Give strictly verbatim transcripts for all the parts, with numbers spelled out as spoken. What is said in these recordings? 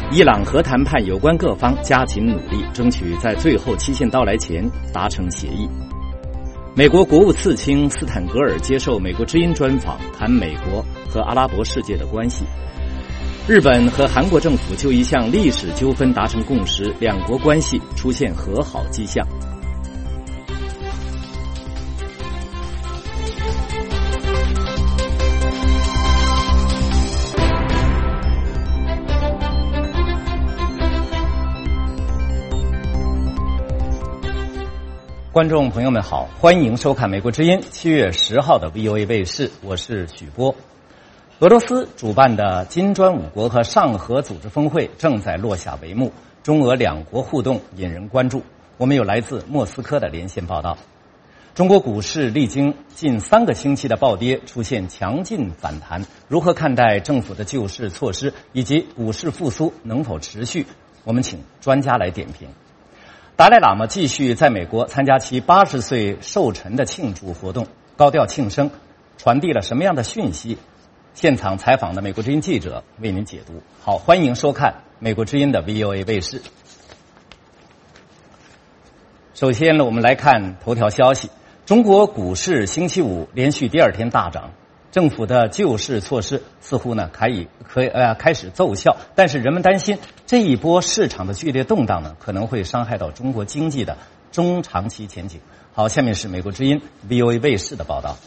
伊朗核谈判有关各方加紧努力，争取在最后期限到来前达成协议。美国国务次卿斯坦格尔接受美国之音专访，谈美国和阿拉伯世界的关系。日本和韩国政府就一项历史纠纷达成共识，两国关系出现和好迹象。观众朋友们好，欢迎收看美国之音七月十号的 V O A 卫视，我是许波。俄罗斯主办的金砖五国和上合组织峰会正在落下帷幕，中俄两国互动引人关注。我们有来自莫斯科的连线报道。中国股市历经近三个星期的暴跌，出现强劲反弹，如何看待政府的救市措施，以及股市复苏能否持续？我们请专家来点评。达赖喇嘛继续在美国参加其八十岁寿辰的庆祝活动，高调庆生，传递了什么样的讯息？现场采访的美国之音记者为您解读。好，欢迎收看美国之音的 V O A 卫视。首先呢，我们来看头条消息：中国股市星期五连续第二天大涨，政府的救市措施似乎呢可以可以呃开始奏效，但是人们担心这一波市场的剧烈动荡呢，可能会伤害到中国经济的中长期前景。好，下面是美国之音 V O A 卫视的报道。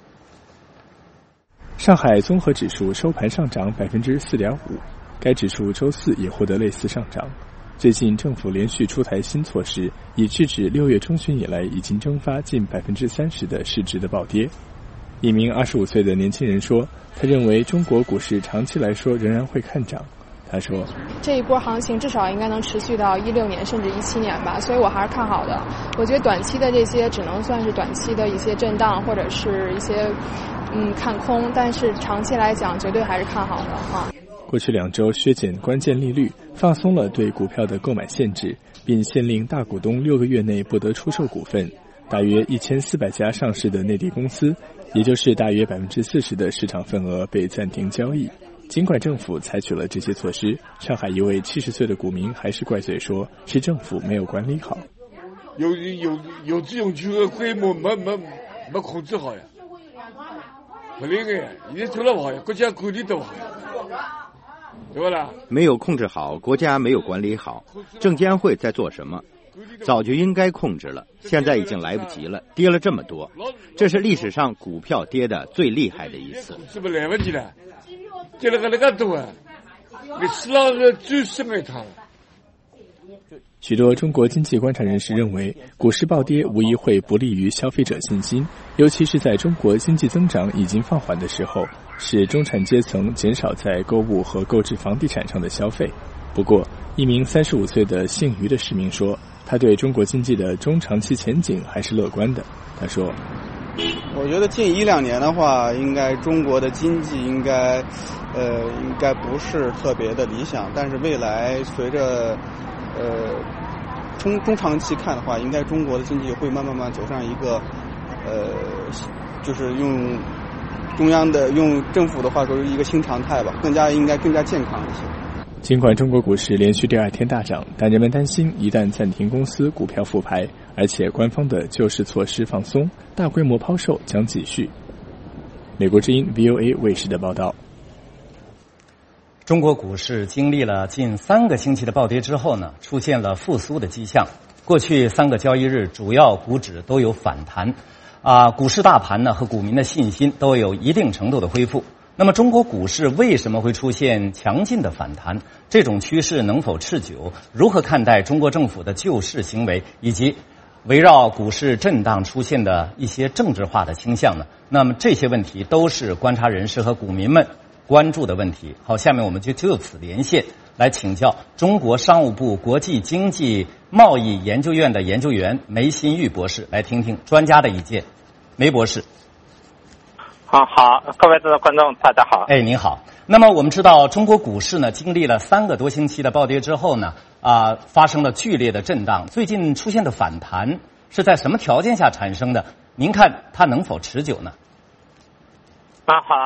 上海综合指数收盘上涨 百分之四点五， 该指数周四也获得类似上涨。最近政府连续出台新措施，以制止六月中旬以来已经蒸发近 百分之三十 的市值的暴跌。一名二十五岁的年轻人说，他认为中国股市长期来说仍然会看涨。他说， 这一波行情至少应该能持续到一六年甚至一七年吧，所以我还是看好的。我觉得短期的这些只能算是短期的一些震荡或者是一些嗯看空，但是长期来讲绝对还是看好的哈。 过去两周削减关键利率，放松了对股票的购买限制，并限令大股东六个月内不得出售股份。大约一千四百家上市的内地公司，也就是大约 百分之四十 的市场份额被暂停交易。尽管政府采取了这些措施，上海一位七十岁的股民还是怪罪说，是政府没有管理好。 有有有这种区的规模没没没控制好呀，不灵的呀，现在做得不好呀，国家管理都不好，对吧啦？ 没有控制好，国家没有管理好，证监会在做什么？早就应该控制了，现在已经来不及了，跌了这么多，这是历史上股票跌的最厉害的一次。 是不是来不及了？跌了个那个多啊，历史上是最深的一趟。 许多中国经济观察人士认为，股市暴跌无疑会不利于消费者信心，尤其是在中国经济增长已经放缓的时候，使中产阶层减少在购物和购置房地产上的消费。不过，一名三十五岁的姓于的市民说，他对中国经济的中长期前景还是乐观的。他说， 我觉得近一两年的话，应该中国的经济应该呃应该不是特别的理想，但是未来随着呃中中长期看的话，应该中国的经济会慢慢慢走上一个呃就是用中央的用政府的话说一个新常态吧，更加应该更加健康一些。 尽管中国股市连续第二天大涨，但人们担心一旦暂停公司股票复牌，而且官方的救市措施放松，大规模抛售将继续。美国之音 V O A 卫视的报道。 中国股市经历了近三个星期的暴跌之后呢，出现了复苏的迹象。过去三个交易日，主要股指都有反弹，啊，股市大盘呢和股民的信心都有一定程度的恢复。那么中国股市为什么会出现强劲的反弹？这种趋势能否持久？如何看待中国政府的救市行为，以及围绕股市震荡出现的一些政治化的倾向呢？那么这些问题都是观察人士和股民们关注的问题。好，下面我们就就此连线来请教中国商务部国际经济贸易研究院的研究员梅新玉博士，来听听专家的意见。梅博士。 好好，各位的观众大家好。 哎，您好。那么我们知道，中国股市呢经历了三个多星期的暴跌之后呢，啊、呃，发生了剧烈的震荡。最近出现的反弹是在什么条件下产生的？您看它能否持久呢？ 啊，好，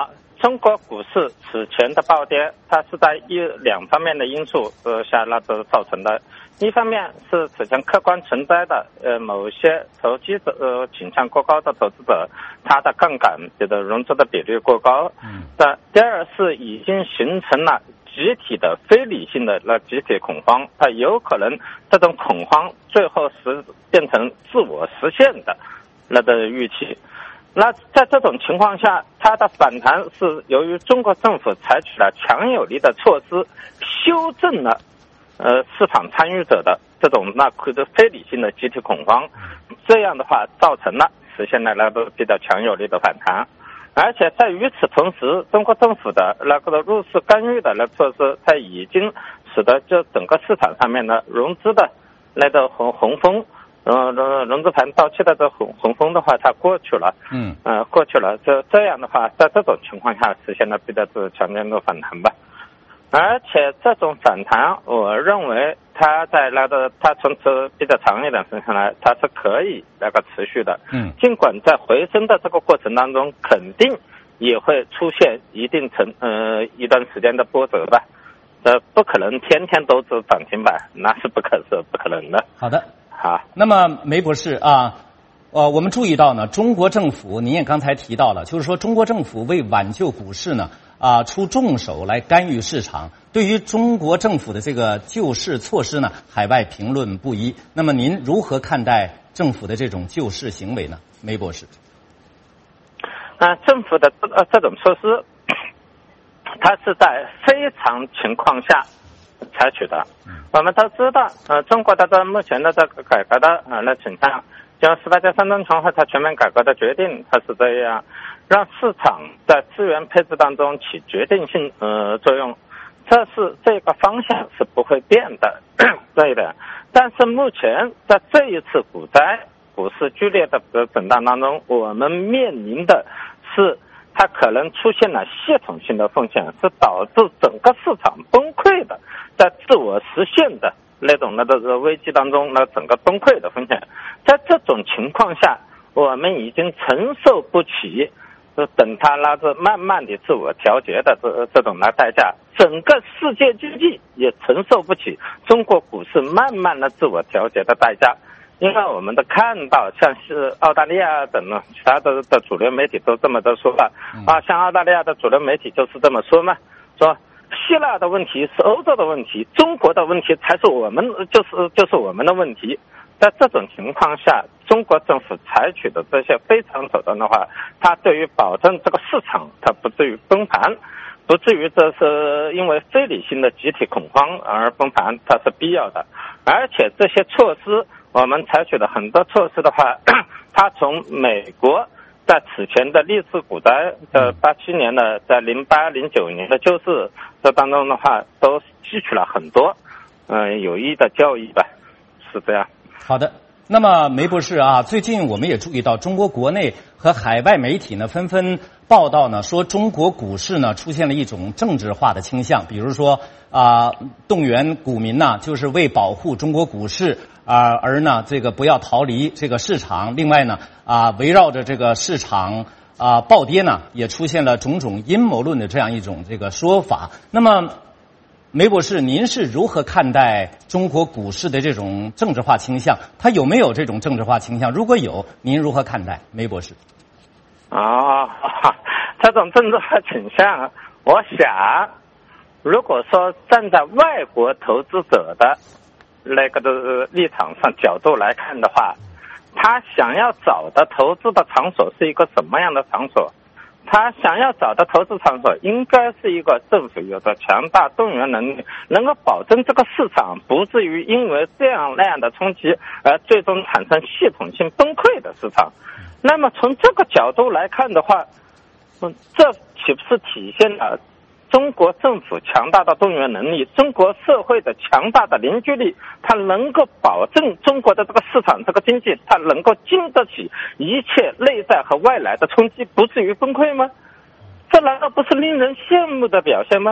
中国股市此前的暴跌，它是在一两方面的因素呃下那这造成的。一方面是此前客观存在的呃某些投机者呃倾向过高的投资者，他的杠杆这个融资的比率过高。嗯。的第二是已经形成了集体的非理性的那集体恐慌，它有可能这种恐慌最后实变成自我实现的那个预期。那在这种情况下，它的反弹是由于中国政府采取了强有力的措施，修正了呃市场参与者的这种那可是非理性的集体恐慌，这样的话造成了实现了那个比较强有力的反弹。而且在与此同时，中国政府的那个入市干预的那措施，它已经使得就整个市场上面的融资的那个红红峰，呃融融资盘到期的这红红峰的话，它过去了，嗯，呃过去了，这这样的话，在这种情况下实现了比较强烈的反弹吧。而且这种反弹，我认为它在那个它从此比较长一点时间来，它是可以那个持续的。嗯，尽管在回升的这个过程当中，肯定也会出现一定程呃一段时间的波折吧。呃，不可能天天都是涨停板，那是不可是不可能的。 好的， 好。 那么梅博士啊。呃，我们注意到呢，中国政府您也刚才提到了，就是说中国政府为挽救股市呢，啊、呃，出重手来干预市场。对于中国政府的这个救市措施呢，海外评论不一。那么您如何看待政府的这种救市行为呢，梅博士？ 啊、呃，政府的呃这种措施，它是在非常情况下采取的。我们都知道，呃，中国的这目前的这个改革的呃那倾向。像十八届三中全会它全面改革的决定，它是这样，让市场在资源配置当中起决定性呃作用，这是这个方向是不会变的，对的。但是目前在这一次股灾、股市剧烈的震荡当中，我们面临的是它可能出现了系统性的风险，是导致整个市场崩溃的，在自我实现的那种那个危机当中，那整个崩溃的风险。在这种情况下，我们已经承受不起，等它那个慢慢的自我调节的这这种的代价，整个世界经济也承受不起中国股市慢慢的自我调节的代价。因为我们都看到，像是澳大利亚等呢，其他的的主流媒体都这么的说了啊，像澳大利亚的主流媒体就是这么说嘛，说希腊的问题是欧洲的问题，中国的问题才是我们就是就是我们的问题。在这种情况下，中国政府采取的这些非常手段的话，它对于保证这个市场它不至于崩盘，不至于这是因为非理性的集体恐慌而崩盘，它是必要的。而且这些措施，我们采取的很多措施的话，它从美国在此前的历次股灾，在八七年的，在零八零九年的救市这当中的话，都吸取了很多嗯、呃、有益的教益吧，是这样。 好的，那么梅博士啊，最近我们也注意到，中国国内和海外媒体呢纷纷报道呢，说中国股市呢出现了一种政治化的倾向，比如说啊、呃，动员股民呢，就是为保护中国股市啊、呃，而呢这个不要逃离这个市场。另外呢啊、呃，围绕着这个市场啊、呃、暴跌呢，也出现了种种阴谋论的这样一种这个说法。那么梅博士，您是如何看待中国股市的这种政治化倾向？它有没有这种政治化倾向？如果有，您如何看待？梅博士。 啊，这种政治化倾向，我想，如果说站在外国投资者的那个的立场上角度来看的话，他想要找的投资的场所是一个什么样的场所？他想要找的投资场所应该是一个政府有着强大动员能力，能够保证这个市场不至于因为这样那样的冲击而最终产生系统性崩溃的市场。那么从这个角度来看的话，这岂不是体现了中国政府强大的动员能力，中国社会的强大的凝聚力，它能够保证中国的这个市场这个经济，它能够经得起一切内在和外来的冲击，不至于崩溃吗？这难道不是令人羡慕的表现吗？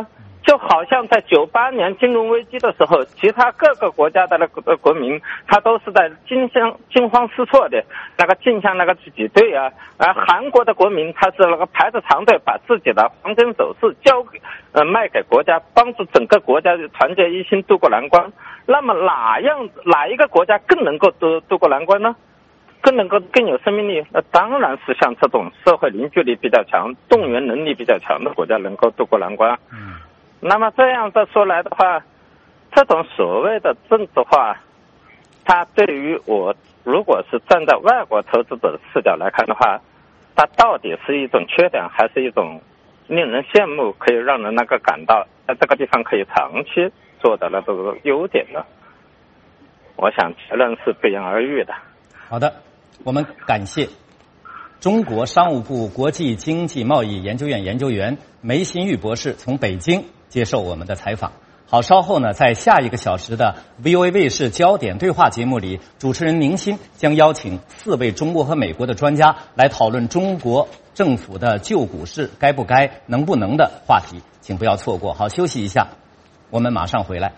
就好像在九八年金融危机的时候，其他各个国家的那个国民，他都是在惊慌惊慌失措的那个进向那个挤兑啊。而韩国的国民，他是那个排着长队，把自己的黄金首饰交给呃卖给国家，帮助整个国家团结一心渡过难关。那么哪样哪一个国家更能够渡渡过难关呢？更能够更有生命力？那当然是像这种社会凝聚力比较强、动员能力比较强的国家能够渡过难关。嗯。那么这样再说来的话，这种所谓的政治化，它对于我如果是站在外国投资者的视角来看的话，它到底是一种缺点，还是一种令人羡慕，可以让人那个感到在这个地方可以长期做的那个优点呢？我想结论是不言而喻的。 好的，我们感谢中国商务部国际经济贸易研究院研究员梅新玉博士从北京接受我们的采访。好，稍后呢，在下一个小时的 V O A 卫视焦点对话节目里，主持人宁鑫将邀请四位中国和美国的专家来讨论中国政府的救股市该不该、能不能的话题，请不要错过。好，休息一下，我们马上回来。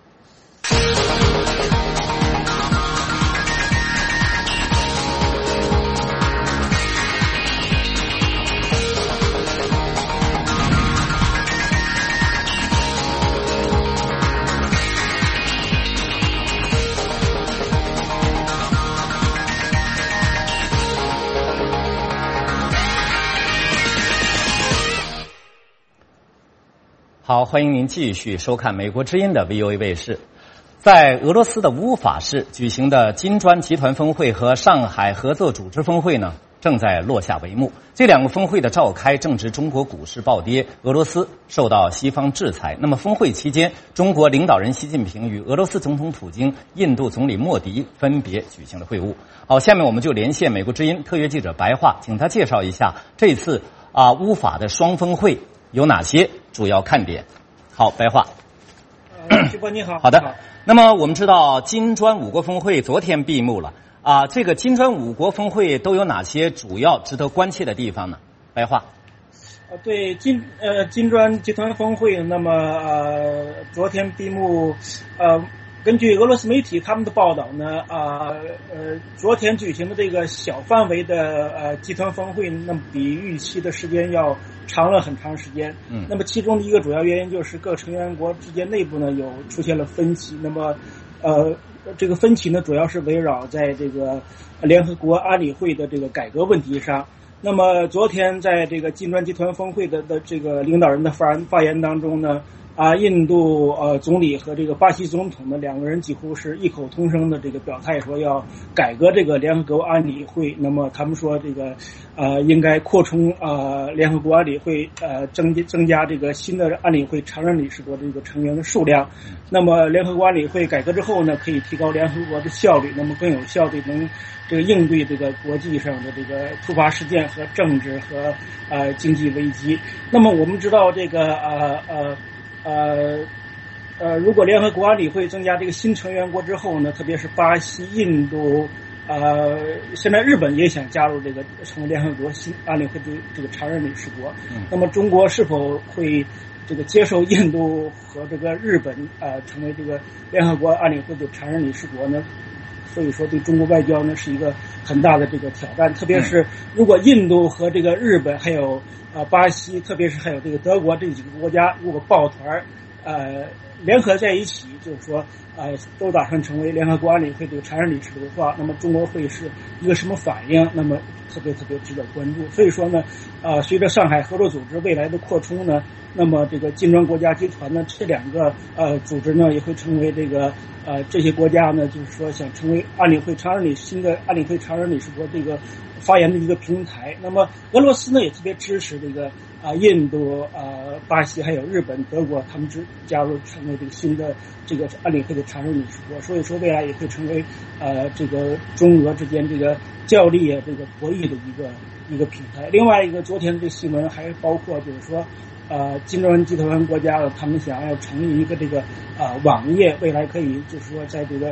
好，欢迎您继续收看美国之音的 V O A 卫视。在俄罗斯的乌法市举行的金砖集团峰会和上海合作组织峰会呢，正在落下帷幕。这两个峰会的召开正值中国股市暴跌，俄罗斯受到西方制裁。那么峰会期间，中国领导人习近平与俄罗斯总统普京、印度总理莫迪分别举行了会晤。好，下面我们就连线美国之音特约记者白桦，请他介绍一下这次啊乌法的双峰会有哪些主要看点。好，白桦。 呃，主播你好。 好的。那么我们知道金砖五国峰会昨天闭幕了啊，这个金砖五国峰会都有哪些主要值得关切的地方呢？白桦。 呃，对金呃金砖集团峰会，那么呃昨天闭幕，呃。根据俄罗斯媒体他们的报道呢，啊 呃, 呃，昨天举行的这个小范围的呃集团峰会，那么比预期的时间要长了很长时间。嗯，那么其中的一个主要原因就是各成员国之间内部呢有出现了分歧。那么，呃，这个分歧呢主要是围绕在这个联合国安理会的这个改革问题上。那么昨天在这个金砖集团峰会的的这个领导人的发发言当中呢。啊，印度呃总理和这个巴西总统呢，两个人几乎是异口同声的这个表态，说要改革这个联合国安理会。那么他们说这个呃应该扩充呃联合国安理会呃增增加这个新的安理会常任理事国的这个成员的数量。那么联合国安理会改革之后呢，可以提高联合国的效率，那么更有效地能这个应对这个国际上的这个突发事件和政治和呃经济危机。那么我们知道这个呃呃。呃，呃，如果联合国安理会增加这个新成员国之后呢，特别是巴西、印度，呃，现在日本也想加入这个成为联合国新安理会这这个常任理事国。嗯、那么中国是否会这个接受印度和这个日本呃成为这个联合国安理会的常任理事国呢？所以说对中国外交呢是一个很大的这个挑战，特别是如果印度和这个日本还有呃巴西，特别是还有这个德国这几个国家如果抱团呃联合在一起，就是说呃都打算成为联合国安理会这个常任理事国的话，那么中国会是一个什么反应？那么特别特别值得关注。所以说呢，呃随着上海合作组织未来的扩充呢，那么这个金砖国家集团呢，这两个呃组织呢也会成为这个呃这些国家呢，就是说想成为安理会常任理新的安理会常任理事国这个发言的一个平台。那么俄罗斯呢也特别支持这个啊、呃、印度、呃巴西还有日本、德国他们只加入成为这个新的这个安理会的常任理事国。所以说未来也会成为呃这个中俄之间这个较力啊这个博弈的一个一个平台。另外一个昨天这新闻还包括就是说。呃，金砖集团国家呢，他们想要成立一个这个呃网页，未来可以就是说在这个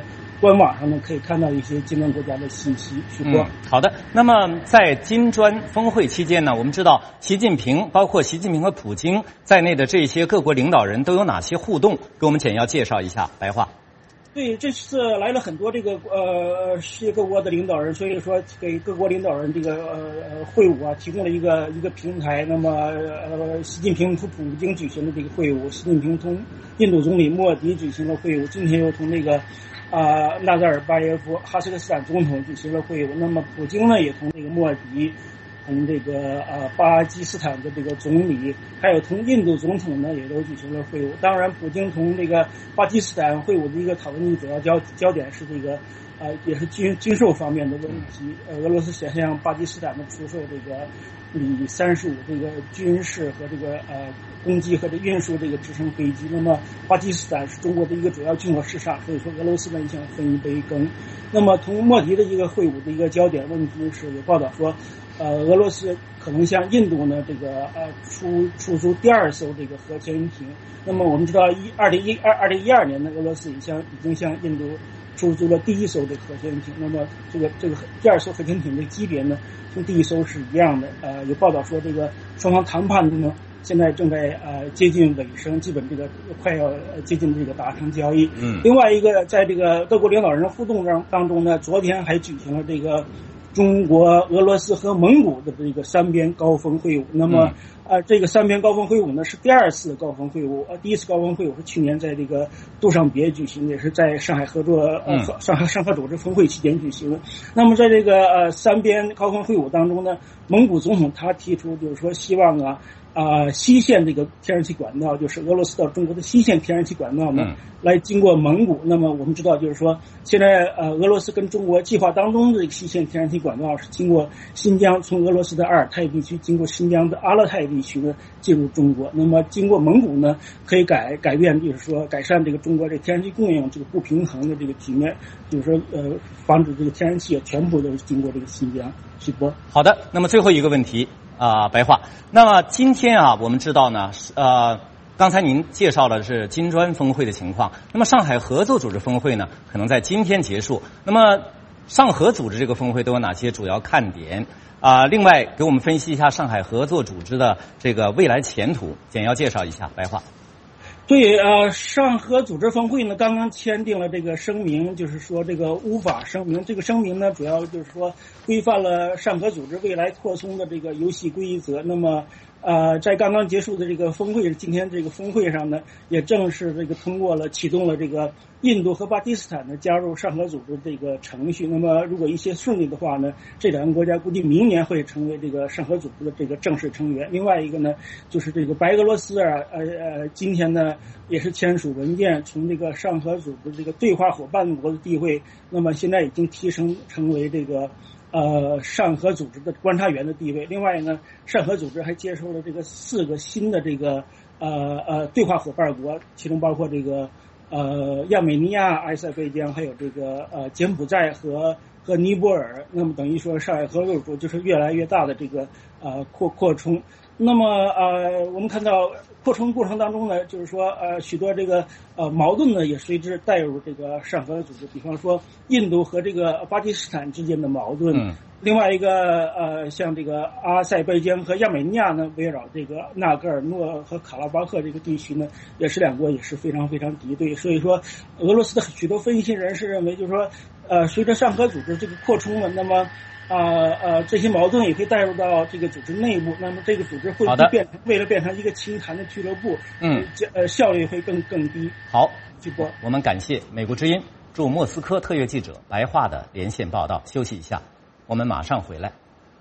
官网上呢可以看到一些金砖国家的信息。许波、 嗯，好的。那么在金砖峰会期间呢，我们知道习近平，包括习近平和普京在内的这些各国领导人都有哪些互动？给我们简要介绍一下。白话。 对，这次来了很多这个呃世界各国的领导人，所以说给各国领导人这个呃会晤啊提供了一个一个平台。那么呃，习近平同普京举行的这个会晤，习近平同印度总理莫迪举行了会晤，今天又同那个啊、呃、纳扎尔巴耶夫哈萨克斯坦总统举行了会晤。那么普京呢也同这个莫迪。同这个呃巴基斯坦的这个总理，还有同印度总统呢，也都举行了会晤。当然，普京同这个巴基斯坦会晤的一个讨论的主要焦焦点是这个呃也是军军售方面的问题。呃，俄罗斯想向巴基斯坦的出售这个米三十五这个军事和这个呃攻击和这运输这个直升飞机。那么巴基斯坦是中国的一个主要进口市场，所以说俄罗斯呢也想分一杯羹。那么同莫迪的一个会晤的一个焦点问题是，有报道说。呃，俄罗斯可能向印度呢，这个呃出出租第二艘这个核潜艇。那么我们知道，一二零一二二零一二年呢，俄罗斯已向已经向印度出租了第一艘这个核潜艇。那么这个这个第二艘核潜艇的级别呢，跟第一艘是一样的。呃，有报道说，这个双方谈判呢，现在正在呃接近尾声，基本这个快要接近这个达成交易。嗯。另外一个，在这个各国领导人互动当当中呢，昨天还举行了这个。中国、俄罗斯和蒙古的这个三边高峰会晤，那么，呃，这个三边高峰会晤呢是第二次高峰会晤，呃，第一次高峰会晤是去年在这个杜尚别举行，也是在上海合作呃上海上合组织峰会期间举行的。那么在这个呃三边高峰会晤当中呢，蒙古总统他提出就是说希望啊。啊、呃，西线这个天然气管道，就是俄罗斯到中国的西线天然气管道呢，嗯、来经过蒙古。那么我们知道，就是说，现在呃，俄罗斯跟中国计划当中的这个西线天然气管道是经过新疆，从俄罗斯的阿尔泰地区经过新疆的阿勒泰地区呢进入中国。那么经过蒙古呢，可以改改变，就是说改善这个中国这天然气供应这个不平衡的这个局面，就是说呃，防止这个天然气全部都是经过这个新疆。许波。 好的，那么最后一个问题。啊、呃，白话。那么今天啊，我们知道呢，呃，刚才您介绍的是金砖峰会的情况。那么上海合作组织峰会呢，可能在今天结束。那么上合组织这个峰会都有哪些主要看点啊、呃？另外，给我们分析一下上海合作组织的这个未来前途，简要介绍一下。白话。 对，呃，上合组织峰会呢，刚刚签订了这个声明，就是说这个乌法声明。这个声明呢，主要就是说规范了上合组织未来扩充的这个游戏规则。那么，呃，在刚刚结束的这个峰会，今天这个峰会上呢，也正式这个通过了，启动了这个印度和巴基斯坦的加入上合组织这个程序。那么，如果一切顺利的话呢，这两个国家估计明年会成为这个上合组织的这个正式成员。另外一个呢，就是这个白俄罗斯啊，呃呃，今天呢也是签署文件，从这个上合组织这个对话伙伴国的地位，那么现在已经提升成为这个。呃，上合组织的观察员的地位。另外呢，上合组织还接收了这个四个新的这个呃呃对话伙伴国，其中包括这个呃亚美尼亚、埃塞拜疆，还有这个呃柬埔寨和和尼泊尔。那么等于说，上海合作组就是越来越大的这个呃扩扩充。那么呃，我们看到扩充过程当中呢，就是说呃许多这个呃矛盾呢也随之带入这个上合组织，比方说印度和这个巴基斯坦之间的矛盾。嗯、另外一个呃像这个阿塞拜疆和亚美尼亚呢，围绕这个纳戈尔诺和卡拉巴赫这个地区呢，也是两国也是非常非常敌对。所以说，俄罗斯的许多分析人士认为，就是说呃随着上合组织这个扩充呢，那么。啊呃，这些矛盾也会带入到这个组织内部，那么这个组织会不会变成为了变成一个清谈的俱乐部？嗯，呃，效率会更更低。 好，继播，我们感谢美国之音驻莫斯科特约记者白桦的连线报道。休息一下，我们马上回来。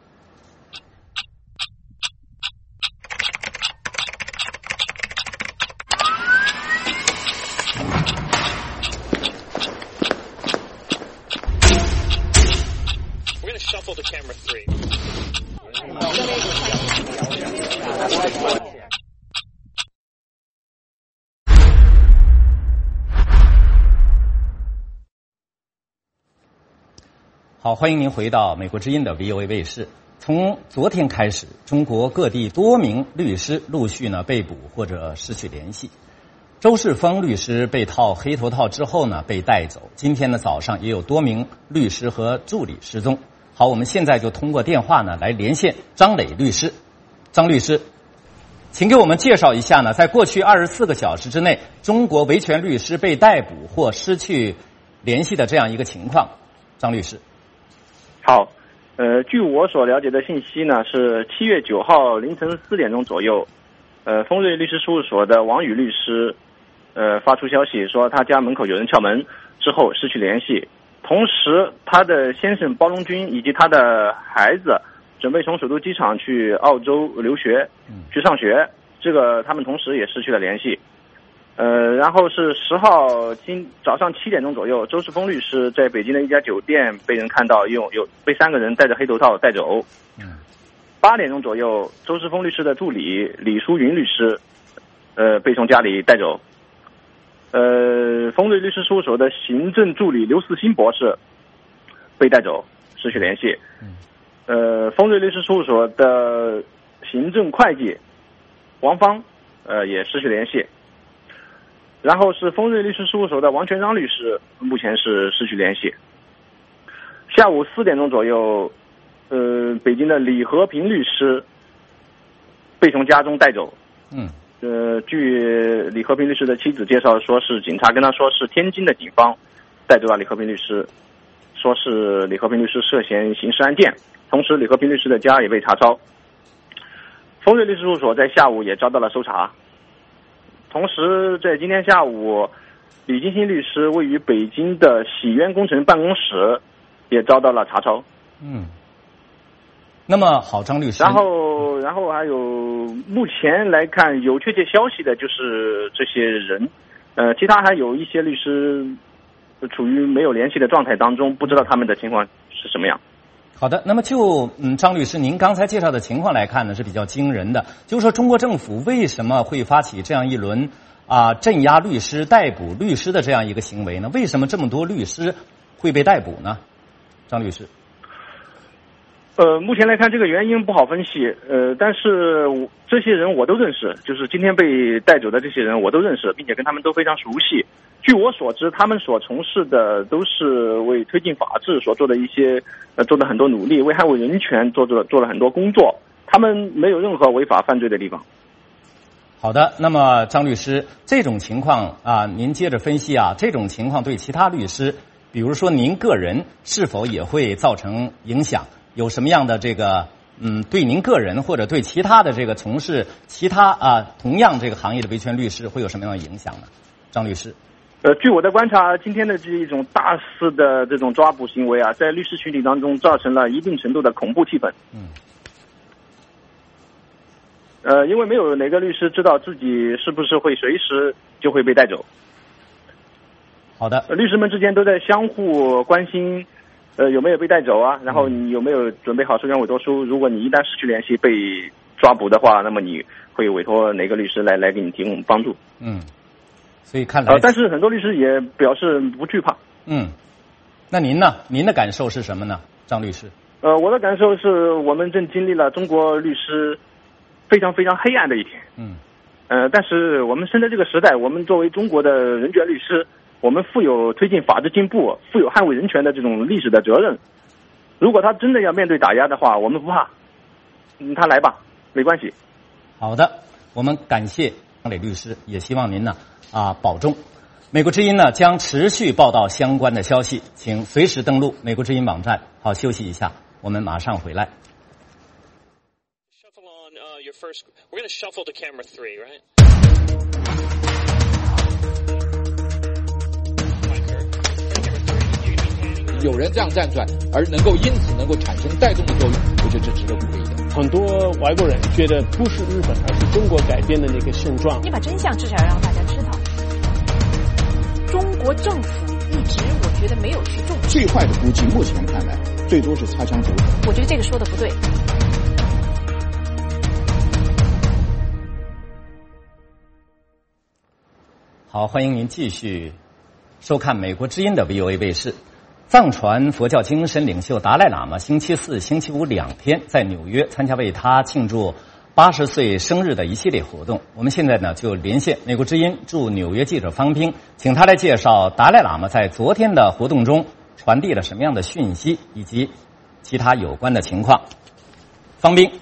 Shuffle to camera three. 好，欢迎您回到美国之音的 V O A 卫视。从昨天开始，中国各地多名律师陆续呢被捕或者失去联系。 周世峰律师被套黑头套之后呢，被带走。今天呢早上也有多名律师和助理失踪。好，我们现在就通过电话呢来连线张磊律师。张律师，请给我们介绍一下呢，在过去二十四个小时之内，中国维权律师被逮捕或失去联系的这样一个情况。张律师。 好，呃，据我所了解的信息呢，是七月九号凌晨四点钟左右，呃，丰瑞律师事务所的王宇律师，呃，发出消息说他家门口有人敲门，之后失去联系。同时，他的先生包龙军以及他的孩子准备从首都机场去澳洲留学，去上学，这个他们同时也失去了联系。呃，然后是十号今早上七点钟左右，周世峰律师在北京的一家酒店被人看到用有被三个人戴着黑头套带走。八点钟左右，周世峰律师的助理李淑云律师，呃，被从家里带走。呃，丰瑞律师事务所的行政助理刘思新博士被带走，失去联系。呃，丰瑞律师事务所的行政会计王芳，呃，也失去联系。然后是丰瑞律师事务所的王全章律师，目前是失去联系。下午四点钟左右，呃，北京的李和平律师被从家中带走。 嗯。 呃，据李和平律师的妻子介绍，说是警察跟他说是天津的警方带走了李和平律师，说是李和平律师涉嫌刑事案件，同时李和平律师的家也被查抄。丰瑞律师事务所在下午也遭到了搜查。同时，在今天下午，李金星律师位于北京的喜渊工程办公室也遭到了查抄。 嗯。那么好，张律师。 然后，然后还有目前来看有确切消息的就是这些人，呃，其他还有一些律师处于没有联系的状态当中，不知道他们的情况是什么样。 好的，那么就嗯，张律师，您刚才介绍的情况来看呢，是比较惊人的。就是说，中国政府为什么会发起这样一轮啊镇压律师、逮捕律师的这样一个行为呢？为什么这么多律师会被逮捕呢？张律师。 呃，目前来看，这个原因不好分析。呃，但是我这些人我都认识，就是今天被带走的这些人我都认识，并且跟他们都非常熟悉。据我所知，他们所从事的都是为推进法治所做的一些呃做的很多努力，为捍卫人权做做做了很多工作。他们没有任何违法犯罪的地方。 好的，那么张律师，这种情况啊，您接着分析啊，这种情况对其他律师，比如说您个人是否也会造成影响？有什么样的这个嗯，对您个人或者对其他的这个从事其他啊同样这个行业的维权律师会有什么样的影响呢？张律师。 呃，据我的观察，今天的这一种大肆的这种抓捕行为啊，在律师群体当中造成了一定程度的恐怖气氛。 嗯。 呃，因为没有哪个律师知道自己是不是会随时就会被带走。 好的。 律师们之间都在相互关心。呃，有没有被带走啊？然后你有没有准备好授权委托书？如果你一旦失去联系被抓捕的话，那么你会委托哪个律师来来给你提供帮助？ 嗯，所以看来， 呃，但是很多律师也表示不惧怕。 嗯，那您呢？您的感受是什么呢，张律师？ 呃，我的感受是我们正经历了中国律师非常非常黑暗的一天。 嗯， 呃，但是我们生在这个时代，我们作为中国的人权律师。我们负有推进法治进步、负有捍卫人权的这种历史的责任。如果他真的要面对打压的话，我们不怕，嗯，他来吧，没关系。 好的，我们感谢张磊律师，也希望您呢啊保重。美国之音呢将持续报道相关的消息，请随时登录美国之音网站。好，休息一下，我们马上回来。 Shuffle on, uh, your first. We're going to shuffle to camera three, right? 有人这样站出来，而能够因此能够产生带动的作用，我觉得这值得鼓励的。 很多外国人觉得不是日本，而是中国改变的那个现状。 你把真相至少要让大家知道。中国政府一直我觉得没有去重视。 最坏的估计，目前看来，最多是擦枪走火。 我觉得这个说的不对。 好，欢迎您继续收看美国之音的 V O A 卫视。藏传佛教精神领袖达赖喇嘛星期四、星期五两天在纽约参加为他庆祝八十岁生日的一系列活动。我们现在呢就连线美国之音驻纽约记者方斌，请他来介绍达赖喇嘛在昨天的活动中传递了什么样的讯息，以及其他有关的情况。方斌。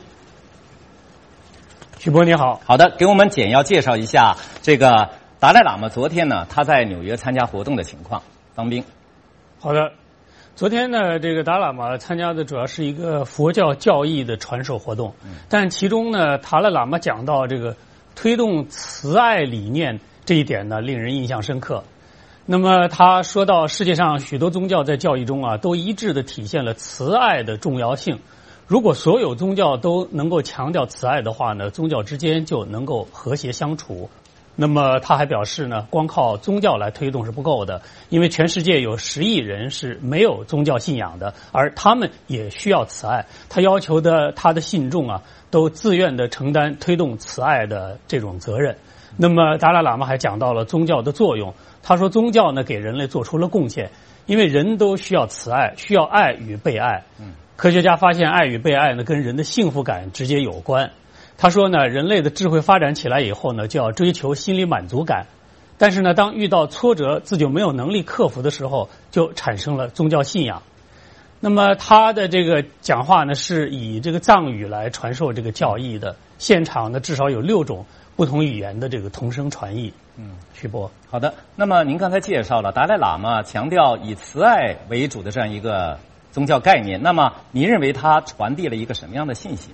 许波你好。 好的，给我们简要介绍一下这个达赖喇嘛昨天呢他在纽约参加活动的情况。方斌。 好的，昨天呢这个达赖喇嘛参加的主要是一个佛教教义的传授活动，嗯、但其中呢达赖喇嘛讲到这个推动慈爱理念这一点呢令人印象深刻。那么他说到世界上许多宗教在教义中啊都一致地体现了慈爱的重要性。如果所有宗教都能够强调慈爱的话呢，宗教之间就能够和谐相处。那么他还表示呢，光靠宗教来推动是不够的，因为全世界有十亿人是没有宗教信仰的，而他们也需要慈爱。他要求的他的信众啊，都自愿地承担推动慈爱的这种责任。那么达赖喇嘛还讲到了宗教的作用，他说宗教呢给人类做出了贡献，因为人都需要慈爱，需要爱与被爱。嗯。科学家发现，爱与被爱呢，跟人的幸福感直接有关。他说呢，人类的智慧发展起来以后呢，就要追求心理满足感。但是呢，当遇到挫折，自己没有能力克服的时候，就产生了宗教信仰。那么他的这个讲话呢，是以这个藏语来传授这个教义的。现场呢，至少有六种不同语言的这个同声传译。嗯，徐波。 好的，那么您刚才介绍了达赖喇嘛强调以慈爱为主的这样一个宗教概念，那么您认为他传递了一个什么样的信息呢？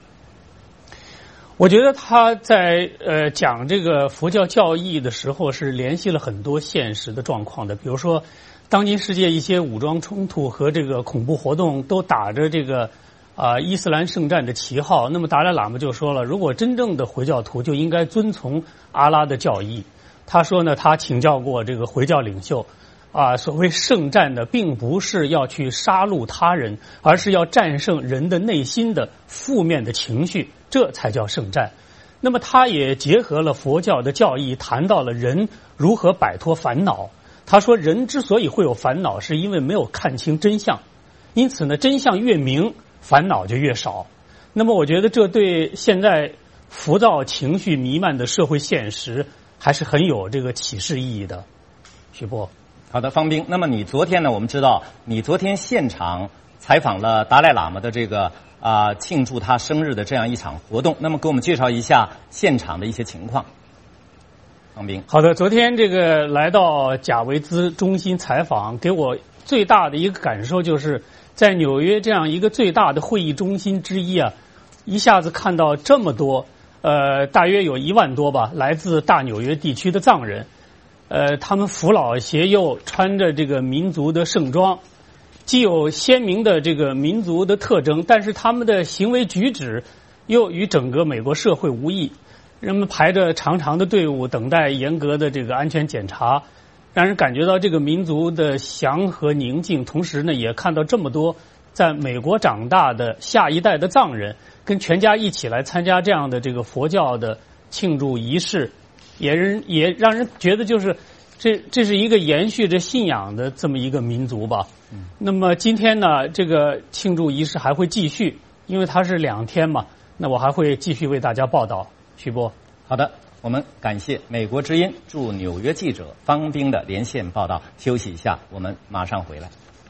我觉得他在呃讲这个佛教教义的时候是联系了很多现实的状况的，比如说当今世界一些武装冲突和这个恐怖活动都打着这个啊、呃、伊斯兰圣战的旗号，那么达赖喇嘛就说了，如果真正的回教徒就应该遵从阿拉的教义。他说呢，他请教过这个回教领袖。啊，所谓圣战呢，并不是要去杀戮他人，而是要战胜人的内心的负面的情绪，这才叫圣战。那么他也结合了佛教的教义，谈到了人如何摆脱烦恼。他说，人之所以会有烦恼，是因为没有看清真相，因此呢，真相越明，烦恼就越少。那么我觉得这对现在浮躁情绪弥漫的社会现实还是很有这个启示意义的。徐波。 好的，方斌。那么你昨天呢？我们知道你昨天现场采访了达赖喇嘛的这个啊、呃、庆祝他生日的这样一场活动。那么给我们介绍一下现场的一些情况。方斌。 好的，昨天这个来到贾维兹中心采访，给我最大的一个感受就是在纽约这样一个最大的会议中心之一啊，一下子看到这么多呃，大约有一万多吧，来自大纽约地区的藏人。呃，他们扶老携幼，穿着这个民族的盛装，既有鲜明的这个民族的特征，但是他们的行为举止又与整个美国社会无异。人们排着长长的队伍，等待严格的这个安全检查，让人感觉到这个民族的祥和宁静。同时呢，也看到这么多在美国长大的下一代的藏人，跟全家一起来参加这样的这个佛教的庆祝仪式。也人也让人觉得就是这这是一个延续着信仰的这么一个民族吧。嗯、那么今天呢，这个庆祝仪式还会继续，因为它是两天嘛。那我还会继续为大家报道。徐波。 好的，我们感谢美国之音驻纽约记者方斌的连线报道。休息一下，我们马上回来。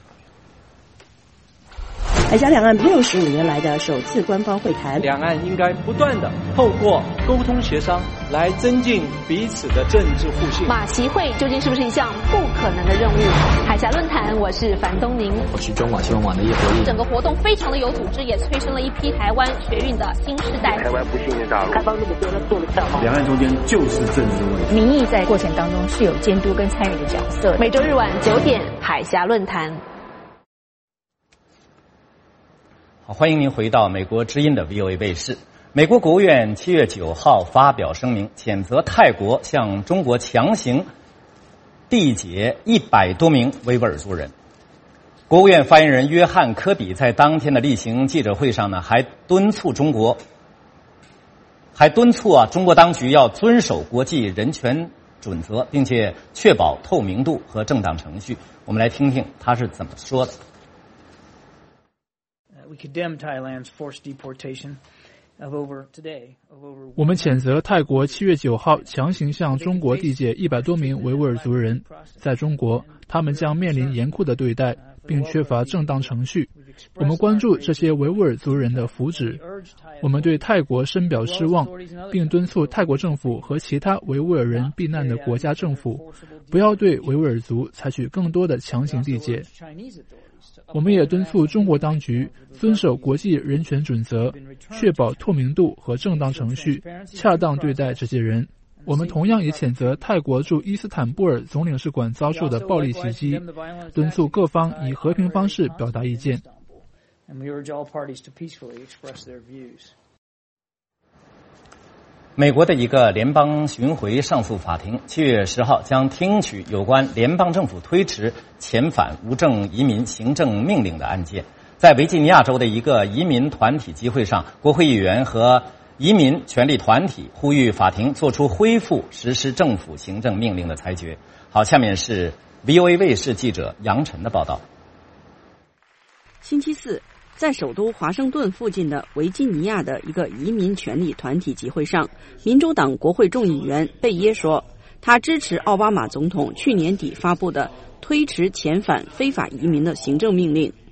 海峡两岸六十五年来的首次官方会谈， 两岸应该不断的透过沟通协商来增进彼此的政治互信。 马习会究竟是不是一项不可能的任务？海峡论坛，我是樊东宁， 我是中广新闻网的叶博弈。 整个活动非常的有组织，也催生了一批台湾学运的新世代。 台湾不信任大陆，开放那么多人做了票吗？ 两岸中间就是政治问题， 民意在过程当中是有监督跟参与的角色。每周日晚九点，海峡论坛。 好，欢迎您回到美国之音的 V O A 卫视。美国国务院七月九号发表声明，谴责泰国向中国强行缔结一百多名维吾尔族人。国务院发言人约翰·科比在当天的例行记者会上呢，还敦促中国，还敦促啊中国当局要遵守国际人权准则，并且确保透明度和正当程序。我们来听听他是怎么说的。 We condemn Thailand's forced deportation 我们谴责泰国七月九号强行向中国递解一百多名维吾尔族人，在中国，他们将面临严酷的对待，并缺乏正当程序。我们关注这些维吾尔族人的福祉。我们对泰国深表失望，并敦促泰国政府和其他维吾尔人避难的国家政府不要对维吾尔族采取更多的强行递解。我们也敦促中国当局遵守国际人权准则，确保透明度和正当程序，恰当对待这些人。我们同样也谴责泰国驻伊斯坦布尔总领事馆遭受的暴力袭击，敦促各方以和平方式表达意见。 美国的一个联邦巡回上诉法庭七月十号将听取有关联邦政府推迟遣返无证移民行政命令的案件。在维吉尼亚州的一个移民团体集会上，国会议员和移民权利团体呼吁法庭做出恢复实施政府行政命令的裁决。好，下面是 V O A 卫视记者杨晨的报道。 星期四，在首都华盛顿附近的维吉尼亚的一个移民权利团体集会上，民主党国会众议员贝耶说，他支持奥巴马总统去年底发布的推迟遣返非法移民的行政命令。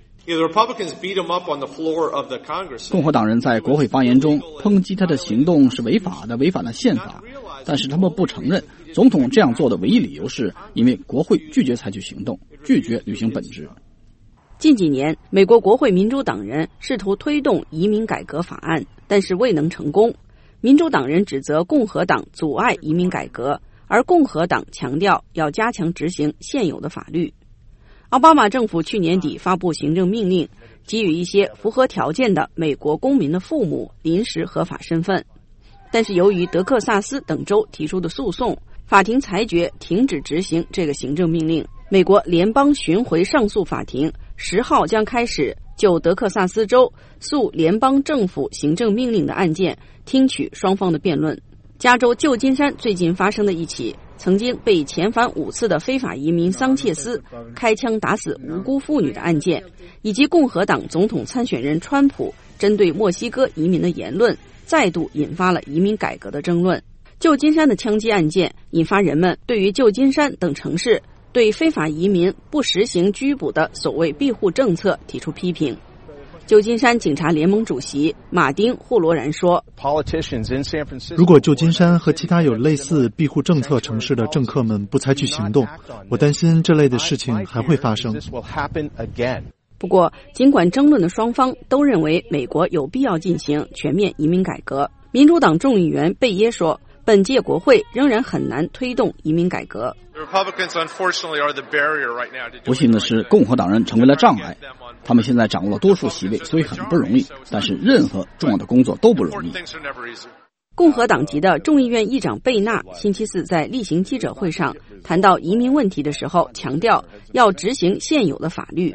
共和党人在国会发言中抨击他的行动是违法的，违反了宪法，但是他们不承认总统这样做的唯一理由是因为国会拒绝采取行动，拒绝履行本职。 近几年，美国国会民主党人试图推动移民改革法案，但是未能成功。民主党人指责共和党阻碍移民改革，而共和党强调要加强执行现有的法律。奥巴马政府去年底发布行政命令，给予一些符合条件的美国公民的父母临时合法身份，但是由于德克萨斯等州提出的诉讼，法庭裁决停止执行这个行政命令。美国联邦巡回上诉法庭十号将开始就德克萨斯州诉联邦政府行政命令的案件听取双方的辩论。加州旧金山最近发生的一起曾经被遣返五次的非法移民桑切斯开枪打死无辜妇女的案件，以及共和党总统参选人川普针对墨西哥移民的言论，再度引发了移民改革的争论。旧金山的枪击案件引发人们对于旧金山等城市对非法移民不实行拘捕的所谓庇护政策提出批评。旧金山警察联盟主席马丁·霍罗然说， 如果旧金山和其他有类似庇护政策城市的政客们不采取行动，我担心这类的事情还会发生。 不过，尽管争论的双方都认为美国有必要进行全面移民改革，民主党众议员贝耶说，本届国会仍然很难推动移民改革。 不幸的是，共和党人成为了障碍，他们现在掌握了多数席位，所以很不容易，但是任何重要的工作都不容易。 共和党籍的众议院议长贝纳星期四在例行记者会上谈到移民问题的时候，强调要执行现有的法律。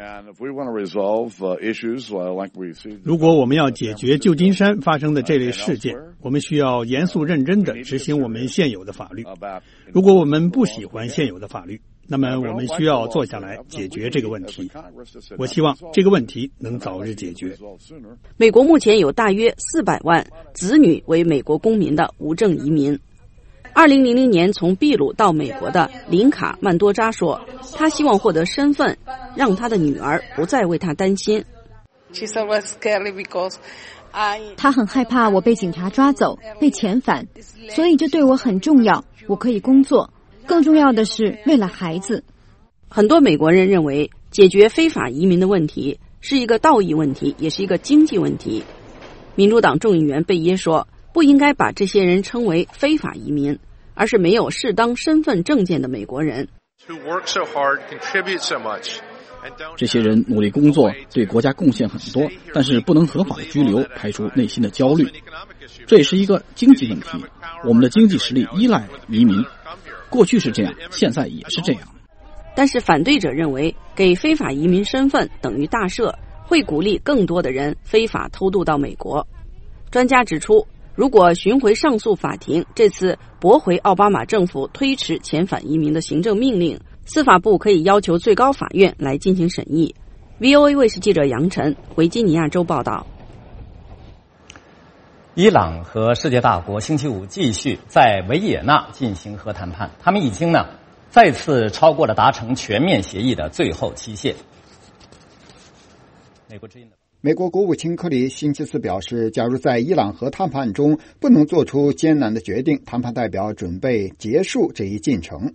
如果我们要解决旧金山发生的这类事件，我们需要严肃认真地执行我们现有的法律。如果我们不喜欢现有的法律，那么我们需要坐下来解决这个问题。我希望这个问题能早日解决。 美国目前有大约四百万子女为美国公民的无证移民。二零零零年从秘鲁到美国的林卡曼多扎说，他希望获得身份，让他的女儿不再为他担心。 他很害怕我被警察抓走，被遣返，所以这对我很重要。我可以工作，更重要的是为了孩子。 很多美国人认为，解决非法移民的问题是一个道义问题，也是一个经济问题。民主党众议员贝耶说，不应该把这些人称为非法移民，而是没有适当身份证件的美国人。 这些人努力工作，对国家贡献很多，但是不能合法的拘留，排除内心的焦虑。这也是一个经济问题，我们的经济实力依赖移民，过去是这样，现在也是这样。 但是反对者认为，给非法移民身份等于大赦，会鼓励更多的人非法偷渡到美国。专家指出，如果巡回上诉法庭这次驳回奥巴马政府推迟遣返移民的行政命令，司法部可以要求最高法院来进行审议。 V O A 卫视记者杨晨，维吉尼亚州报道。 伊朗和世界大国星期五继续在维也纳进行核谈判，他们已经呢再次超过了达成全面协议的最后期限。美国之音的美国国务卿克里星期四表示，假如在伊朗核谈判中不能做出艰难的决定，谈判代表准备结束这一进程。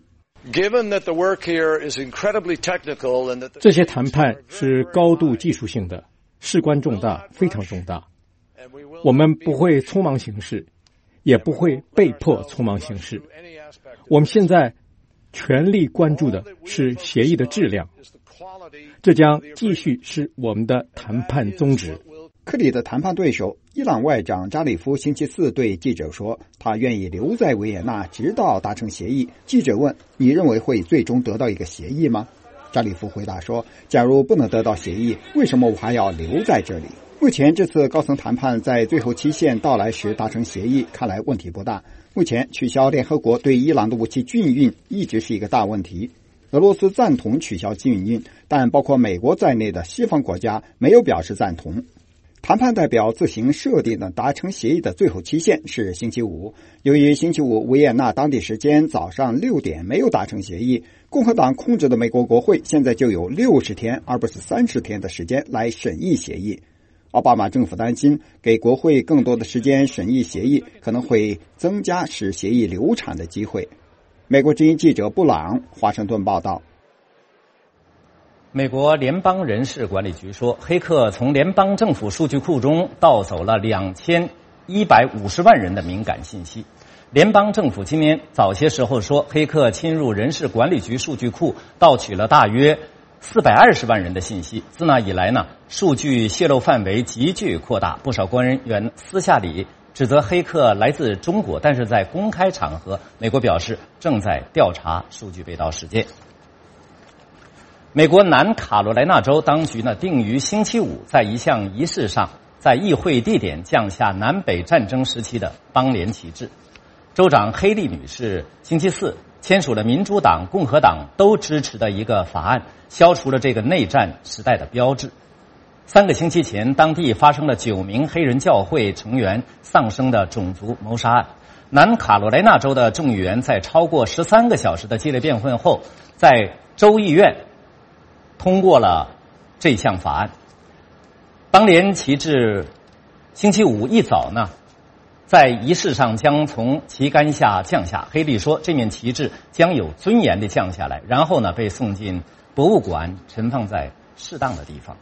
这些谈判是高度技术性的，事关重大，非常重大。我们不会匆忙行事，也不会被迫匆忙行事。我们现在全力关注的是协议的质量，这将继续是我们的谈判宗旨。 克里的谈判对手伊朗外长扎里夫星期四对记者说，他愿意留在维也纳直到达成协议。记者问，你认为会最终得到一个协议吗？扎里夫回答说，假如不能得到协议，为什么我还要留在这里？目前这次高层谈判在最后期限到来时达成协议，看来问题不大。目前取消联合国对伊朗的武器禁运一直是一个大问题。俄罗斯赞同取消禁运，但包括美国在内的西方国家没有表示赞同。谈判代表自行设定的达成协议的最后期限是星期五。由于星期五维也纳当地时间早上六点没有达成协议，共和党控制的美国国会现在就有六十天而不是三十天的时间来审议协议。奥巴马政府担心给国会更多的时间审议协议可能会增加使协议流产的机会。美国之音记者布朗华盛顿报道。 美国联邦人事管理局说，黑客从联邦政府数据库中盗走了两千一百五十万人的敏感信息。联邦政府今年早些时候说，黑客侵入人事管理局数据库，盗取了大约四百二十万人的信息。自那以来呢，数据泄露范围急剧扩大，不少官员私下里指责黑客来自中国，但是在公开场合，美国表示正在调查数据被盗事件。美国南卡罗来纳州当局呢，定于星期五在一项仪式上，在议会地点降下南北战争时期的邦联旗帜。州长黑利女士星期四签署了民主党、共和党都支持的一个法案，消除了这个内战时代的标志。三个星期前，当地发生了九名黑人教会成员丧生的种族谋杀案。南卡罗来纳州的众议员在超过十三个小时的激烈辩论后，在州议院通过了这项法案。邦联旗帜星期五一早呢，在仪式上将从旗杆下降下。黑利说，这面旗帜将有尊严地降下来，然后呢被送进博物馆，陈放在适当的地方。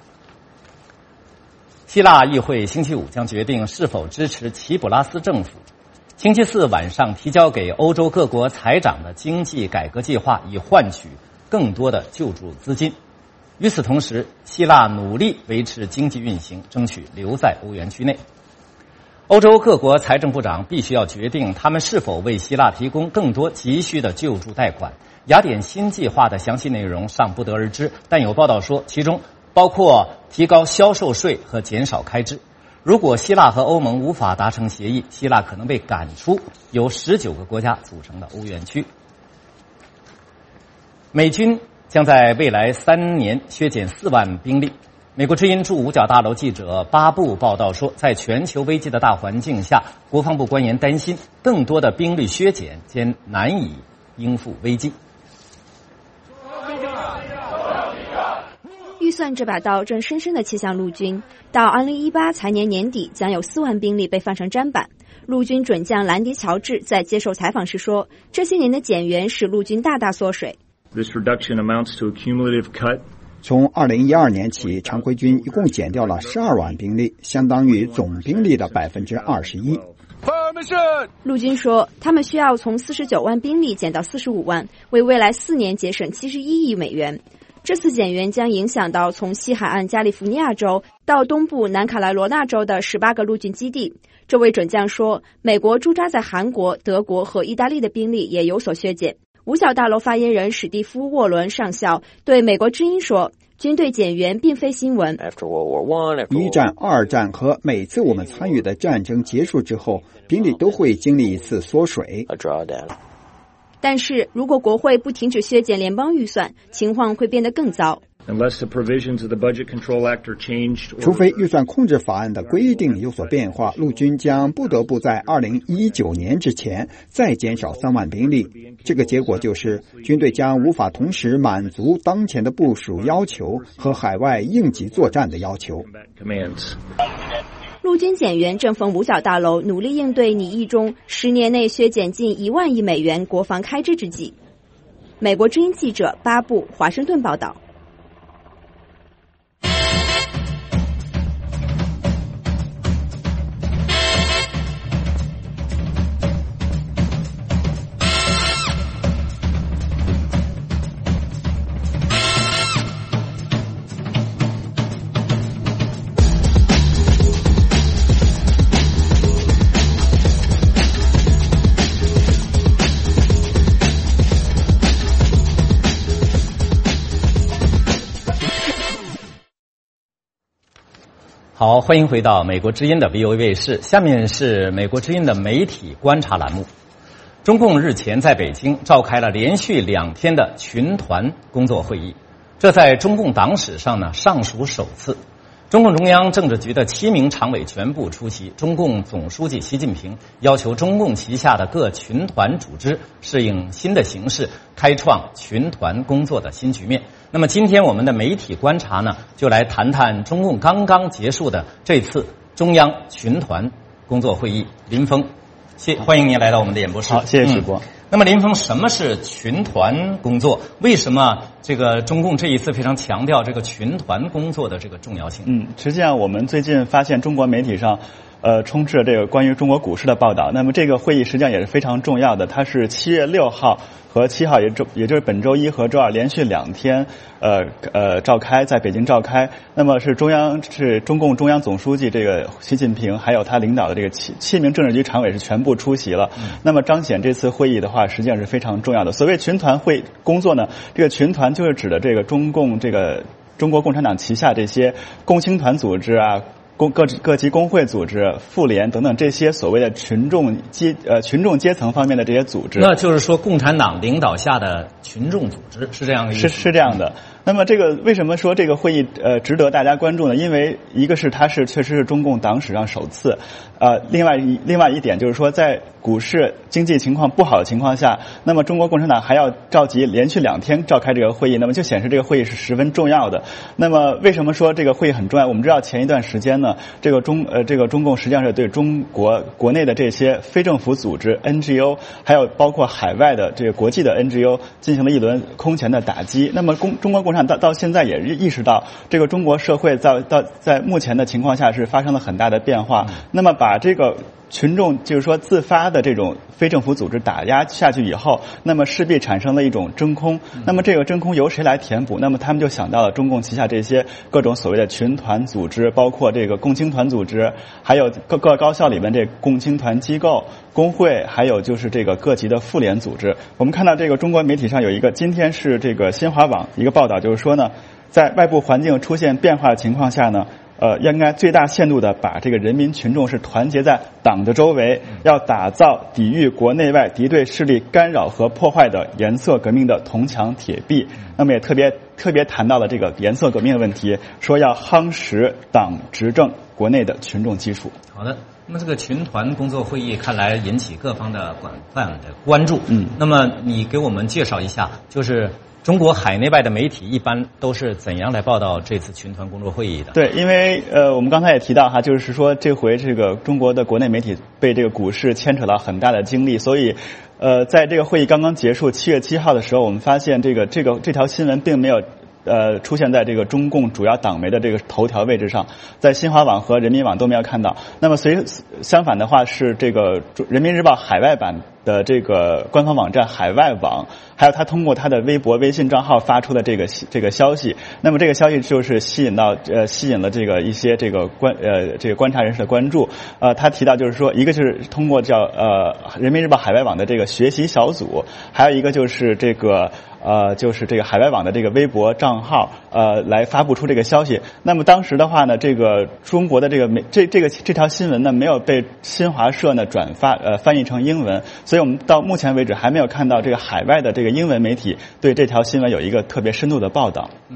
希腊议会星期五将决定是否支持齐普拉斯政府星期四晚上提交给欧洲各国财长的经济改革计划，以换取更多的救助资金。与此同时，希腊努力维持经济运行，争取留在欧元区内。欧洲各国财政部长必须要决定他们是否为希腊提供更多急需的救助贷款。雅典新计划的详细内容尚不得而知，但有报道说，其中包括提高销售税和减少开支。如果希腊和欧盟无法达成协议，希腊可能被赶出由十九个国家组成的欧元区。美军将在未来三年削减四万兵力。美国之音驻五角大楼记者巴布报道说，在全球危机的大环境下，国防部官员担心更多的兵力削减将难以应付危机。 预算这把刀正深深地切向陆军，到二零一八财年年底将有四万兵力被放上砧板。陆军准将兰迪·乔治在接受采访时说，这些年的减员使陆军大大缩水。 This reduction amounts to a cumulative cut. 从二零一二年起，常规军一共减掉了十二万兵力，相当于总兵力的百分之二十一。 陆军说，他们需要从四十九万兵力减到四十五万，为未来四年节省七十一亿美元。这次减员将影响到从西海岸加利福尼亚州到东部南卡罗来纳州的十八个陆军基地。这位准将说，美国驻扎在韩国、德国和意大利的兵力也有所削减。五角大楼发言人史蒂夫·沃伦上校对美国之音说，军队减员并非新闻。 一战、二战和每次我们参与的战争结束之后，兵力都会经历一次缩水。 但是如果国会不停止削减联邦预算，情况会变得更糟。 除非预算控制法案的规定有所变化，陆军将不得不在二零一九年之前再减少三万兵力。这个结果就是军队将无法同时满足当前的部署要求和海外应急作战的要求。 陆军减员正逢五角大楼努力应对拟议中十年内削减近一万亿美元国防开支之际。美国之音记者巴布华盛顿报道。 好，欢迎回到美国之音的 V O A 卫视，下面是美国之音的媒体观察栏目。中共日前在北京召开了连续两天的群团工作会议，这在中共党史上呢尚属首次。中共中央政治局的七名常委全部出席，中共总书记习近平要求中共旗下的各群团组织适应新的形势，开创群团工作的新局面。那么今天我们的媒体观察呢，就来谈谈中共刚刚结束的这次中央群团工作会议。林峰，谢欢迎您来到我们的演播室。 好，谢谢许博。 嗯那么林峰，什么是群团工作？为什么这个中共这一次非常强调这个群团工作的这个重要性？ 嗯，实际上我们最近发现中国媒体上呃充斥着这个关于中国股市的报道。那么这个会议实际上也是非常重要的，它是七月六号和七号，也周也就是本周一和周二连续两天呃呃召开，在北京召开。那么是中央是中共中央总书记这个习近平还有他领导的这个七七名政治局常委是全部出席了。嗯、那么彰显这次会议的话，实际上是非常重要的。所谓群团会工作呢，这个群团就是指的这个中共这个中国共产党旗下这些共青团组织啊。工各各级工会组织、妇联等等这些所谓的群众阶呃群众阶层方面的这些组织， 那就是说共产党领导下的群众组织是这样的意思？ 是是这样的。那么这个为什么说这个会议呃值得大家关注呢？因为一个是它是确实是中共党史上首次，呃，另外一另外一点就是说，在股市经济情况不好的情况下，那么中国共产党还要召集连续两天召开这个会议，那么就显示这个会议是十分重要的。那么为什么说这个会议很重要？我们知道前一段时间呢，这个中呃这个中共实际上是对中国国内的这些非政府组织 N G O， 还有包括海外的这个国际的 N G O 进行了一轮空前的打击。那么共中国共产党到到现在也意识到，这个中国社会在到在目前的情况下是发生了很大的变化。嗯、那么把这个群众就是说自发的这种非政府组织打压下去以后，那么势必产生了一种真空。嗯、那么这个真空由谁来填补？那么他们就想到了中共旗下这些各种所谓的群团组织，包括这个共青团组织，还有各各高校里面这共青团机构、工会，还有就是这个各级的妇联组织。我们看到这个中国媒体上有一个，今天是这个新华网一个报道，就是说呢，在外部环境出现变化的情况下呢。呃，应该最大限度的把这个人民群众是团结在党的周围，要打造抵御国内外敌对势力干扰和破坏的颜色革命的铜墙铁壁。那么也特别特别谈到了这个颜色革命的问题，说要夯实党执政国内的群众基础。 好的。那么这个群团工作会议看来引起各方的广泛的关注。嗯，那么你给我们介绍一下，就是中国海内外的媒体一般都是怎样来报道这次群团工作会议的？ 对，因为呃，我们刚才也提到哈，就是说这回这个中国的国内媒体被这个股市牵扯到很大的精力，所以呃，在这个会议刚刚结束七月七号的时候，我们发现这个这个这条新闻并没有。呃，出现在这个中共主要党媒的这个头条位置上，在新华网和人民网都没有看到。那么随相反的话是这个人民日报海外版的这个官方网站海外网，还有他通过他的微博、微信账号发出的这个这个消息。那么这个消息就是吸引到呃吸引了这个一些这个观呃这个观察人士的关注。呃，他提到就是说，一个就是通过叫呃人民日报海外网的这个学习小组，还有一个就是这个。呃，就是这个海外网的这个微博账号，呃，来发布出这个消息。那么当时的话呢，这个中国的这个媒这这个这条新闻呢，没有被新华社呢转发呃翻译成英文，所以我们到目前为止还没有看到这个海外的这个英文媒体对这条新闻有一个特别深度的报道。 嗯。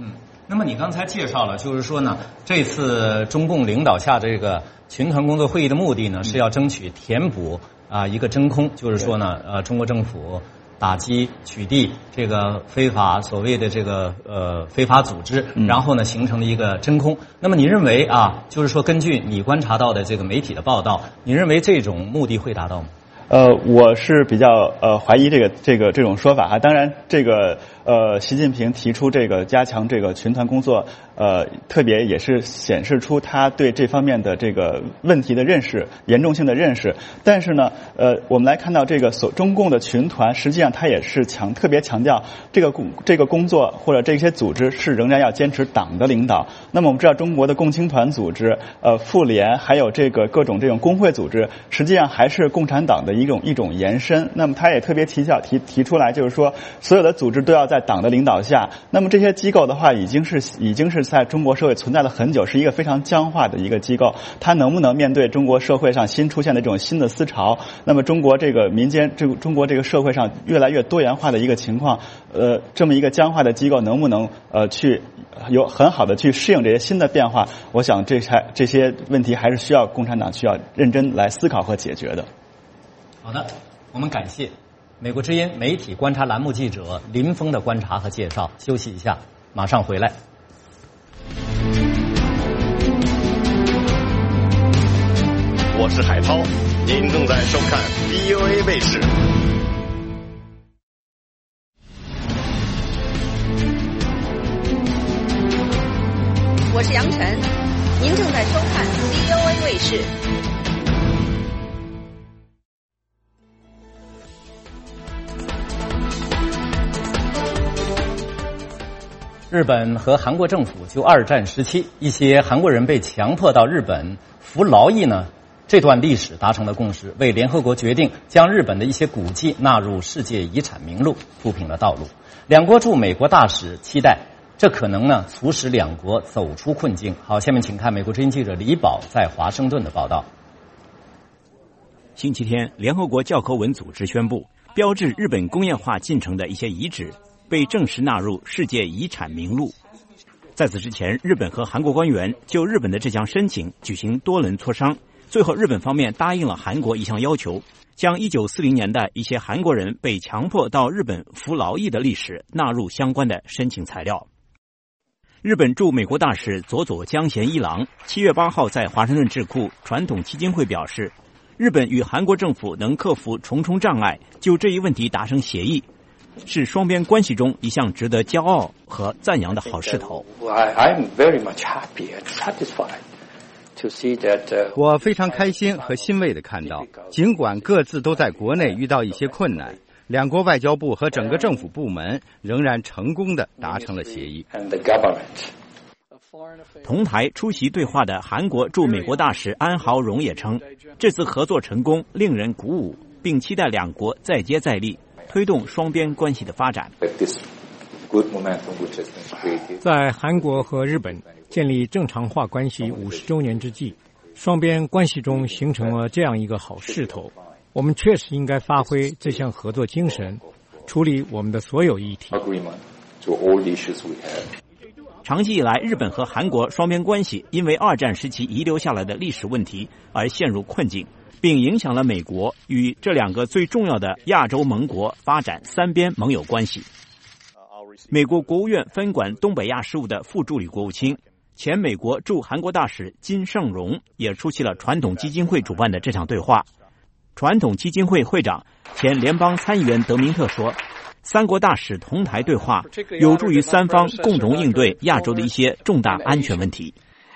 那么你刚才介绍了，就是说呢，这次中共领导下这个群团工作会议的目的呢，是要争取填补啊、呃、一个真空，就是说呢，呃，中国政府打击取缔这个非法所谓的这个呃非法组织，然后呢形成了一个真空。那么你认为啊，就是说根据你观察到的这个媒体的报道，你认为这种目的会达到吗？ 呃，我是比较呃怀疑这个这个这种说法哈。当然，这个呃，习近平提出这个加强这个群团工作，呃，特别也是显示出他对这方面的这个问题的认识、严重性的认识。但是呢，呃，我们来看到这个所中共的群团，实际上他也是强特别强调这个工这个工作或者这些组织是仍然要坚持党的领导。那么我们知道，中国的共青团组织、呃妇联还有这个各种这种工会组织，实际上还是共产党的一种一种延伸。那么他也特别提教提提出来，就是说所有的组织都要在党的领导下。那么这些机构的话，已经是已经是在中国社会存在了很久，是一个非常僵化的一个机构。它能不能面对中国社会上新出现的这种新的思潮？那么中国这个民间这个中国这个社会上越来越多元化的一个情况，呃，这么一个僵化的机构能不能呃去有很好的去适应这些新的变化？我想这还这些问题还是需要共产党需要认真来思考和解决的。 好的，我们感谢美国之音媒体观察栏目记者林峰的观察和介绍。休息一下，马上回来。 我是海涛，您正在收看 V O A 卫视。 我是杨晨，您正在收看 V O A 卫视。 日本和韩国政府就二战时期一些韩国人被强迫到日本服劳役呢这段历史达成了共识，为联合国决定将日本的一些古迹纳入世界遗产名录铺平了道路。两国驻美国大使期待这可能呢促使两国走出困境。好，下面请看美国之音记者李宝在华盛顿的报道。 星期天，联合国教科文组织宣布，标志日本工业化进程的一些遗址被正式纳入世界遗产名录。在此之前，日本和韩国官员就日本的这项申请举行多轮磋商，最后日本方面答应了韩国一项要求，将一九四零年代一些韩国人被强迫到日本服劳役的历史纳入相关的申请材料。日本驻美国大使佐佐江贤一郎七月八号在华盛顿智库传统基金会表示，日本与韩国政府能克服重重障碍，就这一问题达成协议，是双边关系中一项值得骄傲和赞扬的好势头。 我非常开心和欣慰地看到，尽管各自都在国内遇到一些困难，两国外交部和整个政府部门仍然成功地达成了协议。 同台出席对话的韩国驻美国大使安豪荣也称，这次合作成功令人鼓舞，并期待两国再接再厉，推动双边关系的发展。 在韩国和日本建立正常化关系五十周年之际，双边关系中形成了这样一个好势头。我们确实应该发挥这项合作精神，处理我们的所有议题。 长期以来，日本和韩国双边关系因为二战时期遗留下来的历史问题而陷入困境，并影响了美国与这两个最重要的亚洲盟国发展三边盟友关系。美国国务院分管东北亚事务的副助理国务卿、前美国驻韩国大使金盛荣也出席了传统基金会主办的这场对话。传统基金会会长、前联邦参议员德明特说，三国大使同台对话有助于三方共同应对亚洲的一些重大安全问题。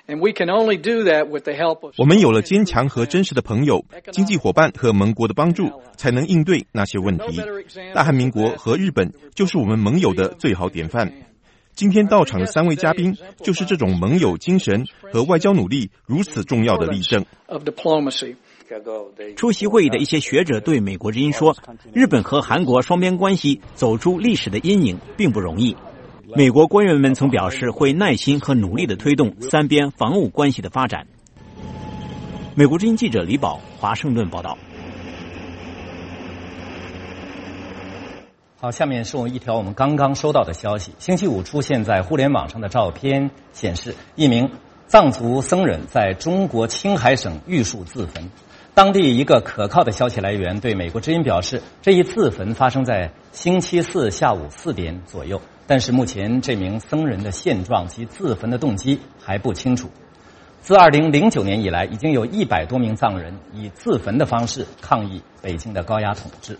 我们有了坚强和真实的朋友、经济伙伴和盟国的帮助，才能应对那些问题。大韩民国和日本就是我们盟友的最好典范。今天到场的三位嘉宾就是这种盟友精神和外交努力如此重要的例证。 出席会议的一些学者对美国之音说，日本和韩国双边关系走出历史的阴影并不容易。美国官员们曾表示会耐心和努力地推动三边防务关系的发展。美国之音记者李宝，华盛顿报道。 好，下面是我一条我们刚刚收到的消息。星期五出现在互联网上的照片显示，一名藏族僧人在中国青海省玉树自焚。当地一个可靠的消息来源对美国之音表示，这一自焚发生在星期四下午四点左右，但是目前这名僧人的现状及自焚的动机还不清楚。自二零零九年以来，已经有一百多名藏人以自焚的方式抗议北京的高压统治。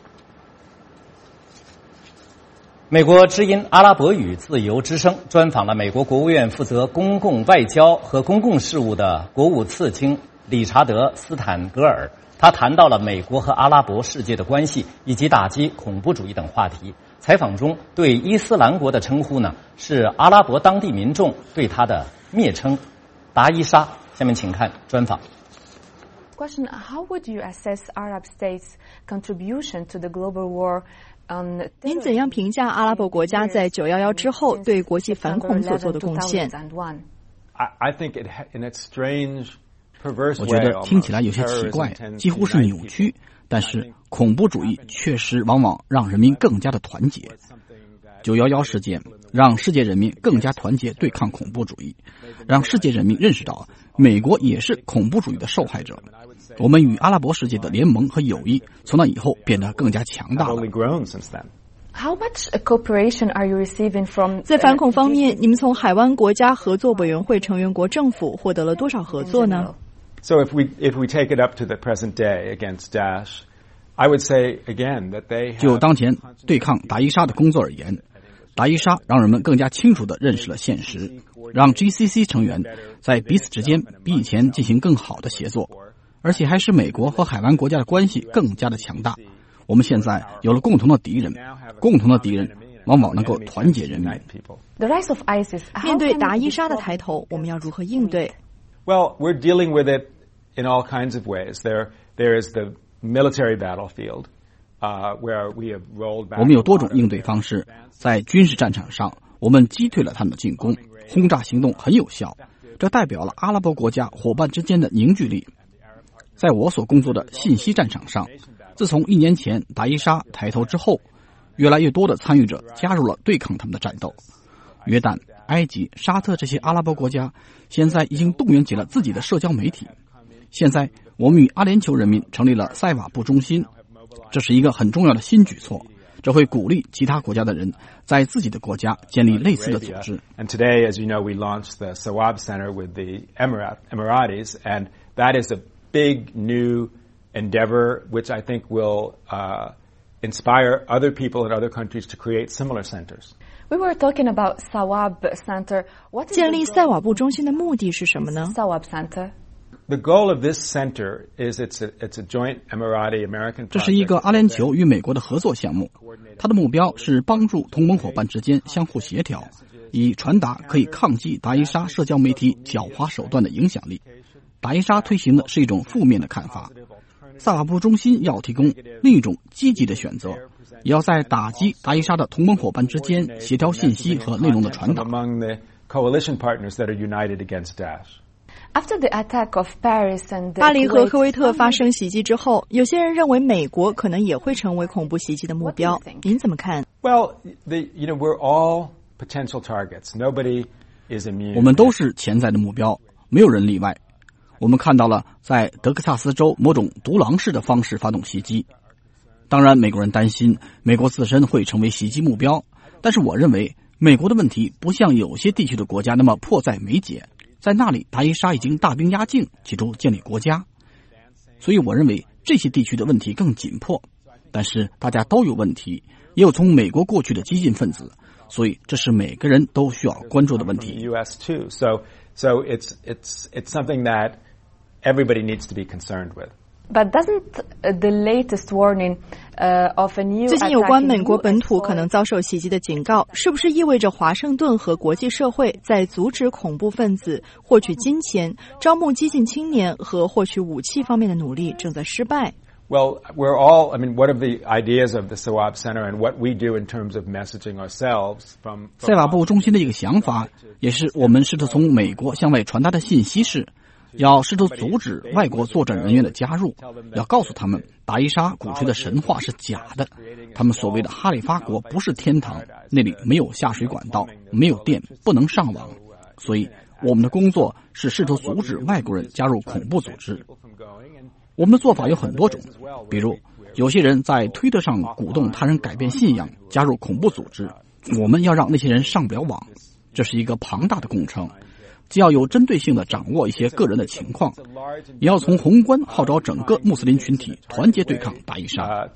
美国之音阿拉伯语自由之声专访了美国国务院负责公共外交和公共事务的国务次卿理查德·斯坦格尔，他谈到了美国和阿拉伯世界的关系以及打击恐怖主义等话题。采访中对伊斯兰国的称呼呢，是阿拉伯当地民众对他的蔑称达伊莎。下面请看专访。 Question: How would you assess Arab states' contribution to the global war? 您怎样评价阿拉伯国家在九一一之后对国际反恐所做的贡献？ 我觉得听起来有些奇怪，几乎是扭曲，但是恐怖主义确实往往让人民更加的团结。九一一事件让世界人民更加团结对抗恐怖主义，让世界人民认识到美国也是恐怖主义的受害者。我们与阿拉伯世界的联盟和友谊从那以后变得更加强大了。 How much cooperation are you receiving from? 在反恐方面，你们从海湾国家合作委员会成员国政府获得了多少合作呢？ So if we if we take it up to the present day against Daesh, I would say again that they. 就当前对抗达伊莎的工作而言，达伊莎让人们更加清楚地认识了现实，让 G C C 成员在彼此之间比以前进行更好的协作。而且还使美国和海湾国家的关系更加的强大。我们现在有了共同的敌人，共同的敌人往往能够团结人民。 面对达伊莎的抬头，我们要如何应对 ？Well, we're dealing with it in all kinds of ways. There, there is the military battlefield, uh, where we have rolled back. 我们有多种应对方式，在军事战场上，我们击退了他们的进攻，轰炸行动很有效，这代表了阿拉伯国家伙伴之间的凝聚力。在我所工作的信息战场上，自从一年前达伊莎抬头之后，越来越多的参与者加入了对抗他们的战斗。约旦、埃及、沙特这些阿拉伯国家现在已经动员起了自己的社交媒体。现在我们与阿联酋人民成立了塞瓦布中心，这是一个很重要的新举措，这会鼓励其他国家的人在自己的国家建立类似的组织。 And today, as you know, we launched the Sawab Center with the Emirat, Emiratis, and that is a big new endeavor which I think will uh, inspire other people in other countries to create similar centers. We were talking about Sawab Center. What is 建立塞瓦布中心的目的是什么呢 ？Sawab Center. The goal of this center is it's a it's a joint Emirati American project. 这是一个阿联酋与美国的合作项目，它的目标是帮助同盟伙伴之间相互协调，以传达可以抗击达伊莎社交媒体狡猾手段的影响力。达伊莎推行的是一种负面的看法，萨瓦布中心要提供另一种积极的选择，也要在打击达伊莎的同盟伙伴之间协调信息和内容的传达。 巴黎和科威特发生袭击之后，有些人认为美国可能也会成为恐怖袭击的目标，您怎么看？ Well, the, you know, we're all potential targets. Nobody is immune. 我们都是潜在的目标，没有人例外。我们看到了在德克萨斯州某种独狼式的方式发动袭击。当然，美国人担心美国自身会成为袭击目标，但是我认为美国的问题不像有些地区的国家那么迫在眉睫，在那里达伊莎已经大兵压境，企图建立国家。所以我认为这些地区的问题更紧迫，但是大家都有问题，也有从美国过去的激进分子，所以这是每个人都需要关注的问题。 So it's it's it's something that everybody needs to be concerned with. But doesn't the latest warning uh, of a new 最近有关美国本土可能遭受袭击的警告，是不是意味着华盛顿和国际社会在阻止恐怖分子获取金钱、招募激进青年和获取武器方面的努力正在失败？ Well, we're all, I mean, what are the ideas of the Sawab Center and what we do in terms of messaging ourselves from... 塞瓦布中心的一个想法，也是我们试图从美国向外传达的信息是， 要试图阻止外国作战人员的加入，要告诉他们达伊沙鼓吹的神话是假的，他们所谓的哈里发国不是天堂，那里没有下水管道，没有电，不能上网。所以我们的工作是试图阻止外国人加入恐怖组织。我们的做法有很多种，比如有些人在推特上鼓动他人改变信仰，加入恐怖组织，我们要让那些人上不了网。这是一个庞大的工程，既要有针对性地掌握一些个人的情况，也要从宏观号召整个穆斯林群体团结对抗达伊沙。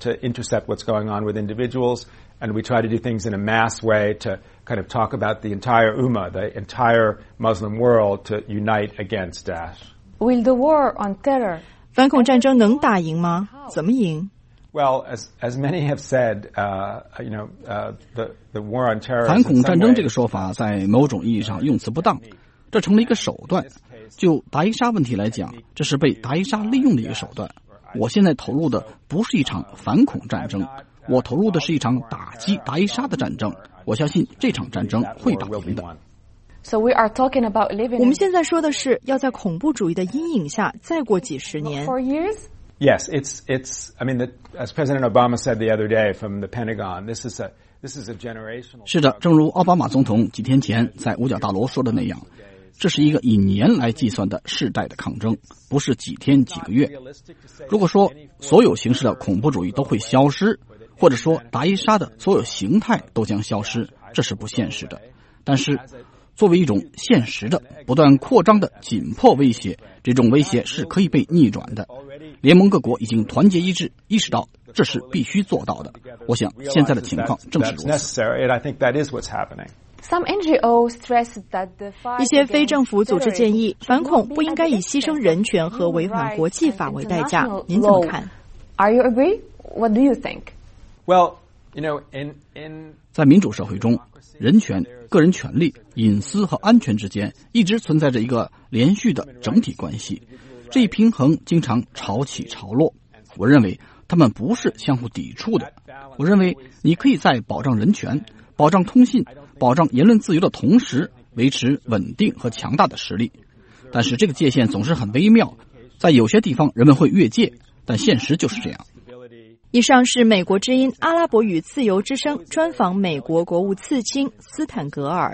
And we try to do things in a mass way to kind of talk about the entire Ummah, the entire Muslim world, to unite against Daesh. Will the war on terror? 反恐战争能打赢吗？怎么赢？ Well, as as many have said, uh, you know, uh, the the war on terror. 反恐战争这个说法在某种意义上用词不当，这成了一个手段。就达伊沙问题来讲，这是被达伊沙利用的一个手段。我现在投入的不是一场反恐战争。我投入的是一场打击达伊沙的战争，我相信这场战争会打赢的。 So we are talking about living. 我们现在说的是要在恐怖主义的阴影下再过几十年。 For years? Yes, it's it's. I mean, the, as President Obama said the other day from the Pentagon, this is a this is a generational. 是的，正如奥巴马总统几天前在五角大楼说的那样，这是一个以年来计算的世代的抗争，不是几天几个月。如果说所有形式的恐怖主义都会消失，或者说达伊沙的所有形态都将消失，这是不现实的。但是作为一种现实的不断扩张的紧迫威胁，这种威胁是可以被逆转的。联盟各国已经团结一致，意识到这是必须做到的。我想现在的情况正是如此。 Some N G Os stress that the fight 一些非政府组织建议，反恐不应该以牺牲人权和违反国际法为代价。您怎么看？ Are you agree? What do you think? Well, you know, in in 在民主社会中，人权、个人权利、隐私和安全之间一直存在着一个连续的整体关系，这一平衡经常潮起潮落。我认为它们不是相互抵触的。我认为你可以在保障人权、保障通信、保障言论自由的同时，维持稳定和强大的实力。但是这个界限总是很微妙，在有些地方人们会越界，但现实就是这样。 以上是美国之音阿拉伯语自由之声专访美国国务次卿斯坦格尔。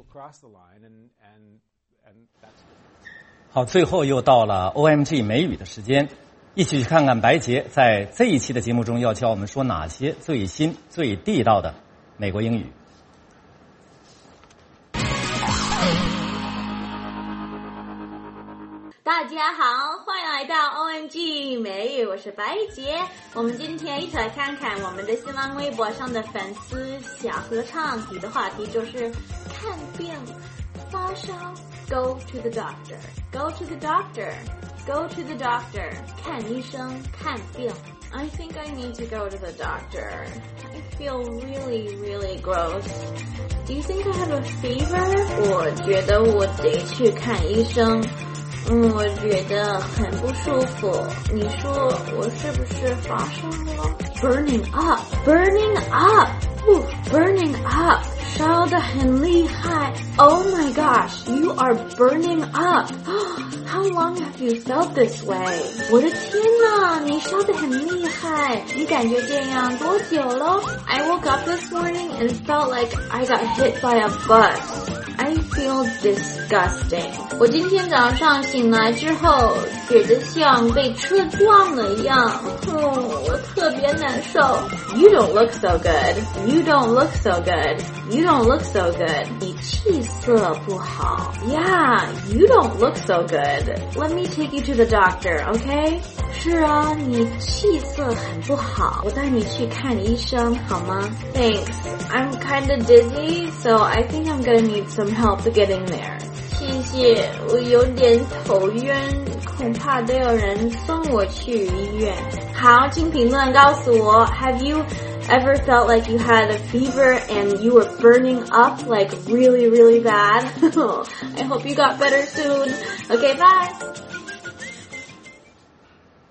好，最后又到了 O M G 美语的时间，一起去看看白洁在这一期的节目中要教我们说哪些最新最地道的美国英语。 大家好，欢迎来到 O M G 美语，我是白洁。我们今天一起来看看我们的新浪微博上的粉丝小合唱提的话题，就是看病发烧 Go to the doctor Go to the doctor Go to the doctor 看医生看病 I think I need to go to the doctor I feel really really gross Do you think I have a fever? 我觉得我得去看医生嗯，我觉得很不舒服。你说我是不是发烧了 ？Burning up, burning up, Ooh, burning up， 烧得很厉害。Oh my gosh, you are burning up. How long have you felt this way? 我的天哪，你烧得很厉害。你感觉这样多久了 ？I woke up this morning and felt like I got hit by a bus.I feel disgusting. 我今天早上醒来之后，觉得像被车撞了一样，嗯，我特别难受。You don't look so good. You don't look so good. You don't look so good. 你气色不好。Yeah, you don't look so good. Let me take you to the doctor, okay? 是啊，你气色很不好，我带你去看医生好吗 ？Thanks. I'm kind of dizzy, so I think I'm gonna need some help getting there. 谢谢，我有点头晕，恐怕得有人送我去医院。好，请评论告诉我 ，Have you ever felt like you had a fever and you were burning up like really, really bad? I hope you got better soon. Okay, bye.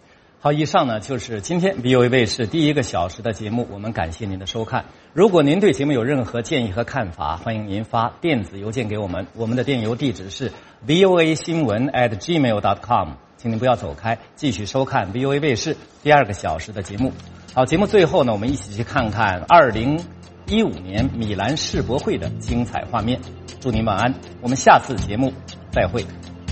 好，以上呢就是今天 V O A 卫视第一个小时的节目，我们感谢您的收看。如果您对节目有任何建议和看法，欢迎您发电子邮件给我们，我们的电邮地址是 v o a 新闻 at gmail dot com。请您不要走开，继续收看 V O A 卫视第二个小时的节目。好，节目最后呢，我们一起去看看二零一五年米兰世博会的精彩画面。祝您晚安，我们下次节目再会。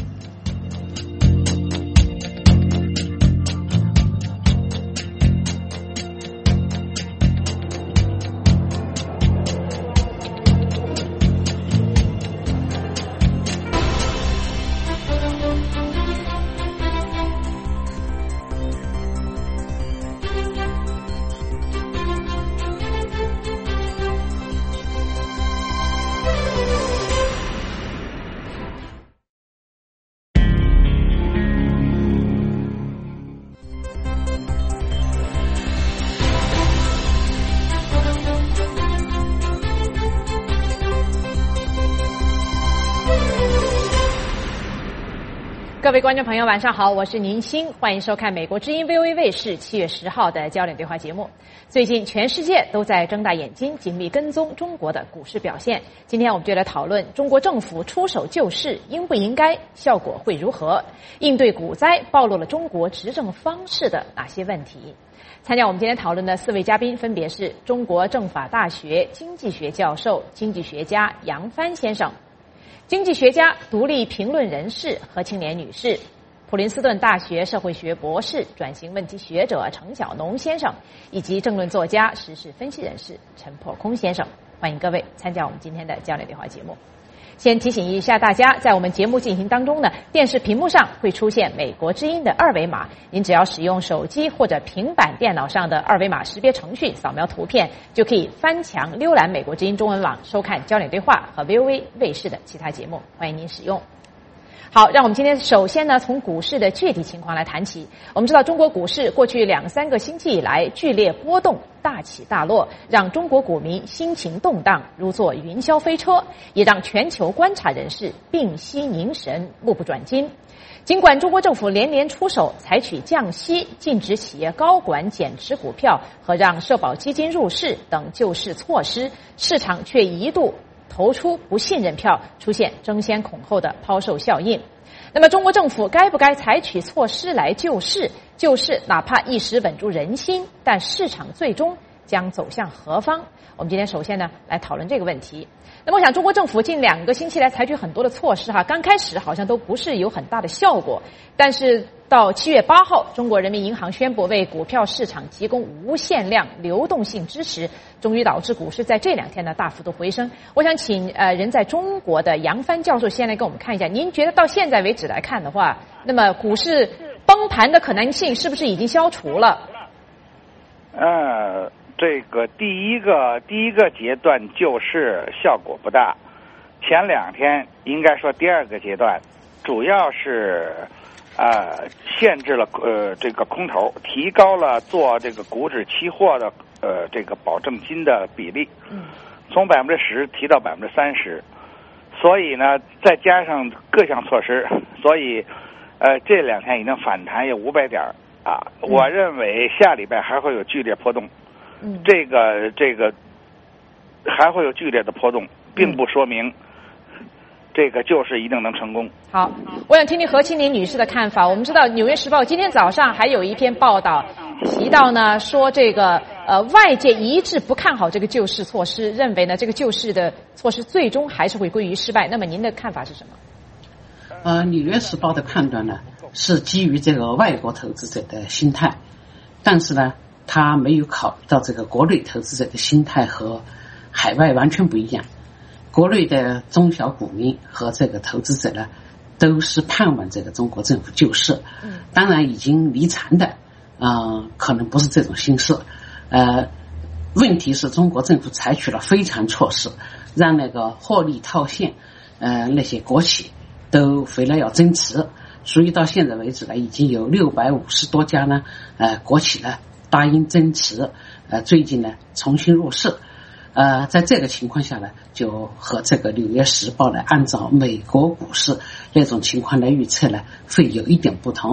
各位观众朋友，晚上好，我是宁鑫，欢迎收看美国之音 V O A 卫视七月十号的焦点对话节目。最近全世界都在睁大眼睛，紧密跟踪中国的股市表现。今天我们就来讨论中国政府出手救市应不应该，效果会如何？应对股灾暴露了中国执政方式的哪些问题？参加我们今天讨论的四位嘉宾分别是中国政法大学经济学教授、经济学家杨帆先生，经济学家、独立评论人士何青莲女士，普林斯顿大学社会学博士、转型问题学者程晓农先生，以及政论作家、时事分析人士陈破空先生。欢迎各位参加我们今天的焦点对话节目。先提醒一下大家，在我们节目进行当中呢，电视屏幕上会出现美国之音的二维码，您只要使用手机或者平板电脑上的二维码识别程序扫描图片，就可以翻墙浏览美国之音中文网，收看焦点对话和 V O A 卫视的其他节目，欢迎您使用。好，让我们今天首先呢从股市的具体情况来谈起。我们知道中国股市过去两三个星期以来剧烈波动，大起大落，让中国股民心情动荡，如坐云霄飞车，也让全球观察人士屏息凝神，目不转睛。尽管中国政府连连出手，采取降息、禁止企业高管减持股票和让社保基金入市等救市措施，市场却一度投出不信任票，出现争先恐后的抛售效应。那么中国政府该不该采取措施来救市？救市哪怕一时稳住人心，但市场最终将走向何方？我们今天首先呢来讨论这个问题。那么我想中国政府近两个星期来采取很多的措施哈，刚开始好像都不是有很大的效果，但是到七月八号，中国人民银行宣布为股票市场提供无限量流动性支持，终于导致股市在这两天呢大幅度回升。我想请呃人在中国的杨帆教授先来给我们看一下，您觉得到现在为止来看的话，那么股市崩盘的可能性是不是已经消除了？ 呃，这个第一个第一个阶段救市效果不大，前两天应该说第二个阶段主要是呃限制了呃这个空头，提高了做这个股指期货的呃这个保证金的比例，从百分之十提到百分之三十，所以呢再加上各项措施，所以呃这两天已经反弹有五百点啊，我认为下礼拜还会有剧烈波动。嗯，这个这个还会有剧烈的波动，并不说明这个救市一定能成功。 好，我想听听何青莲女士的看法。我们知道《纽约时报》今天早上还有一篇报道提到呢，说这个呃外界一致不看好这个救市措施，认为呢这个救市的措施最终还是会归于失败。那么您的看法是什么？ 呃，《纽约时报》的判断呢是基于这个外国投资者的心态，但是呢他没有考虑到这个国内投资者的心态和海外完全不一样。国内的中小股民和这个投资者呢都是盼望这个中国政府救市，当然已经离场的呃，可能不是这种心思。呃，问题是中国政府采取了非常措施，让那个获利套现呃那些国企都非了要增持，所以到现在为止呢已经有六百五十多家呢呃国企呢答应增持，呃最近呢重新入市。呃，在这个情况下呢，就和这个《纽约时报》呢，按照美国股市那种情况来预测呢，会有一点不同。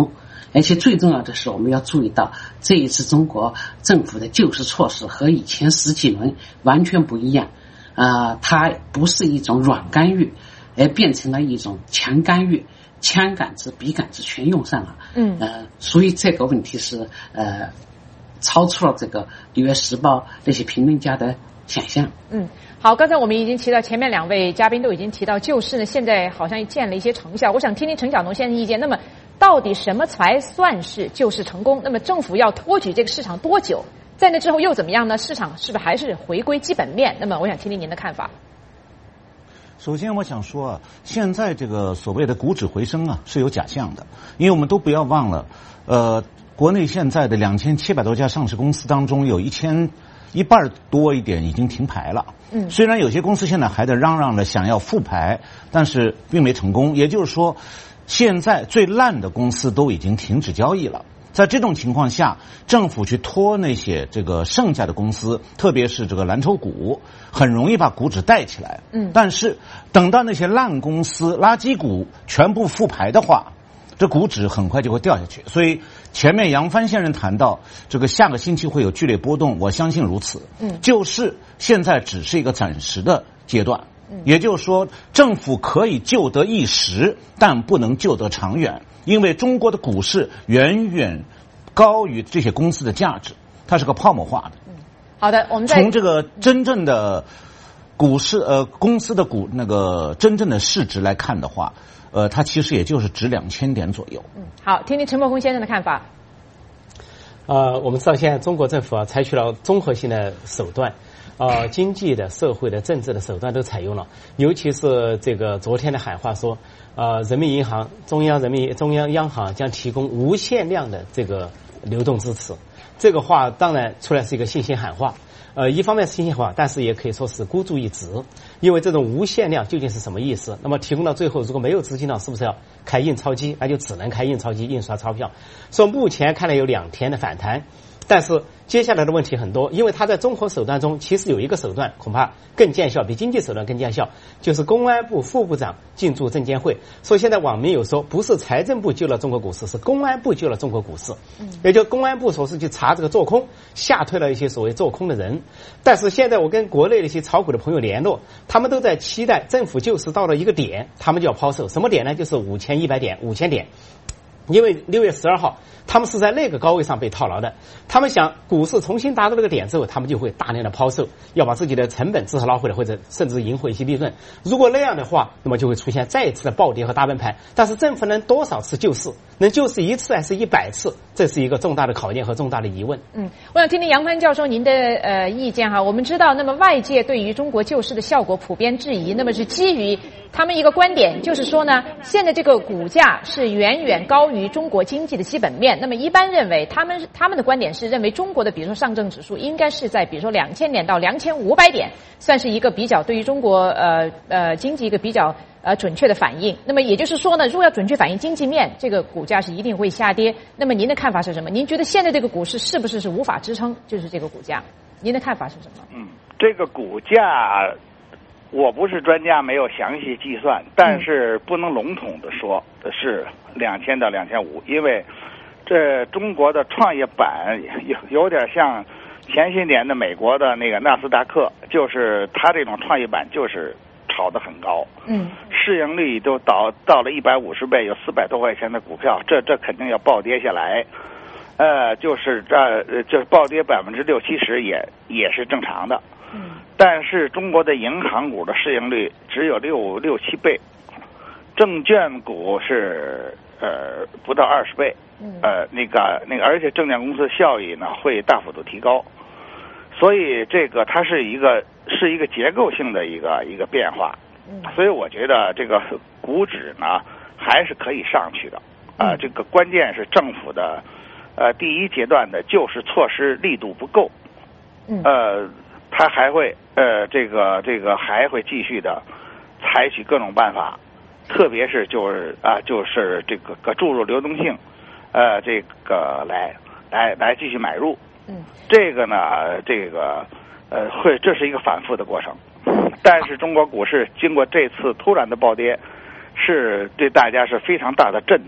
而且最重要的是，我们要注意到这一次中国政府的救市措施和以前十几轮完全不一样，啊、呃，它不是一种软干预，而变成了一种强干预，枪杆子、笔杆子全用上了。 嗯， 呃，所以这个问题是呃超出了这个《纽约时报》那些评论家的想象。 嗯。好，刚才我们已经提到，前面两位嘉宾都已经提到救市呢，现在好像见了一些成效。我想听听陈晓农先生意见。那么，到底什么才算是救市成功？那么，政府要托举这个市场多久？在那之后又怎么样呢？市场是不是还是回归基本面？那么，我想听听您的看法。 首先，我想说啊，现在这个所谓的股指回升啊，是有假象的，因为我们都不要忘了，呃，国内现在的两千七百多家上市公司当中，有一千一半多一点已经停牌了。 嗯， 虽然有些公司现在还在嚷嚷着想要复牌，但是并没成功。也就是说，现在最烂的公司都已经停止交易了。在这种情况下，政府去拖那些这个剩下的公司，特别是这个蓝筹股，很容易把股指带起来。 嗯， 但是等到那些烂公司、垃圾股全部复牌的话，这股指很快就会掉下去。所以前面杨帆先生谈到这个下个星期会有剧烈波动，我相信如此。 嗯， 就是现在只是一个暂时的阶段。嗯，也就是说，政府可以救得一时，但不能救得长远，因为中国的股市远远高于这些公司的价值，它是个泡沫化的。 嗯，好的，我们从这个真正的股市呃公司的股那个真正的市值来看的话，呃，它其实也就是值两千点左右。 嗯，好，听听陈伯峰先生的看法。 呃，我们知道现在中国政府啊采取了综合性的手段，呃，经济的、社会的、政治的手段都采用了，尤其是这个昨天的喊话说，呃，人民银行、中央人民中央央行将提供无限量的这个流动支持。这个话当然出来是一个信心喊话，呃，一方面是信心喊话，但是也可以说是孤注一掷，因为这种无限量究竟是什么意思？那么提供到最后，如果没有资金了，是不是要开印钞机？那就只能开印钞机，印刷钞票。说目前看来有两天的反弹，但是接下来的问题很多，因为它在综合手段中其实有一个手段恐怕更见效，比经济手段更见效，就是公安部副部长进驻证监会。所以现在网民有说，不是财政部救了中国股市，是公安部救了中国股市。嗯，也就公安部说是去查这个做空，吓退了一些所谓做空的人。但是现在我跟国内的一些炒股的朋友联络，他们都在期待政府救市到了一个点，他们就要抛售。什么点呢？就是五千一百点、五千点。因为六月十二号他们是在那个高位上被套牢的，他们想股市重新达到这个点之后，他们就会大量的抛售，要把自己的成本至少捞回来，或者甚至赢回一些利润。如果那样的话，那么就会出现再一次的暴跌和大崩盘。但是政府能多少次救市？能救市一次还是一百次？这是一个重大的考验和重大的疑问。 嗯，我想听听杨帆教授您的呃意见哈。我们知道，那么外界对于中国救市的效果普遍质疑，那么是基于他们一个观点，就是说呢，现在这个股价是远远高于中国经济的基本面。那么一般认为，他们他们的观点是认为中国的比如说上证指数应该是在比如说两千点到两千五百点，算是一个比较对于中国呃呃经济一个比较呃准确的反应。那么也就是说呢，如果要准确反映经济面，这个股价是一定会下跌。那么您的看法是什么？您觉得现在这个股市是不是是无法支撑？就是这个股价，您的看法是什么？ 嗯，这个股价。我不是专家，没有详细计算，但是不能笼统的说是两千到两千五，因为这中国的创业板有有点像前些年的美国的那个纳斯达克，就是它这种创业板就是炒得很高， 嗯， 市盈率都到到了一百五十倍，有四百多块钱的股票，这这肯定要暴跌下来，呃，就是这就是暴跌百分之六七十也也是正常的。 嗯， 但是中国的银行股的市盈率只有六六七倍，证券股是呃不到二十倍，呃那个那个，而且证券公司效益呢会大幅度提高，所以这个它是一个是一个结构性的一个一个变化，所以我觉得这个股指呢还是可以上去的，啊、呃，这个关键是政府的呃第一阶段的救市措施力度不够，呃。他还会呃，这个这个还会继续的采取各种办法，特别是就是啊，就是这个个注入流动性，呃，这个来来来继续买入。 嗯， 这个呢，这个呃，会这是一个反复的过程。但是中国股市经过这次突然的暴跌，是对大家是非常大的震动。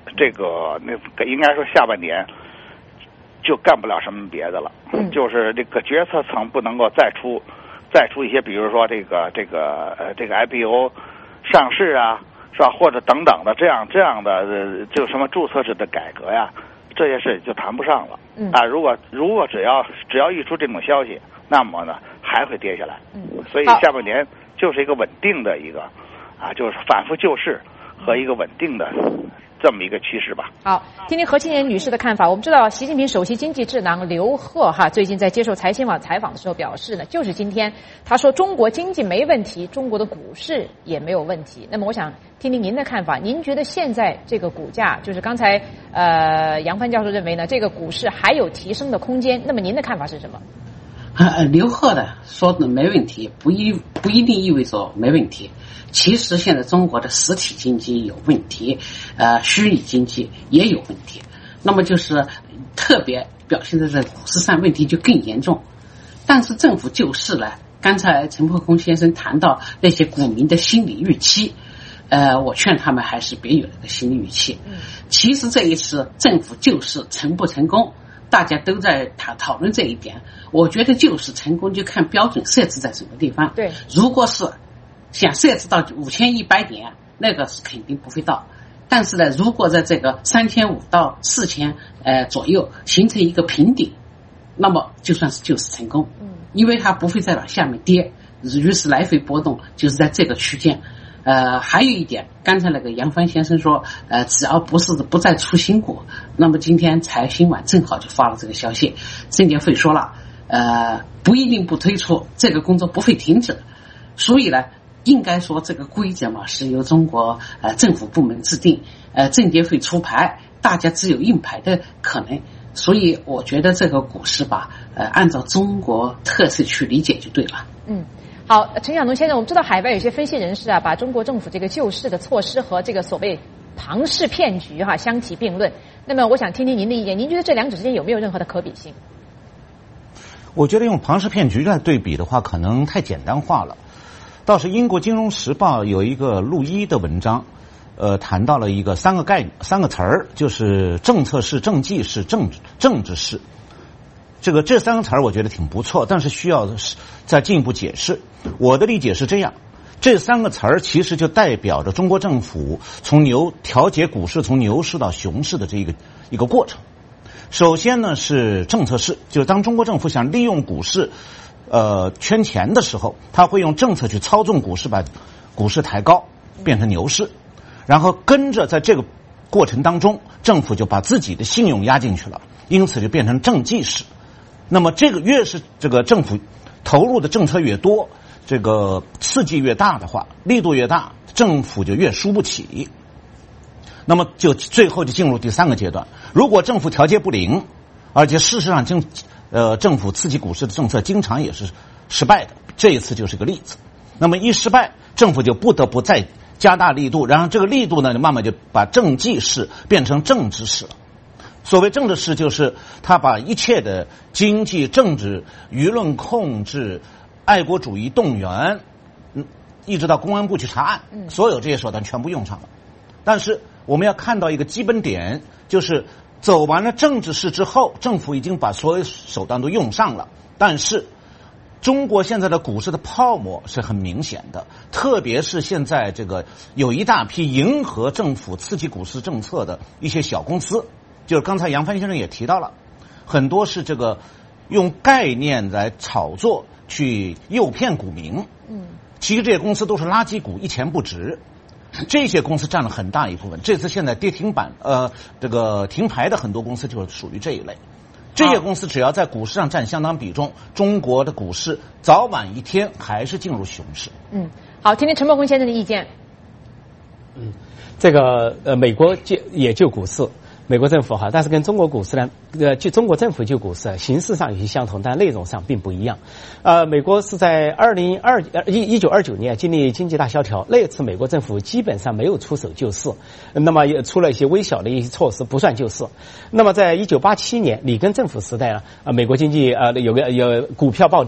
这个那应该说下半年就干不了什么别的了， 嗯、 就是这个决策层不能够再出再出一些，比如说这个这个呃这个 I P O 上市啊，是吧？或者等等的这样这样的呃就什么注册制的改革呀，这些事就谈不上了。 嗯啊，如果如果只要只要一出这种消息，那么呢还会跌下来。 嗯， 所以下半年就是一个稳定的一个啊，就是反复救市和一个稳定的这么一个趋势吧。 好，听听何清妍女士的看法。我们知道，习近平首席经济智囊刘鹤哈最近在接受财新网采访的时候表示呢，就是今天他说中国经济没问题，中国的股市也没有问题。那么我想听听您的看法，您觉得现在这个股价，就是刚才呃杨帆教授认为呢，这个股市还有提升的空间？那么您的看法是什么？ 呃，刘鹤的说的没问题，不一不一定意味着没问题。其实现在中国的实体经济有问题，呃，虚拟经济也有问题。那么就是特别表现在这股市上，问题就更严重。但是政府救市呢，刚才陈破空先生谈到那些股民的心理预期，呃，我劝他们还是别有那个心理预期。其实这一次政府救市成不成功？大家都在讨讨论这一点，我觉得就是成功就看标准设置在什么地方。 对， 如果是想设置到五千一百点，那个是肯定不会到。但是呢，如果在这个三千五到四千呃左右形成一个平顶，那么就算是救市成功。嗯，因为它不会再往下面跌，于是来回波动就是在这个区间。呃，还有一点，刚才那个杨帆先生说，呃，只要不是不再出新股，那么今天财新网正好就发了这个消息，证监会说了，呃，不一定不推出，这个工作不会停止，所以呢，应该说这个规则嘛是由中国呃政府部门制定，呃，证监会出牌，大家只有应牌的可能，所以我觉得这个股市吧，呃，按照中国特色去理解就对了。 嗯。好，陈晓农先生，我们知道海外有些分析人士啊，把中国政府这个救市的措施和这个所谓庞氏骗局哈、啊、相提并论。那么，我想听听您的意见，您觉得这两者之间有没有任何的可比性？ 我觉得用庞氏骗局来对比的话，可能太简单化了。倒是英国金融时报有一个陆一的文章，呃，谈到了一个三个概念、三个词儿，就是政策式、政绩式、政治政治式。这个这三个词儿我觉得挺不错，但是需要再进一步解释。我的理解是这样，这三个词儿其实就代表着中国政府从牛调节股市从牛市到熊市的这一个一个过程。首先呢是政策式，就是当中国政府想利用股市呃圈钱的时候，他会用政策去操纵股市，把股市抬高变成牛市，然后跟着在这个过程当中，政府就把自己的信用压进去了，因此就变成政绩式。那么这个越是这个政府投入的政策越多，这个刺激越大的话，力度越大，政府就越输不起。那么就最后就进入第三个阶段，如果政府调节不灵，而且事实上政呃政府刺激股市的政策经常也是失败的，这一次就是个例子。那么一失败，政府就不得不再加大力度，然后这个力度呢慢慢就把政绩式变成政治式了。所谓政治式，就是他把一切的经济、政治、舆论控制、爱国主义动员，嗯，一直到公安部去查案，所有这些手段全部用上了。但是我们要看到一个基本点，就是走完了政治式之后，政府已经把所有手段都用上了，但是中国现在的股市的泡沫是很明显的，特别是现在这个有一大批迎合政府刺激股市政策的一些小公司。就是刚才杨帆先生也提到了，很多是这个用概念来炒作去诱骗股民。嗯，其实这些公司都是垃圾股，一钱不值。这些公司占了很大一部分。这次现在跌停板，呃，这个停牌的很多公司就是属于这一类。这些公司只要在股市上占相当比重，中国的股市早晚一天还是进入熊市。 嗯，好，听听陈伯宏先生的意见。 嗯，这个呃，美国救也救股市。美国政府哈，但是跟中国股市呢，呃，就中国政府救股市，形式上有些相同，但内容上并不一样。呃，美国是在二零二一一九二九年经历经济大萧条，那次美国政府基本上没有出手救市，那么也出了一些微小的一些措施，不算救市。那么在一九八七年里根政府时代呢，啊、呃，美国经济呃有个有股票暴跌。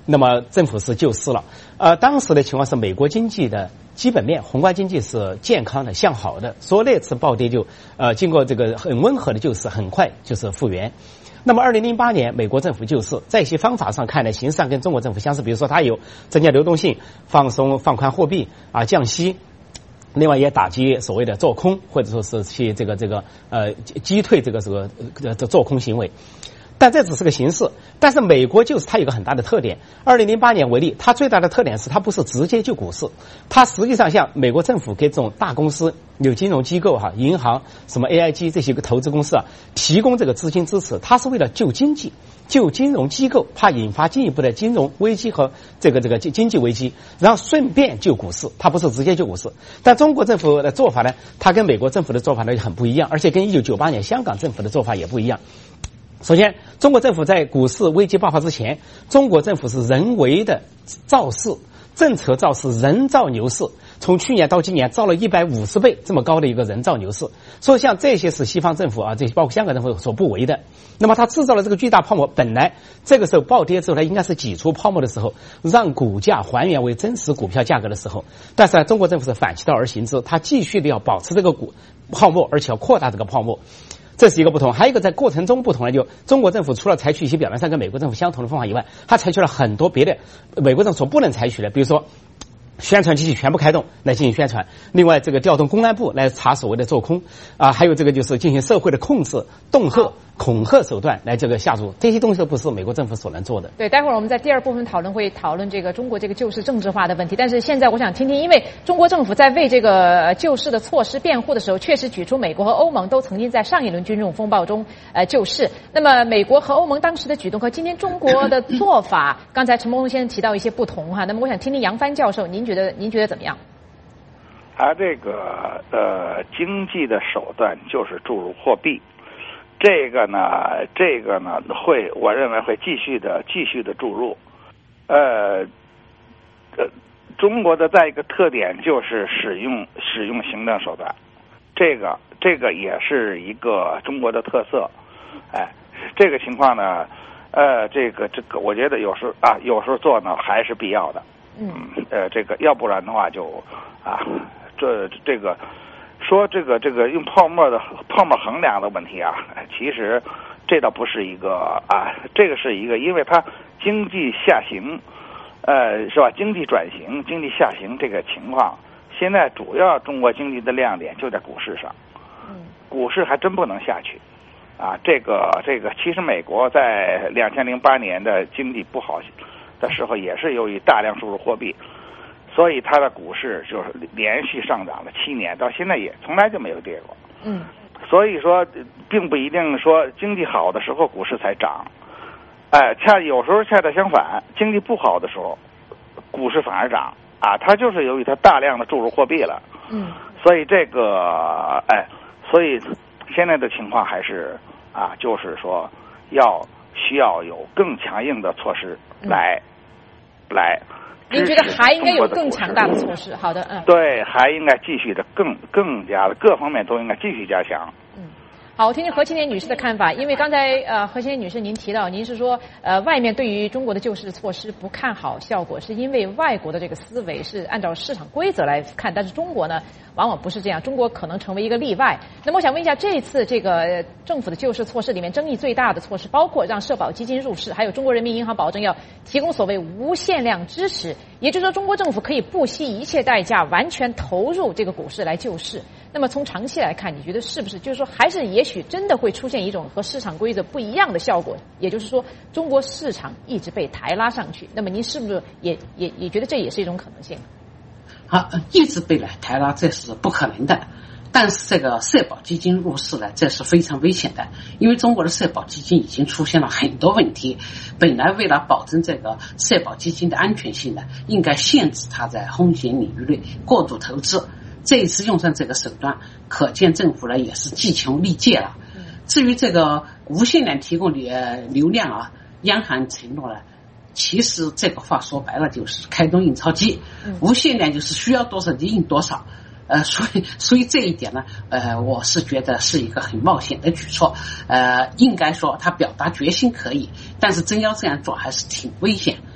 那么政府是救市了。呃，当时的情况是美国经济的基本面宏观经济是健康的向好的，所以那次暴跌就呃经过这个很温和的救市，很快就是复原。那么二零零八年美国政府救市，在一些方法上看呢，形式上跟中国政府相似，比如说它有增加流动性、放松放宽货币啊、降息，另外也打击所谓的做空，或者说是去这个这个呃击退这个这个呃做空行为。但这只是个形式，但是美国就是它有个很大的特点。二零零八年为例，它最大的特点是它不是直接救股市，它实际上像美国政府给这种大公司、有金融机构哈、银行、什么 A I G 这些个投资公司啊，提供这个资金支持，它是为了救经济、救金融机构，怕引发进一步的金融危机和这个这个经济危机，然后顺便救股市，它不是直接救股市。但中国政府的做法呢，它跟美国政府的做法呢很不一样，而且跟一九九八年香港政府的做法也不一样。首先，中国政府在股市危机爆发之前，中国政府是人为的造势，政策造势，人造牛市，从去年到今年造了一百五十倍这么高的一个人造牛市。所以像这些是西方政府啊，这些包括香港政府所不为的。那么它制造了这个巨大泡沫，本来这个时候暴跌之后呢，应该是挤出泡沫的时候，让股价还原为真实股票价格的时候。但是呢，中国政府是反其道而行之，它继续的要保持这个股泡沫，而且要扩大这个泡沫。这是一个不同，还有一个在过程中不同呢，就中国政府除了采取一些表面上跟美国政府相同的方法以外，它采取了很多别的美国政府所不能采取的，比如说宣传机器全部开动来进行宣传，另外这个调动公安部来查所谓的做空啊，还有这个就是进行社会的控制、恫吓、恐吓手段来这个下注，这些东西都不是美国政府所能做的。 对，待会儿我们在第二部分讨论会讨论这个中国这个救市政治化的问题，但是现在我想听听，因为中国政府在为这个救市的措施辩护的时候，确实举出美国和欧盟都曾经在上一轮金融风暴中呃救市。那么美国和欧盟当时的举动和今天中国的做法，刚才陈伯宏先生提到一些不同哈，那么我想听听杨帆教授，您觉得您觉得怎么样？ 他这个呃经济的手段就是注入货币。这个呢，这个呢会，我认为会继续的、继续的注入。呃，呃，中国的再一个特点就是使用使用行政手段，这个这个也是一个中国的特色。哎，这个情况呢，呃，这个这个，我觉得有时候啊，有时候做呢还是必要的。 嗯。 呃，这个要不然的话就啊，这这个。说这个这个用泡沫的泡沫衡量的问题啊，其实这倒不是一个啊，这个是一个，因为它经济下行，呃，是吧？经济转型、经济下行这个情况，现在主要中国经济的亮点就在股市上，股市还真不能下去啊。这个这个，其实美国在两千零八年的经济不好的时候，也是由于大量注入货币。所以它的股市就是连续上涨了七年，到现在也从来就没有跌过。 嗯， 所以说并不一定说经济好的时候股市才涨，哎，恰有时候恰恰相反，经济不好的时候股市反而涨啊，它就是由于它大量的注入货币了。 嗯， 所以这个哎，所以现在的情况还是啊，就是说要需要有更强硬的措施来、嗯、来。 您觉得还应该有更强大的措施？好的，嗯， 对，还应该继续的更更加的各方面都应该继续加强。 嗯，好，我听听何青莲女士的看法，因为刚才呃何青莲女士您提到，您是说呃外面对于中国的救市措施不看好效果，是因为外国的这个思维是按照市场规则来看，但是中国呢往往不是这样，中国可能成为一个例外。那么我想问一下，这次这个政府的救市措施里面争议最大的措施，包括让社保基金入市，还有中国人民银行保证要提供所谓无限量支持，也就是说中国政府可以不惜一切代价完全投入这个股市来救市。那么从长期来看，你觉得是不是就是说还是也许真的会出现一种和市场规则不一样的效果，也就是说中国市场一直被抬拉上去，那么您是不是也也也觉得这也是一种可能性？ 啊，一直被来抬拉，这是不可能的。但是这个社保基金入市呢，这是非常危险的，因为中国的社保基金已经出现了很多问题。本来为了保证这个社保基金的安全性呢，应该限制它在风险领域内过度投资。这一次用上这个手段，可见政府呢也是计穷力竭了。至于这个无限量提供的流量啊，央行承诺了。其实这个话说白了就是开动印钞机，无限量就是需要多少就印多少，呃，所以所以这一点呢，呃，我是觉得是一个很冒险的举措，呃，应该说他表达决心可以，但是真要这样做还是挺危险。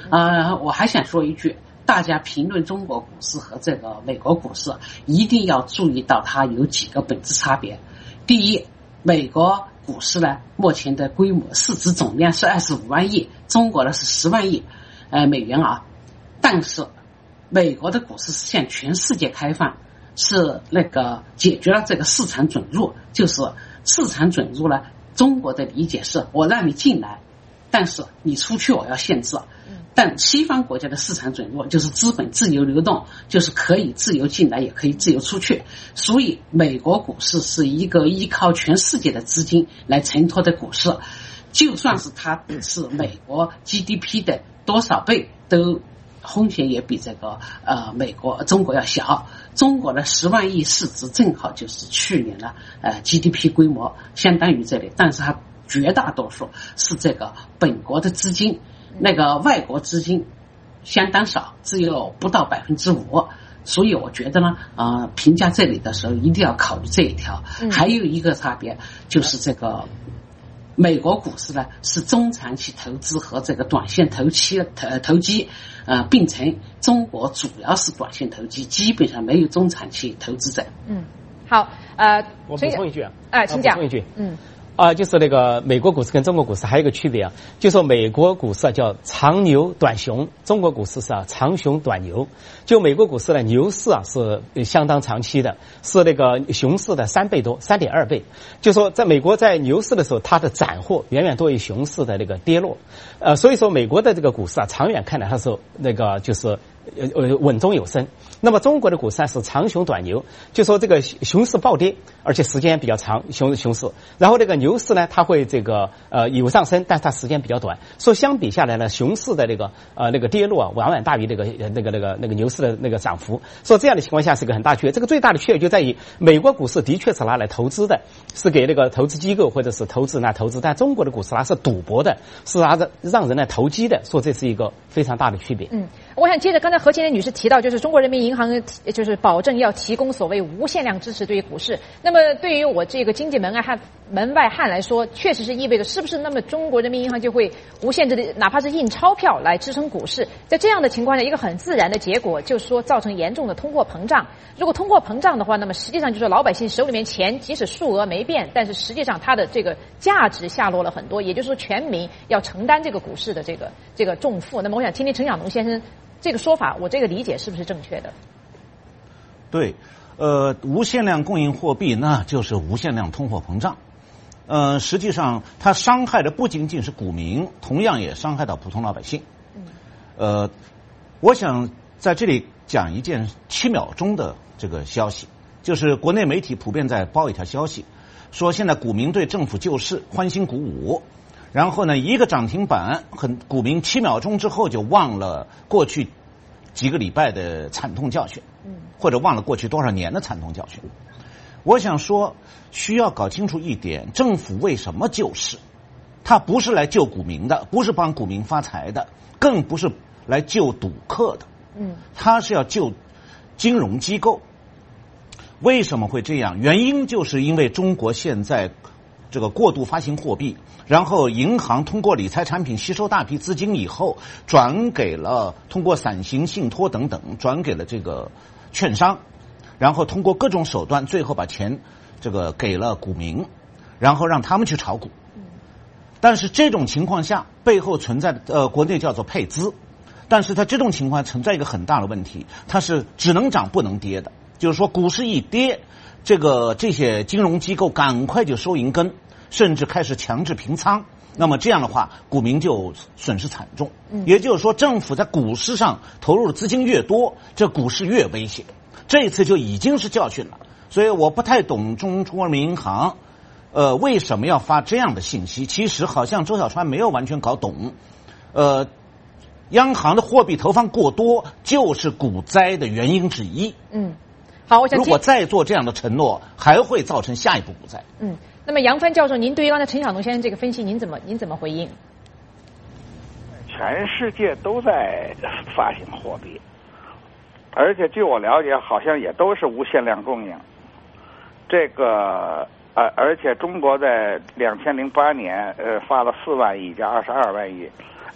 呃，我还想说一句，大家评论中国股市和这个美国股市，一定要注意到它有几个本质差别。第一，美国股市呢，目前的规模市值总量是二十五万亿，中国的是十万亿呃美元啊。但是美国的股市是向全世界开放，是那个解决了这个市场准入，就是市场准入呢，中国的理解是我让你进来，但是你出去我要限制。但西方国家的市场准入就是资本自由流动，就是可以自由进来也可以自由出去。所以美国股市是一个依靠全世界的资金来承托的股市，就算是它是美国 G D P 的多少倍，都风险也比这个呃美国中国要小。中国的十万亿市值正好就是去年的呃 G D P 规模，相当于这里，但是它绝大多数是这个本国的资金，那个外国资金相当少，只有不到百分之五。所以我觉得呢，呃，评价这里的时候一定要考虑这一条。嗯、还有一个差别就是这个美国股市呢是中长期投资和这个短线投期投投机呃并成，中国主要是短线投机，基本上没有中长期投资者。 嗯，好，呃， 我补充一句啊， 哎、呃，请讲。 补充一句， 嗯。 啊，就是那个美国股市跟中国股市还有一个区别啊，就说美国股市啊叫长牛短熊，中国股市是啊长熊短牛。就美国股市呢，牛市啊是相当长期的，是那个熊市的三倍多，三点二倍。就说在美国在牛市的时候，它的斩获远远多于熊市的那个跌落，呃，所以说美国的这个股市啊，长远看来它是那个就是呃呃稳中有升。那么中国的股市是长熊短牛，就说这个熊市暴跌，而且时间比较长，熊熊市，然后这个牛市呢，它会这个呃有上升，但是它时间比较短。所以相比下来呢，熊市的这个呃那个跌落啊，往往大于这个那个那个那个牛市的那个涨幅。所以这样的情况下是一个很大区别。这个最大的区别就在于美国股市的确是拿来投资的，是给那个投资机构或者是投资人来投资，但中国的股市它是赌博的，是拿着让人来投机的。说这是一个非常大的区别。 嗯，我想接着刚才何青莲女士提到，就是中国人民银行就是保证要提供所谓无限量支持对于股市。那么对于我这个经济门外汉门外汉来说，确实是意味着是不是那么中国人民银行就会无限制的哪怕是印钞票来支撑股市。在这样的情况下，一个很自然的结果就是说造成严重的通货膨胀。如果通货膨胀的话，那么实际上就是老百姓手里面钱即使数额没变，但是实际上它的这个价值下落了很多，也就是说全民要承担这个股市的这个这个重负。那么我想听听陈晓农先生这个说法，我这个理解是不是正确的？ 对，呃，无限量供应货币那就是无限量通货膨胀。呃，实际上它伤害的不仅仅是股民，同样也伤害到普通老百姓。呃，我想在这里讲一件七秒钟的这个消息，就是国内媒体普遍在报一条消息，说现在股民对政府救市欢欣鼓舞，然后呢，一个涨停板，很股民七秒钟之后就忘了过去几个礼拜的惨痛教训，或者忘了过去多少年的惨痛教训。我想说，需要搞清楚一点，政府为什么救市？它不是来救股民的，不是帮股民发财的，更不是来救赌客的。嗯，它是要救金融机构。为什么会这样？原因就是因为中国现在这个过度发行货币，然后银行通过理财产品吸收大批资金以后，转给了通过散行信托等等转给了这个券商，然后通过各种手段，最后把钱这个给了股民，然后让他们去炒股。但是这种情况下，背后存在的呃国内叫做配资，但是它这种情况存在一个很大的问题，它是只能涨不能跌的。就是说股市一跌，这个这些金融机构赶快就收银根，甚至开始强制平仓。那么这样的话，股民就损失惨重。也就是说，政府在股市上投入的资金越多，这股市越危险。这一次就已经是教训了。所以我不太懂中国人民银行呃为什么要发这样的信息。其实好像周小川没有完全搞懂。呃央行的货币投放过多就是股灾的原因之一。嗯， 好，我想如果再做这样的承诺，还会造成下一步股灾。 嗯，那么杨帆教授，您对于刚才陈晓农先生这个分析，您怎么您怎么回应？ 全世界都在发行货币，而且据我了解，好像也都是无限量供应。这个呃，而且中国在两千零八年呃发了四万亿加二十二万亿。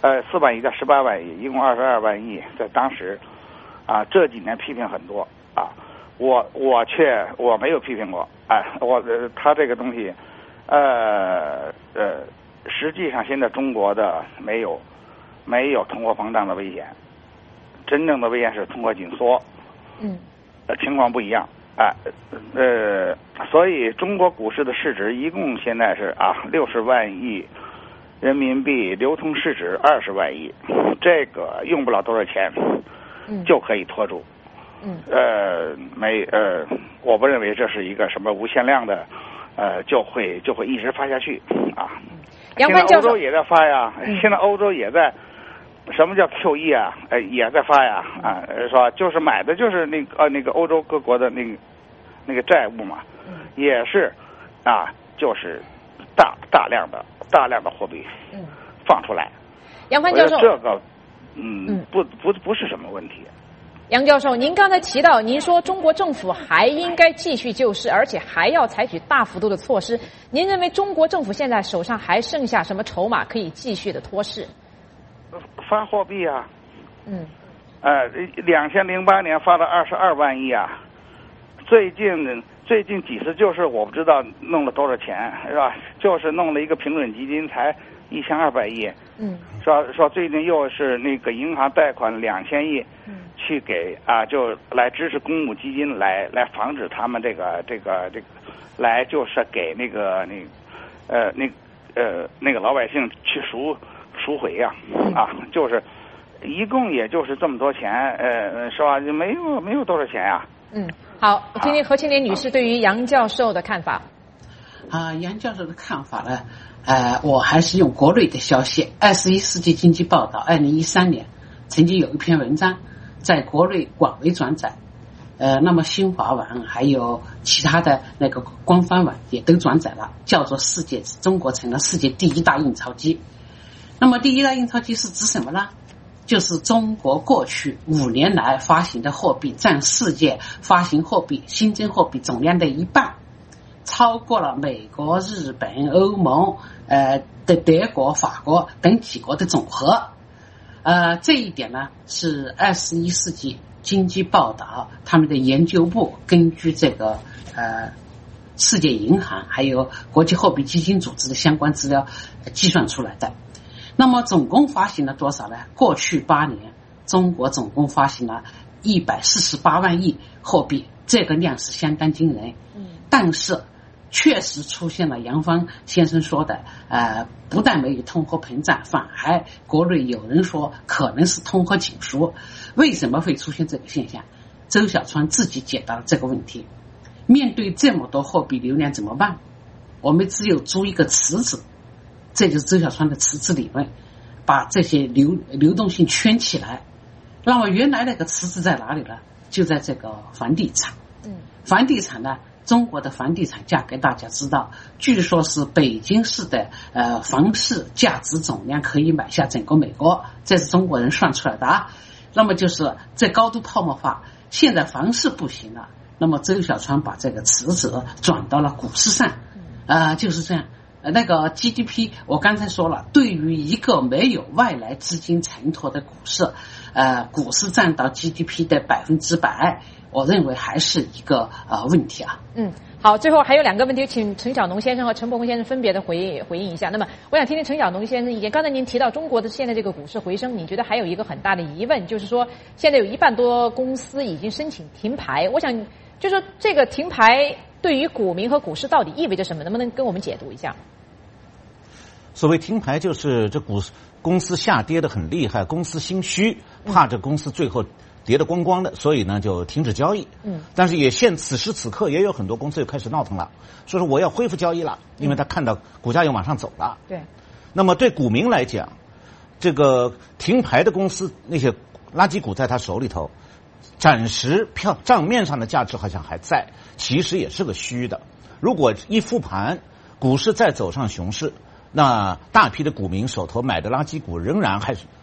呃，四万亿到十八万亿，一共二十二万亿，在当时，啊，这几年批评很多啊，我我却我没有批评过，哎，我呃，他这个东西，呃呃，实际上现在中国的没有没有通货膨胀的危险，真正的危险是通货紧缩， 嗯， 呃，情况不一样。啊，呃，所以中国股市的市值一共现在是啊六十万亿人民币，流通市值二十万亿，这个用不了多少钱， 嗯， 就可以拖住， 嗯， 呃，没呃，我不认为这是一个什么无限量的，呃，就会就会一直发下去啊。 杨帆教授， 现在欧洲也在发呀， 嗯、 现在欧洲也在。什么叫 Q E 啊？呃，也在发呀，啊，是吧？就是买的就是那个呃那个欧洲各国的那个那个债务嘛， 嗯、 也是啊，就是大大量的大量的货币嗯放出来。 杨帆教授， 这个嗯嗯不不不是什么问题。 杨教授，您刚才提到，您说中国政府还应该继续救市，而且还要采取大幅度的措施。您认为中国政府现在手上还剩下什么筹码可以继续的托市？ 发货币啊， 嗯， 呃，两千零八年发了二十二万亿啊，最近最近几次就是我不知道弄了多少钱是吧？就是弄了一个平准基金才一千二百亿， 嗯， 说说最近又是那个银行贷款两千亿， 嗯， 去给啊就来支持公募基金来来防止他们这个这个这个来就是给那个那呃那呃那个老百姓去赎。赎回呀、啊，啊，就是一共也就是这么多钱，呃，是吧？就没有没有多少钱呀、啊。 嗯，好，我听听何庆莲女士对于杨教授的看法。 啊，杨教授的看法呢，呃，我还是用国内的消息，《二十一世纪经济报道》二零一三年曾经有一篇文章在国内广为转载，呃，那么新华网还有其他的那个官方网也都转载了，叫做“世界中国成了世界第一大印钞机”。那么第一大印钞机是指什么呢？就是中国过去五年来发行的货币占世界发行货币新增货币总量的一半，超过了美国、日本、欧盟、呃的德国、法国等几国的总和。呃，这一点呢是二十一世纪经济报道他们的研究部根据这个呃世界银行还有国际货币基金组织的相关资料计算出来的。那么总共发行了多少呢？过去八年，中国总共发行了一百四十八万亿货币，这个量是相当惊人。 嗯， 但是确实出现了杨帆先生说的，呃，不但没有通货膨胀，反而国内有人说可能是通货紧缩。为什么会出现这个现象？周小川自己解答了这个问题。面对这么多货币流量怎么办？我们只有租一个池子。这就是周小川的池子理论，把这些流流动性圈起来。那么原来那个池子在哪里呢？就在这个房地产。 嗯， 房地产呢，中国的房地产价格大家知道，据说是北京市的呃房市价值总量可以买下整个美国，这是中国人算出来的啊。那么就是这高度泡沫化，现在房市不行了，那么周小川把这个池子转到了股市上，啊、呃，就是这样。那个 G D P 我刚才说了，对于一个没有外来资金承托的股市，呃，股市占到 G D P 的百分之百，我认为还是一个呃问题啊。 嗯，好，最后还有两个问题，请陈小农先生和陈伯宏先生分别的回应回应一下。那么，我想听听陈小农先生意见。刚才您提到中国的现在这个股市回升，你觉得还有一个很大的疑问，就是说现在有一半多公司已经申请停牌。我想，就说这个停牌对于股民和股市到底意味着什么？能不能跟我们解读一下？ 所谓停牌，就是这股公司下跌的很厉害，公司心虚，怕这公司最后跌得光光的，所以呢就停止交易。 嗯， 但是也现此时此刻也有很多公司又开始闹腾了，说是我要恢复交易了，因为他看到股价又往上走了。 对。 那么对股民来讲，这个停牌的公司那些垃圾股在他手里头，暂时票账面上的价值好像还在，其实也是个虚的。如果一复盘，股市再走上熊市，那大批的股民手头买的垃圾股仍然还是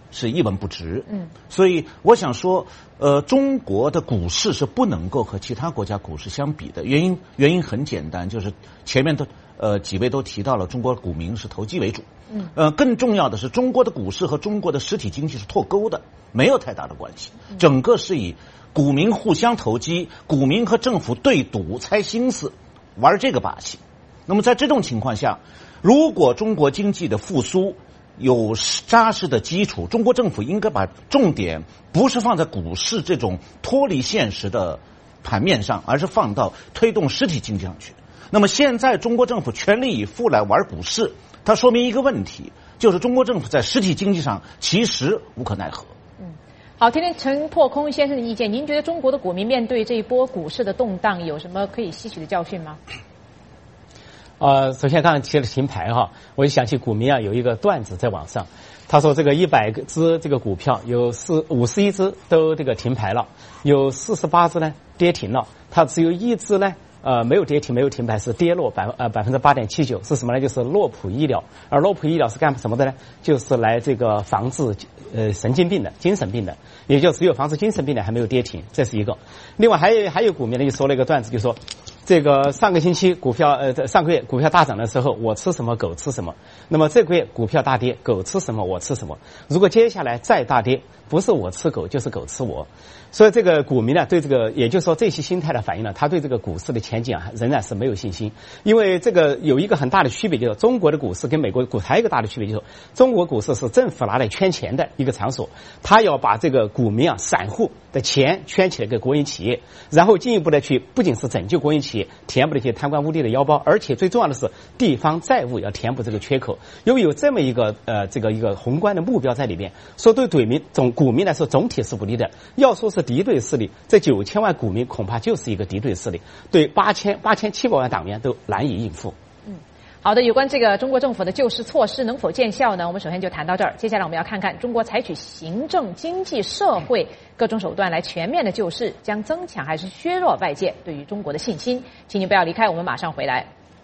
是一文不值。 嗯， 所以我想说，呃，中国的股市是不能够和其他国家股市相比的。原因原因很简单，就是前面的呃几位都提到了，中国股民是投机为主。 嗯， 呃，更重要的是，中国的股市和中国的实体经济是脱钩的，没有太大的关系。整个是以股民互相投机，股民和政府对赌、猜心思，玩这个把戏。那么在这种情况下，如果中国经济的复苏有扎实的基础，中国政府应该把重点不是放在股市这种脱离现实的盘面上，而是放到推动实体经济上去。那么现在中国政府全力以赴来玩股市，它说明一个问题，就是中国政府在实体经济上其实无可奈何。 嗯，好，听听陈破空先生的意见，您觉得中国的股民面对这一波股市的动荡，有什么可以吸取的教训吗？ 呃，首先刚才提了停牌哈，我就想起股民啊有一个段子在网上，他说这个一百只这个股票有四五十一只都这个停牌了，有四十八只呢跌停了，它只有一只呢呃没有跌停没有停牌，是跌落百呃百分之八点七九，是什么呢？就是洛普医疗，而洛普医疗是干什么的呢？就是来这个防治呃神经病的精神病的，也就只有防治精神病的还没有跌停，这是一个。另外还有还有股民呢就说了一个段子，就说。这个上个星期股票呃上个月股票大涨的时候，我吃什么狗吃什么。那么这个月股票大跌，狗吃什么我吃什么。如果接下来再大跌，不是我吃狗就是狗吃我。所以这个股民呢对这个，也就是说这些心态的反应呢，他对这个股市的前景啊仍然是没有信心。因为这个有一个很大的区别，就是中国的股市跟美国的股市还有一个大的区别，就是中国股市是政府拿来圈钱的一个场所，他要把这个股民啊散户的钱圈起来给国营企业，然后进一步的去不仅是拯救国营企业，填补这些贪官污吏的腰包，而且最重要的是地方债务要填补这个缺口。因为有这么一个呃这个一个宏观的目标在里面，说对对民总股民来说总体是不利的。要说是敌对势力，这九千万股民恐怕就是一个敌对势力，对八千八千七百万党员都难以应付。 嗯。好的，有关这个中国政府的救市措施能否见效呢？我们首先就谈到这儿。接下来我们要看看中国采取行政、经济、社会各种手段来全面的救市，将增强还是削弱外界对于中国的信心？请你不要离开，我们马上回来。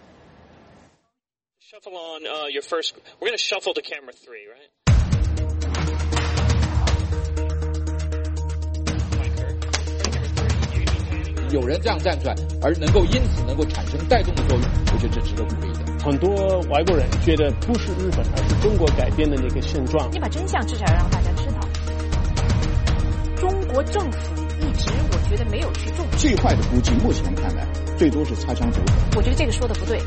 Shuffle on uh, your first. We're going to shuffle to camera three, right? 有人这样站出来，而能够因此能够产生带动的作用，我觉得这值得鼓励的。 很多外国人觉得不是日本，而是中国改变的那个现状。 你把真相至少要让大家知道。中国政府一直我觉得没有去重视。 最坏的估计，目前看来，最多是擦枪走火。 我觉得这个说的不对。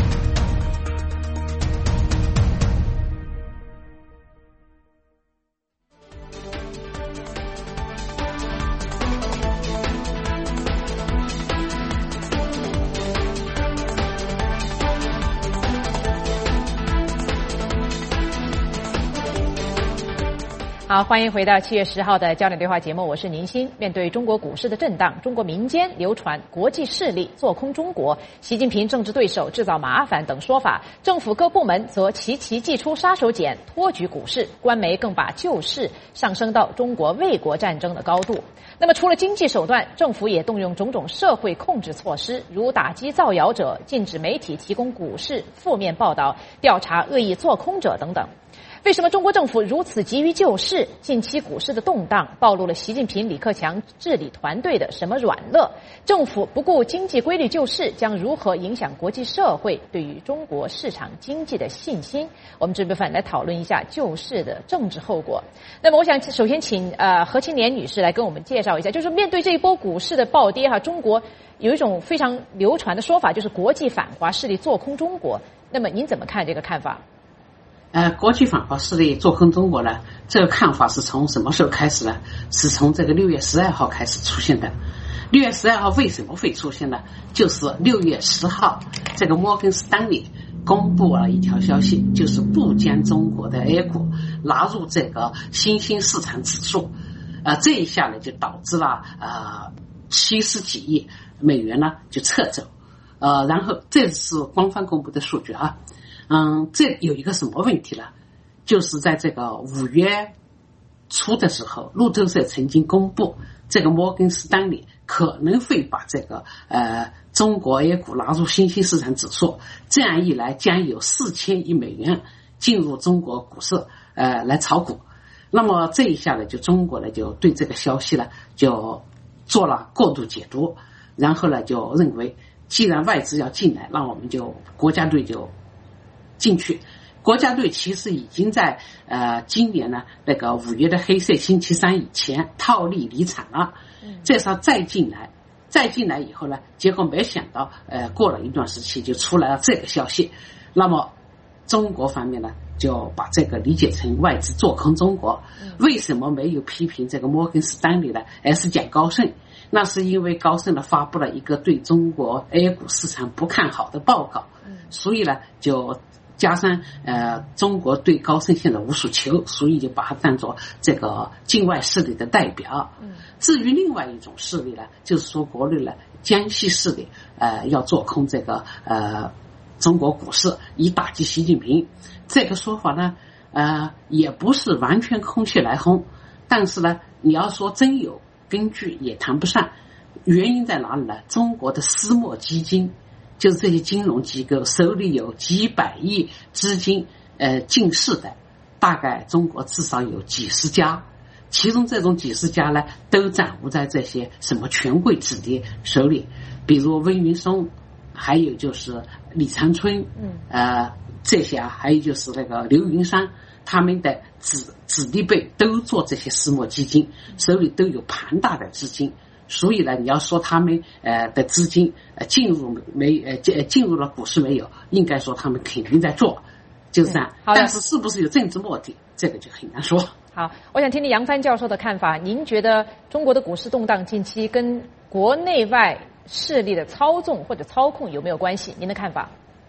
好，欢迎回到七月十号的焦点对话节目，我是宁鑫。面对中国股市的震荡，中国民间流传国际势力做空中国，习近平政治对手制造麻烦等说法，政府各部门则齐齐祭出杀手锏，托举股市，官媒更把救市上升到中国卫国战争的高度。那么除了经济手段，政府也动用种种社会控制措施，如打击造谣者、禁止媒体提供股市负面报道、调查恶意做空者等等。为什么中国政府如此急于救市？近期股市的动荡暴露了习近平、李克强治理团队的什么软肋？政府不顾经济规律救市，将如何影响国际社会对于中国市场经济的信心？我们这部分来讨论一下救市的政治后果。那么，我想首先请呃何青莲女士来跟我们介绍一下，就是面对这一波股市的暴跌哈，中国有一种非常流传的说法，就是国际反华势力做空中国。那么您怎么看这个看法？ 呃，国际反华势力做空中国呢，这个看法是从什么时候开始呢？是从这个六月十二号开始出现的。六月十二号为什么会出现呢？就是六月十号，这个摩根士丹利公布了一条消息，就是不将中国的 A 股纳入这个新兴市场指数。呃，这一下呢，就导致了呃七十几亿美元呢就撤走。呃，然后这是官方公布的数据啊。嗯，这有一个什么问题呢？就是在这个五月初的时候，路透社曾经公布，这个摩根士丹利可能会把这个呃中国 A 股纳入新兴市场指数，这样一来将有四千亿美元进入中国股市呃来炒股。 那么这一下呢，就中国呢就对这个消息呢就做了过度解读，然后呢就认为既然外资要进来，那我们就国家队就进去。国家队其实已经在呃今年呢那个五月的黑色星期三以前套利离场了，这时候再进来，再进来以后呢，结果没想到呃过了一段时期就出来了这个消息，那么中国方面呢就把这个理解成外资做空中国。为什么没有批评这个摩根士丹利呢，而是讲高盛？那是因为高盛呢发布了一个对中国 A 股市场不看好的报告，所以呢就加上呃中国对高盛现在无所求，所以就把它当作这个境外势力的代表。至于另外一种势力呢，就是说国内呢江西势力呃要做空这个呃中国股市，以打击习近平。这个说法呢呃也不是完全空穴来风，但是呢你要说真有根据也谈不上。原因在哪里呢？中国的私募基金，就是这些金融机构手里有几百亿资金呃进市的，大概中国至少有几十家，其中这种几十家呢都掌握在这些什么权贵子弟手里，比如温云松，还有就是李长春，嗯，呃这些啊，还有就是那个刘云山，他们的子子弟辈都做这些私募基金，手里都有庞大的资金。所以呢，你要说他们呃的资金呃进入没呃进进入了股市没有，应该说他们肯定在做，就是这样。嗯、但是是不是有政治目的，这个就很难说。 好，我想听听杨帆教授的看法。您觉得中国的股市动荡近期跟国内外势力的操纵或者操控有没有关系？您的看法？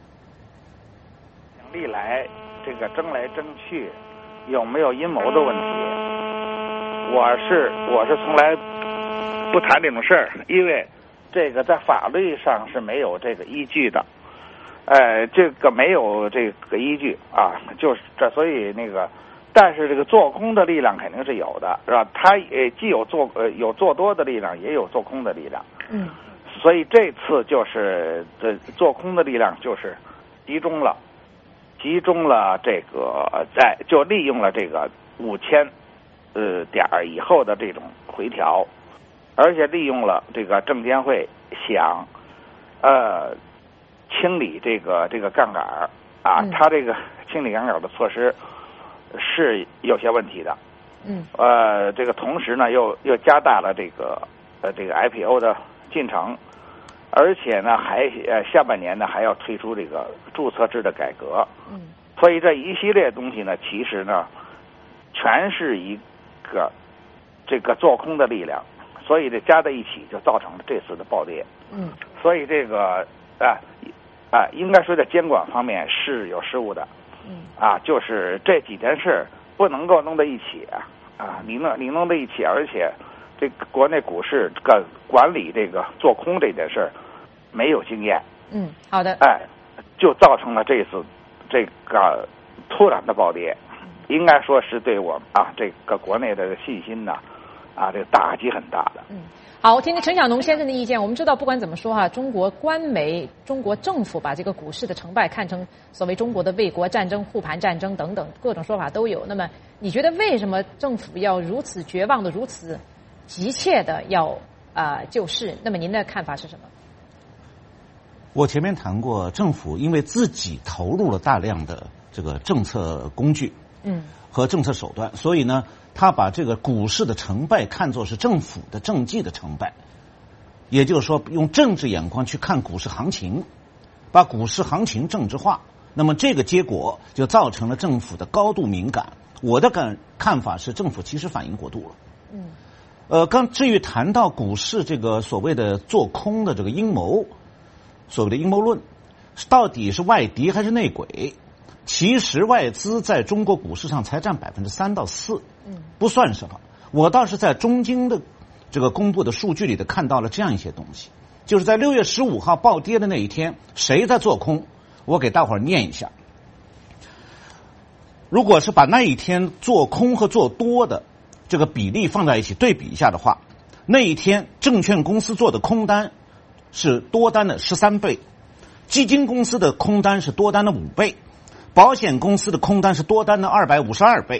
历来这个争来争去，有没有阴谋的问题？我是我是从来不谈这种事儿，因为这个在法律上是没有这个依据的，呃，这个没有这个依据啊，就是这，所以那个，但是这个做空的力量肯定是有的，是吧？它也既有做呃有做多的力量，也有做空的力量， 嗯， 所以这次就是这做空的力量就是集中了，集中了这个在就利用了这个五千呃点以后的这种回调。而且利用了这个证监会想，呃，清理这个这个杠杆啊，嗯、它这个清理杠杆的措施是有些问题的。 嗯。 呃，这个同时呢，又又加大了这个呃这个 I P O 的进程，而且呢，还呃下半年呢还要推出这个注册制的改革。 嗯。 所以这一系列东西呢，其实呢，全是一个这个做空的力量。所以这加在一起就造成了这次的暴跌。 嗯， 所以这个啊啊，应该说在监管方面是有失误的。 嗯， 啊，就是这几件事不能够弄在一起啊啊，你弄你弄在一起，而且这个国内股市这个管理这个做空这件事没有经验。 嗯，好的。 哎，就造成了这次这个突然的暴跌，应该说是对我们啊这个国内的信心呢。啊，这个打击很大的。 嗯，好，我听听陈小农先生的意见。我们知道，不管怎么说哈，中国官媒、中国政府把这个股市的成败看成所谓中国的卫国战争、护盘战争等等各种说法都有。那么，你觉得为什么政府要如此绝望的、如此急切的要啊、呃、救市？那么您的看法是什么？ 我前面谈过，政府因为自己投入了大量的这个政策工具， 嗯， 和政策手段，所以呢。他把这个股市的成败看作是政府的政绩的成败，也就是说用政治眼光去看股市行情，把股市行情政治化，那么这个结果就造成了政府的高度敏感。我的感看法是，政府其实反应过度了。 嗯， 呃，刚至于谈到股市这个所谓的做空的这个阴谋，所谓的阴谋论，到底是外敌还是内鬼？其实外资在中国股市上才占百分之三到四， 嗯， 不算什么。我倒是在中经的这个公布的数据里头看到了这样一些东西，就是在六月十五号暴跌的那一天，谁在做空？我给大伙儿念一下。如果是把那一天做空和做多的这个比例放在一起对比一下的话，那一天证券公司做的空单是多单的十三倍，基金公司的空单是多单的五倍。保险公司的空单是多单的二百五十二倍，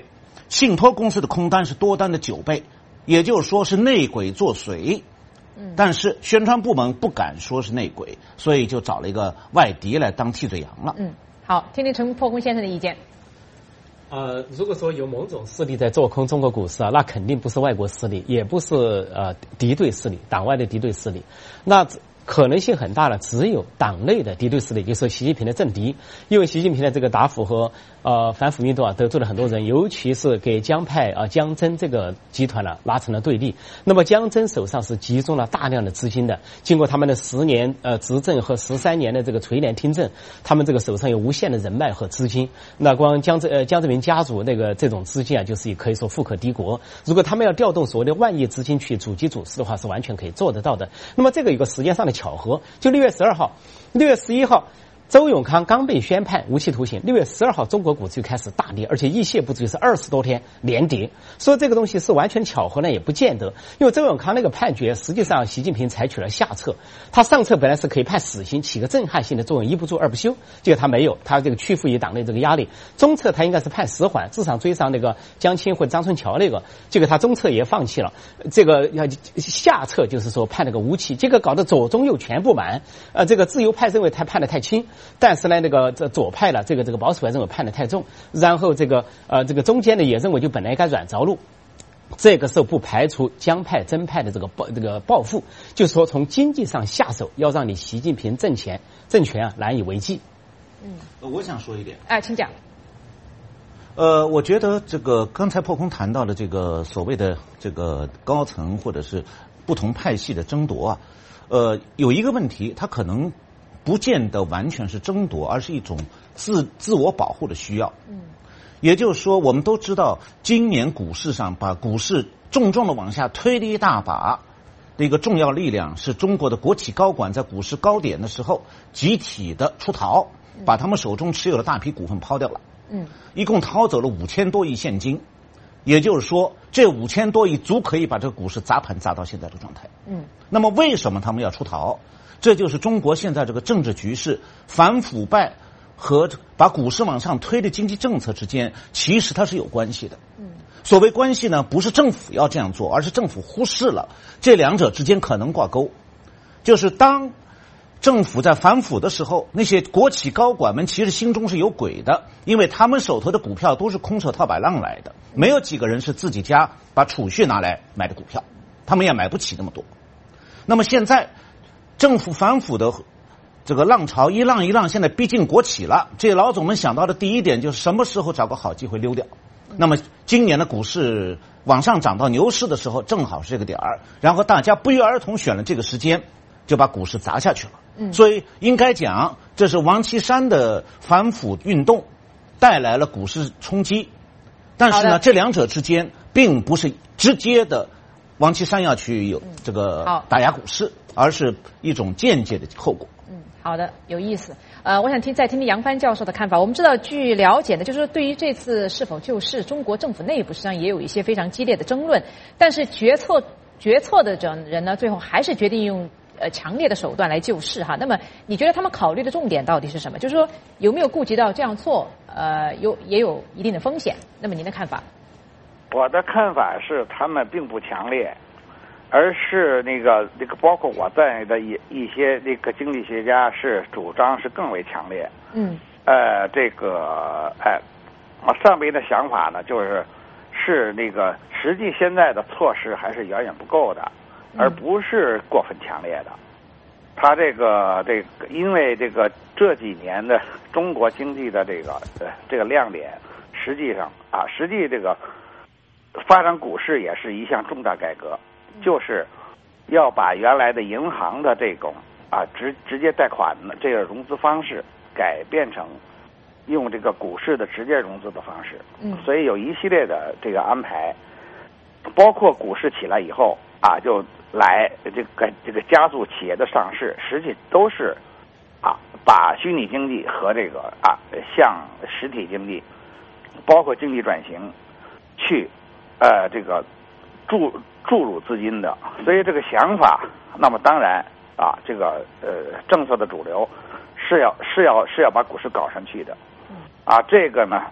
信托公司的空单是多单的九倍，也就是说是内鬼作祟。但是宣传部门不敢说是内鬼，所以就找了一个外敌来当替罪羊了。 嗯，好，听听陈破空先生的意见。 呃，如果说有某种势力在做空中国股市啊，那肯定不是外国势力，也不是呃敌对势力，党外的敌对势力，那可能性很大的只有党内的敌对势力，就是习近平的政敌。因为习近平的这个打腐和呃反腐运动啊，得罪了很多人，尤其是给江派啊江真这个集团呢、啊、拉成了对立。那么江真手上是集中了大量的资金的，经过他们的十年呃执政和十三年的这个垂帘听政，他们这个手上有无限的人脉和资金。那光江泽呃江泽民家族那个这种资金啊，就是可以说富可敌国。如果他们要调动所谓的万亿资金去阻击主事的话，是完全可以做得到的。那么这个有个时间上的巧合，就六月十二号、六月十一号，周永康刚被宣判无期徒刑，六月十二号中国股市就开始大跌，而且一泻不止，是二十多天连跌。说这个东西是完全巧合呢，也不见得，因为周永康那个判决，实际上习近平采取了下策，他上策本来是可以判死刑，起个震撼性的作用，一不做二不休，结果他没有，他这个屈服于党内这个压力。中策他应该是判死缓，至少追上那个江青或张春桥那个，结果他中策也放弃了，这个要下策就是说判了个无期，结果搞得左中右全不满，呃，这个自由派认为他判得太轻。但是呢，那个这左派了，这个这个保守派认为判得太重，然后这个呃这个中间的也认为就本来应该软着陆。这个时候不排除江派真派的这个报这个报复，就是说从经济上下手，要让你习近平政权政权啊难以为继。 嗯，我想说一点。 哎，请讲。 呃，我觉得这个刚才破空谈到的这个所谓的这个高层或者是不同派系的争夺啊，呃，有一个问题，它可能不见得完全是争夺，而是一种自自我保护的需要。嗯，也就是说，我们都知道，今年股市上把股市重重的往下推了一大把的一个重要力量，是中国的国企高管在股市高点的时候集体的出逃，把他们手中持有的大批股份抛掉了。嗯，一共掏走了五千多亿现金，也就是说，这五千多亿足可以把这个股市砸盘砸到现在的状态。嗯，那么为什么他们要出逃？这就是中国现在这个政治局势反腐败和把股市往上推的经济政策之间，其实它是有关系的。嗯，所谓关系呢，不是政府要这样做，而是政府忽视了这两者之间可能挂钩。就是当政府在反腐的时候，那些国企高管们其实心中是有鬼的，因为他们手头的股票都是空手套白狼来的，没有几个人是自己家把储蓄拿来买的股票，他们也买不起那么多。那么现在政府反腐的这个浪潮一浪一浪，现在逼近国企了。这些老总们想到的第一点就是什么时候找个好机会溜掉。那么今年的股市往上涨到牛市的时候，正好是这个点儿，然后大家不约而同选了这个时间，就把股市砸下去了。嗯，所以应该讲，这是王岐山的反腐运动带来了股市冲击。但是呢，这两者之间并不是直接的，王岐山要去有这个打压股市。而是一种间接的后果。 嗯，好的，有意思。呃，我想听再听听杨帆教授的看法。我们知道，据了解呢，就是对于这次是否救市，中国政府内部实际上也有一些非常激烈的争论。但是决策决策的人呢，最后还是决定用呃强烈的手段来救市哈。那么，你觉得他们考虑的重点到底是什么？就是说有没有顾及到这样做呃有也有一定的风险？那么您的看法？ 我的看法是，他们并不强烈。而是那个那个包括我在内的一一些那个经济学家是主张是更为强烈。嗯。呃，这个哎，我上边的想法呢，就是是那个实际现在的措施还是远远不够的，而不是过分强烈的。他这个这个，因为这个这几年的中国经济的这个呃这个亮点，实际上啊，实际这个发展股市也是一项重大改革。就是要把原来的银行的这种啊直直接贷款的这个融资方式改变成用这个股市的直接融资的方式。嗯，所以有一系列的这个安排，包括股市起来以后啊，就来这个这个加速企业的上市，实际都是啊把虚拟经济和这个啊向实体经济，包括经济转型去呃这个注。注入资金的，所以这个想法，那么当然啊，这个呃政策的主流是要是要是要把股市搞上去的，啊，这个呢，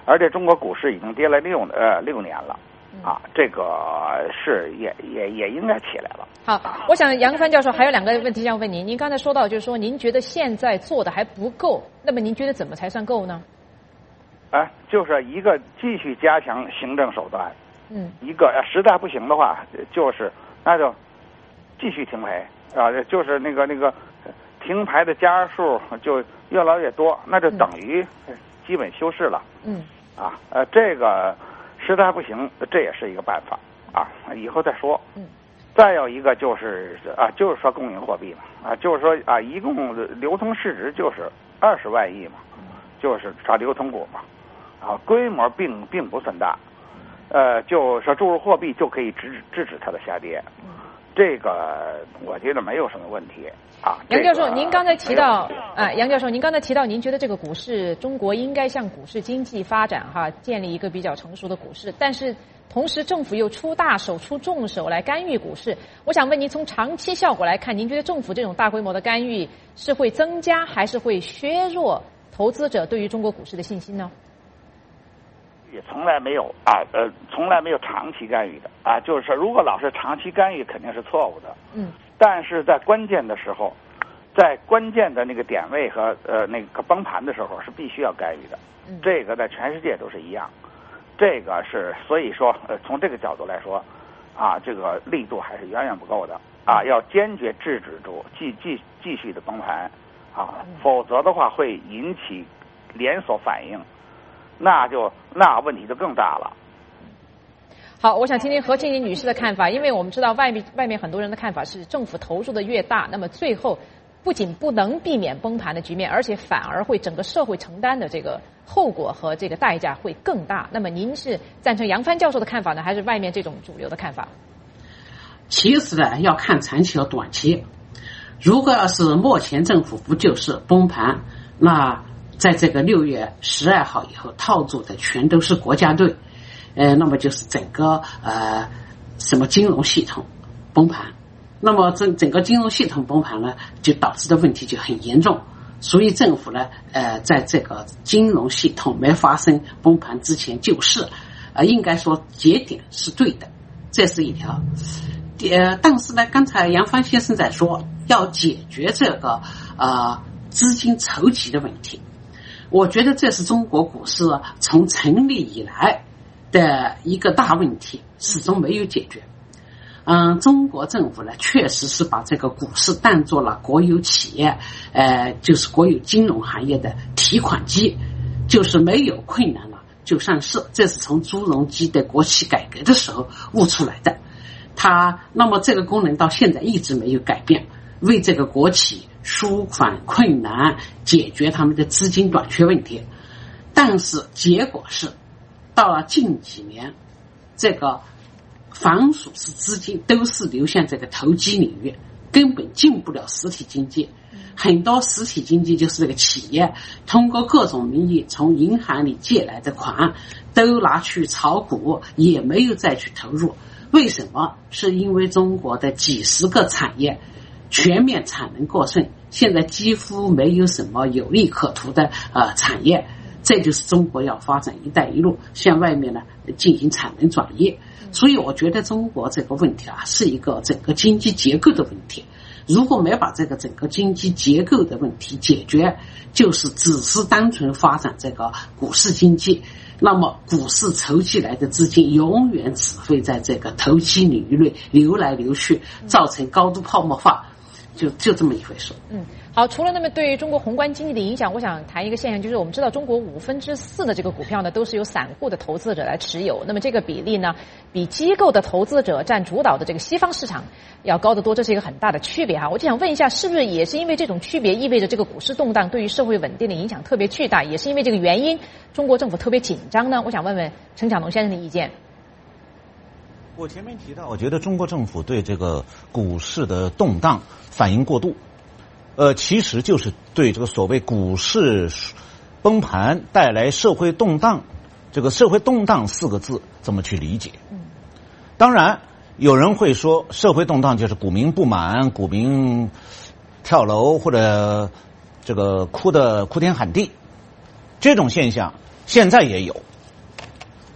而且中国股市已经跌了六呃六年了，啊，这个是也也也应该起来了。 好，我想杨帆教授还有两个问题想问您。您刚才说到，就是说您觉得现在做的还不够，那么您觉得怎么才算够呢？ 哎，就是一个继续加强行政手段， 嗯， 一个实在不行的话，就是那就继续停牌啊，就是那个那个停牌的家数就越来越多，那就等于基本休市了。 嗯， 啊，呃，这个实在不行，这也是一个办法啊，以后再说。 嗯。 再有一个就是啊，就是说公营货币嘛，啊，就是说啊，一共流通市值就是二十万亿嘛，就是说流通股嘛，啊，规模并并不算大，呃，就说注入货币就可以制制止它的下跌，这个我觉得没有什么问题啊。 杨教授，您刚才提到啊，杨教授，您刚才提到，您觉得这个股市中国应该向股市经济发展哈，建立一个比较成熟的股市，但是。同时，政府又出大手、出重手来干预股市。我想问您，从长期效果来看，您觉得政府这种大规模的干预是会增加，还是会削弱投资者对于中国股市的信心呢？ 也从来没有啊，呃，从来没有长期干预的啊。就是说，如果老是长期干预，肯定是错误的。 嗯。 但是在关键的时候，在关键的那个点位和呃那个崩盘的时候，是必须要干预的。 嗯。 这个在全世界都是一样。这个是，所以说，呃，从这个角度来说，啊，这个力度还是远远不够的，啊，要坚决制止住继继继续的崩盘，啊，否则的话会引起连锁反应，那就那问题就更大了。 好，我想听听何庆怡女士的看法，因为我们知道外面外面很多人的看法是，政府投入的越大，那么最后不仅不能避免崩盘的局面，而且反而会整个社会承担的这个后果和这个代价会更大。那么您是赞成杨帆教授的看法呢，还是外面这种主流的看法？ 其实呢，要看长期和短期。如果要是目前政府不救市崩盘，那在这个六月十二号以后套住的全都是国家队，呃，那么就是整个呃什么金融系统崩盘。那么整整个金融系统崩盘呢，就导致的问题就很严重。所以政府呢，呃，在这个金融系统没发生崩盘之前救市，呃，应该说节点是对的，这是一条。呃，但是呢，刚才杨帆先生在说要解决这个呃资金筹集的问题，我觉得这是中国股市从成立以来的一个大问题，始终没有解决。嗯，中国政府呢，确实是把这个股市当做了国有企业，呃，就是国有金融行业的提款机，就是没有困难了就上市，这是从朱镕基的国企改革的时候悟出来的。它那么这个功能到现在一直没有改变，为这个国企纾缓困难，解决他们的资金短缺问题。但是结果是，到了近几年，这个房属是资金都是流向这个投机领域，根本进不了实体经济。很多实体经济就是这个企业通过各种名义从银行里借来的款都拿去炒股，也没有再去投入。为什么？是因为中国的几十个产业全面产能过剩，现在几乎没有什么有利可图的呃产业。这就是中国要发展一带一路，向外面呢进行产能转移。所以我觉得中国这个问题啊，是一个整个经济结构的问题。如果没把这个整个经济结构的问题解决，就是只是单纯发展这个股市经济，那么股市筹集来的资金永远只会在这个投机领域内流来流去，造成高度泡沫化，就就这么一回事。 嗯，好，除了那么对于中国宏观经济的影响，我想谈一个现象，就是我们知道中国五分之四的这个股票呢，都是由散户的投资者来持有，那么这个比例呢，比机构的投资者占主导的这个西方市场要高得多，这是一个很大的区别哈。我就想问一下，是不是也是因为这种区别，意味着这个股市动荡对于社会稳定的影响特别巨大，也是因为这个原因，中国政府特别紧张呢？我想问问陈巧农先生的意见。 我前面提到，我觉得中国政府对这个股市的动荡反应过度，呃，其实就是对这个所谓股市崩盘带来社会动荡，这个社会动荡四个字怎么去理解？当然，有人会说，社会动荡就是股民不满，股民跳楼或者这个哭的哭天喊地，这种现象现在也有，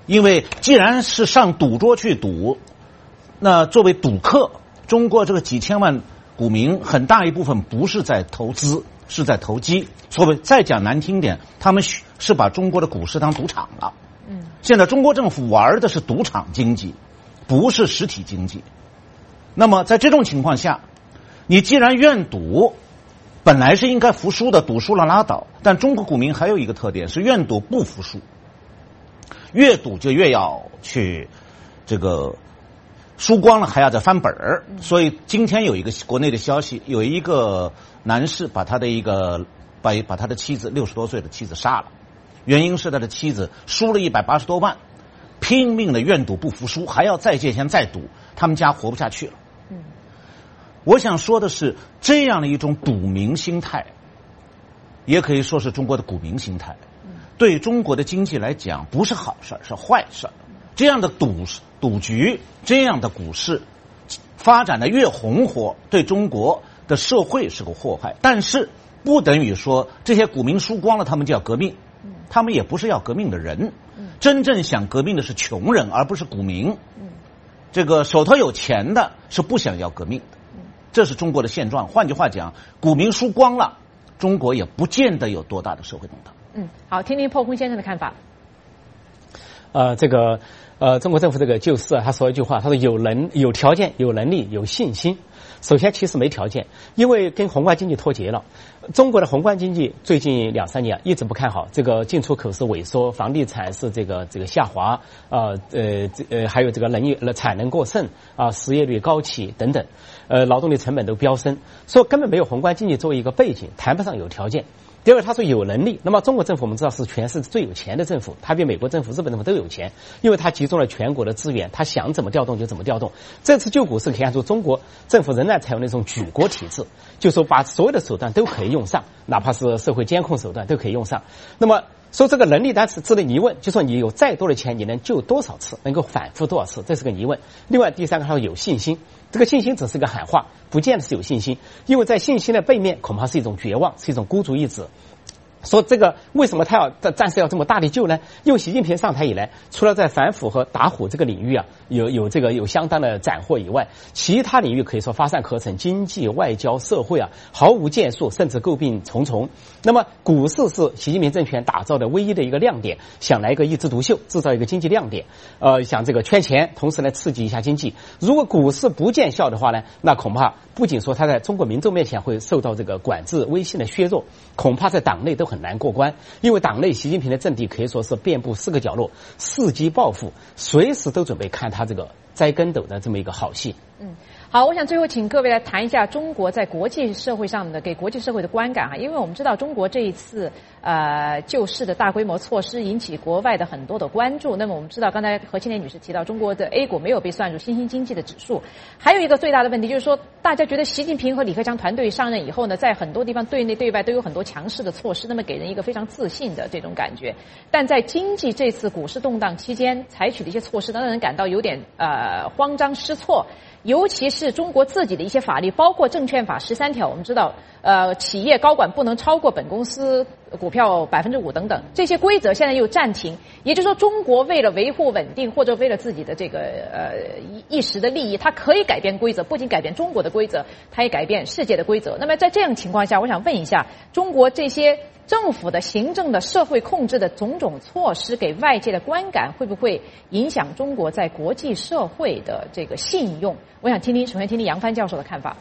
因为既然是上赌桌去赌，那作为赌客，中国这个几千万股民很大一部分不是在投资，是在投机。所谓再讲难听点，他们是把中国的股市当赌场了。嗯，现在中国政府玩的是赌场经济，不是实体经济。那么在这种情况下，你既然愿赌，本来是应该服输的，赌输了拉倒。但中国股民还有一个特点是愿赌不服输，越赌就越要去这个输光了还要再翻本儿。所以今天有一个国内的消息，有一个男士把他的一个把把他的妻子六十多岁的妻子杀了，原因是他的妻子输了一百八十多万，拼命的愿赌不服输，还要再借钱再赌，他们家活不下去了。嗯，我想说的是，这样的一种赌民心态，也可以说是中国的股民心态，对中国的经济来讲不是好事，是坏事。这样的赌赌局，这样的股市发展的越红火，对中国的社会是个祸害。但是不等于说这些股民输光了他们就要革命，他们也不是要革命的人，真正想革命的是穷人，而不是股民。这个手头有钱的是不想要革命的，这是中国的现状。换句话讲，股民输光了，中国也不见得有多大的社会动荡。 嗯，好，听听破空先生的看法。 呃，这个呃，中国政府这个救市啊，他说一句话，他说有能、有条件、有能力、有信心。首先，其实没条件，因为跟宏观经济脱节了。中国的宏观经济最近两三年啊一直不看好，这个进出口是萎缩，房地产是这个这个下滑，呃呃呃，还有这个能源产能过剩啊，失业率高企等等，呃，劳动力成本都飙升，所以根本没有宏观经济作为一个背景，谈不上有条件。第二，他说有能力。那么中国政府我们知道是全世界最有钱的政府，它比美国政府、日本政府都有钱，因为它集中了全国的资源，它想怎么调动就怎么调动。这次救股市可以看出，中国政府仍然采用那种举国体制，就说把所有的手段都可以用上，哪怕是社会监控手段都可以用上。那么说这个能力单是值得疑问，就说你有再多的钱，你能救多少次，能够反复多少次，这是个疑问。另外第三个，他说有信心。这个信心只是个喊话，不见得是有信心，因为在信心的背面恐怕是一种绝望，是一种孤注一掷。说这个为什么他要战事要这么大力救呢？因为习近平上台以来，除了在反腐和打虎这个领域啊有有这个有相当的斩获以外，其他领域可以说乏善可陈，经济、外交、社会啊毫无建树，甚至诟病重重。那么股市是习近平政权打造的唯一的一个亮点，想来一个一枝独秀，制造一个经济亮点，呃，想这个圈钱，同时来刺激一下经济。如果股市不见效的话呢，那恐怕不仅说他在中国民众面前会受到这个管制威信的削弱，恐怕在党内都很难过关，因为党内习近平的政敌可以说是遍布四个角落，伺机报复，随时都准备看他这个栽跟斗的这么一个好戏。 嗯，好，我想最后请各位来谈一下中国在国际社会上的给国际社会的观感啊，因为我们知道中国这一次呃救市的大规模措施引起国外的很多的关注。那么我们知道，刚才何庆莲女士提到，中国的 A 股没有被算入新兴经济的指数。还有一个最大的问题就是说，大家觉得习近平和李克强团队上任以后呢，在很多地方对内对外都有很多强势的措施，那么给人一个非常自信的这种感觉。但在经济这次股市动荡期间采取的一些措施，让人感到有点呃慌张失措。尤其是中国自己的一些法律，包括证券法十三条，我们知道，呃，企业高管不能超过本公司股票百分之五等等，这些规则现在又暂停。也就是说，中国为了维护稳定，或者为了自己的这个呃一一时的利益，它可以改变规则，不仅改变中国的规则，它也改变世界的规则。那么在这样情况下，我想问一下，中国这些政府的行政的社会控制的种种措施给外界的观感，会不会影响中国在国际社会的这个信用？我想听听，首先听听杨帆教授的看法。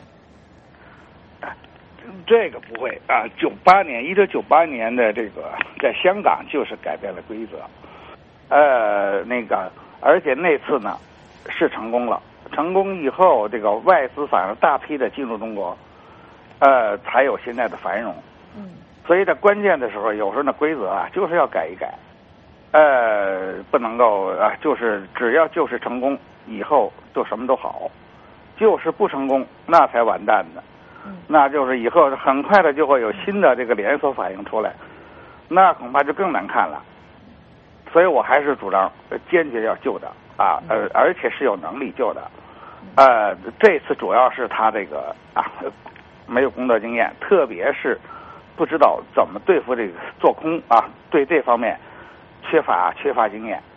这个不会啊，九八年，一九九八年的这个在香港就是改变了规则，呃，那个，而且那次呢是成功了，成功以后，这个外资反而大批的进入中国，呃，才有现在的繁荣。嗯。所以在关键的时候，有时候那规则啊，就是要改一改，呃，不能够啊，就是只要就是成功以后就什么都好，就是不成功那才完蛋的，嗯、那就是以后很快的就会有新的这个连锁反应出来，那恐怕就更难看了。所以我还是主张坚决要救的啊，呃，而且是有能力救的，呃，这次主要是他这个啊没有工作经验，特别是。不知道怎么对付这个做空啊，对这方面缺乏缺乏经验。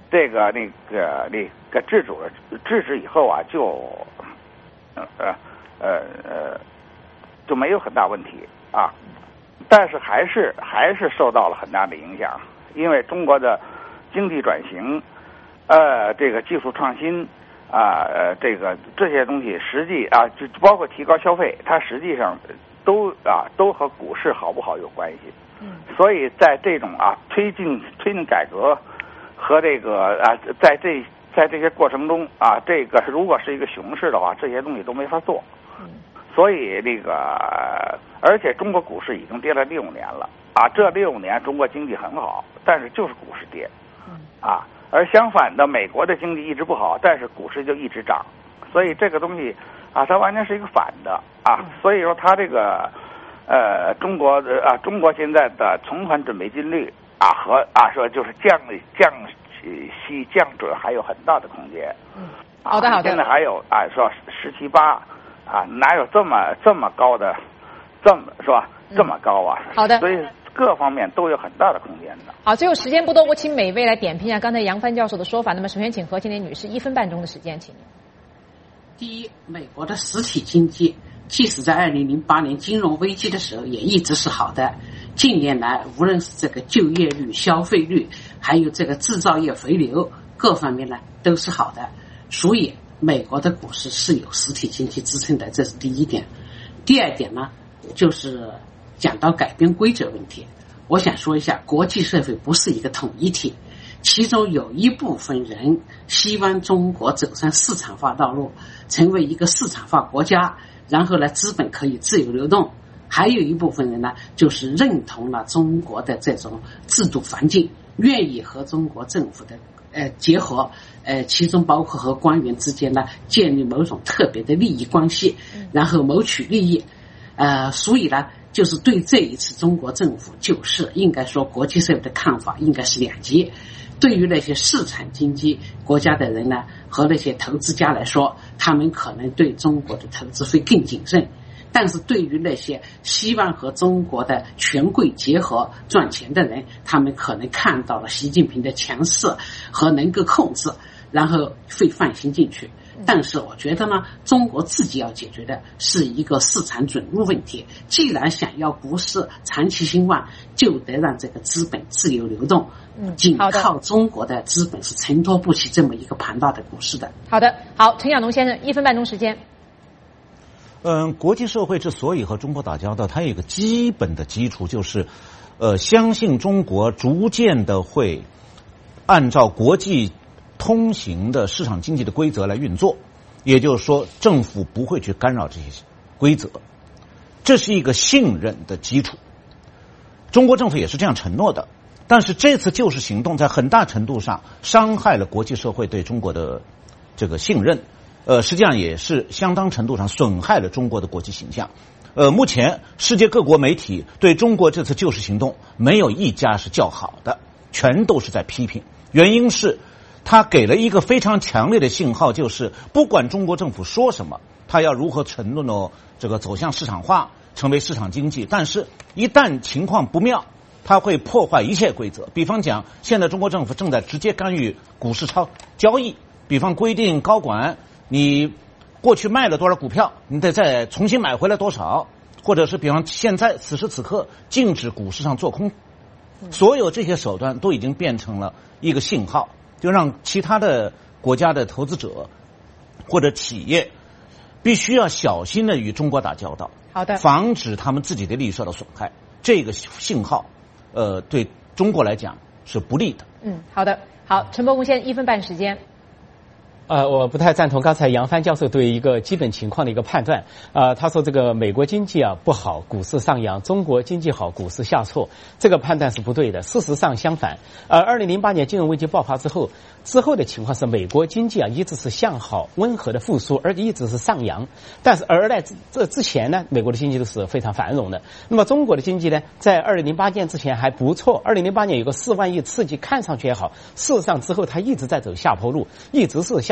这个那个那个制止制止以后啊，就呃呃呃呃就没有很大问题啊，但是还是还是受到了很大的影响，因为中国的经济转型，呃，这个技术创新啊，呃，这个这些东西实际啊，就包括提高消费，它实际上都啊都和股市好不好有关系。嗯，所以在这种啊推进推进改革和这个啊在这在这些过程中啊，这个如果是一个熊市的话，这些东西都没法做。嗯，所以这个而且中国股市已经跌了六年了啊，这六年中国经济很好，但是就是股市跌。嗯，啊，而相反的，美国的经济一直不好，但是股市就一直涨，所以这个东西啊，它完全是一个反的啊，所以说它这个。呃，中国的啊，中国现在的存款准备金率啊和啊说就是降降息降准还有很大的空间。 嗯，好的好的。 现在还有啊说十七八啊，哪有这么这么高的，这么是吧？这么高啊？ 好的。 所以各方面都有很大的空间的。 好，最后时间不多，我请每位来点评一下刚才杨帆教授的说法。那么首先请何庆莲女士一分半钟的时间，请您。 第一，美国的实体经济。即使在二零零八年金融危机的时候也一直是好的，近年来无论是这个就业率、消费率，还有这个制造业回流各方面呢都是好的，所以美国的股市是有实体经济支撑的，这是第一点。第二点呢，就是讲到改变规则问题，我想说一下，国际社会不是一个统一体，其中有一部分人希望中国走上市场化道路，成为一个市场化国家，然后呢，资本可以自由流动。还有一部分人呢，就是认同了中国的这种制度环境，愿意和中国政府的呃结合，呃，其中包括和官员之间呢建立某种特别的利益关系，然后谋取利益。呃，所以呢，就是对这一次中国政府救市，应该说国际社会的看法应该是两极。对于那些市场经济国家的人呢，和那些投资家来说，他们可能对中国的投资会更谨慎。但是对于那些希望和中国的权贵结合赚钱的人，他们可能看到了习近平的强势和能够控制，然后会放心进去。但是我觉得呢，中国自己要解决的是一个市场准入问题。既然想要股市长期兴旺，就得让这个资本自由流动。嗯，仅靠中国的资本是承托不起这么一个庞大的股市的。 好的，好，陈小农先生，一分半钟时间。 嗯，国际社会之所以和中国打交道，它有一个基本的基础，就是呃，相信中国逐渐的会按照国际通行的市场经济的规则来运作，也就是说，政府不会去干扰这些规则，这是一个信任的基础。中国政府也是这样承诺的，但是这次救市行动在很大程度上伤害了国际社会对中国的这个信任，呃，实际上也是相当程度上损害了中国的国际形象。呃，目前世界各国媒体对中国这次救市行动没有一家是叫好的，全都是在批评。原因是他给了一个非常强烈的信号，就是不管中国政府说什么，他要如何承诺呢？这个走向市场化，成为市场经济，但是一旦情况不妙，他会破坏一切规则。比方讲，现在中国政府正在直接干预股市超交易，比方规定高管你过去卖了多少股票，你得再重新买回来多少，或者是比方现在此时此刻禁止股市上做空，所有这些手段都已经变成了一个信号，就让其他的国家的投资者或者企业必须要小心的与中国打交道， 好的， 防止他们自己的利益受到损害。这个信号，呃，对中国来讲是不利的。 嗯，好的，好，陈伯公先生一分半时间。 呃，我不太赞同刚才杨帆教授对一个基本情况的一个判断。呃，他说这个美国经济啊不好，股市上扬；中国经济好，股市下挫。这个判断是不对的。事实上相反，呃，二零零八年金融危机爆发之后，之后的情况是美国经济啊一直是向好、温和的复苏，而且一直是上扬。但是而在这之前呢，美国的经济都是非常繁荣的。那么中国的经济呢，在二零零八年之前还不错。二零零八年有个四万亿刺激，看上去也好，事实上之后它一直在走下坡路，一直是向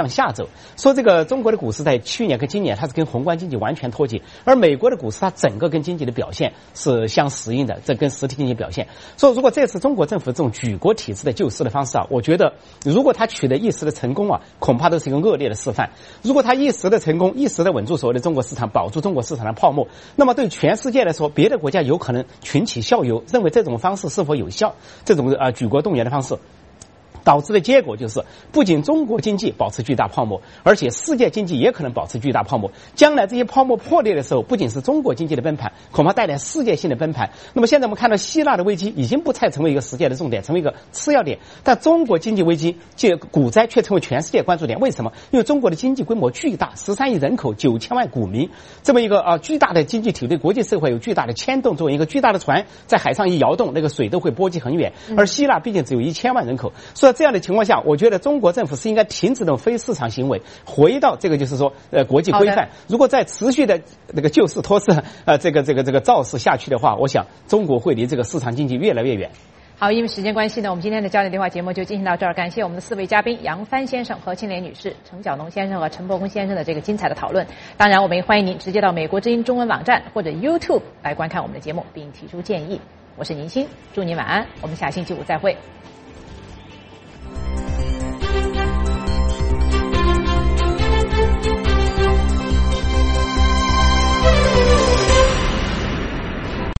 向下走。说这个中国的股市在去年跟今年它是跟宏观经济完全脱节，而美国的股市它整个跟经济的表现是相适应的，这跟实体经济表现。所以如果这次中国政府这种举国体制的救市的方式啊，我觉得如果他取得一时的成功啊，恐怕都是一个恶劣的示范。如果他一时的成功，一时的稳住所谓的中国市场，保住中国市场的泡沫，那么对全世界来说，别的国家有可能群起效尤，认为这种方式是否有效，这种啊、呃、举国动员的方式。导致的结果就是，不仅中国经济保持巨大泡沫，而且世界经济也可能保持巨大泡沫。将来这些泡沫破裂的时候，不仅是中国经济的崩盘，恐怕带来世界性的崩盘。那么现在我们看到希腊的危机已经不再成为一个世界的重点，成为一个次要点，但中国经济危机这股灾却成为全世界关注点。为什么？因为中国的经济规模巨大，十三亿人口，九千万股民，这么一个啊、呃、巨大的经济体对国际社会有巨大的牵动作用。一个巨大的船在海上一摇动，那个水都会波及很远。而希腊毕竟只有一千万人口，所以这样的情况下，我觉得中国政府是应该停止这种非市场行为，回到这个就是说呃国际规范。如果再持续的这个救市托市呃这个这个这个造势下去的话，我想中国会离这个市场经济越来越远。 好，因为时间关系呢，我们今天的焦点对话节目就进行到这儿。感谢我们的四位嘉宾杨帆先生、何庆莲女士、程晓农先生和陈伯公先生的这个精彩的讨论。当然，我们也欢迎您直接到美国之音中文网站或者 YouTube 来观看我们的节目，并提出建议。我是宁鑫，祝您晚安，我们下星期五再会。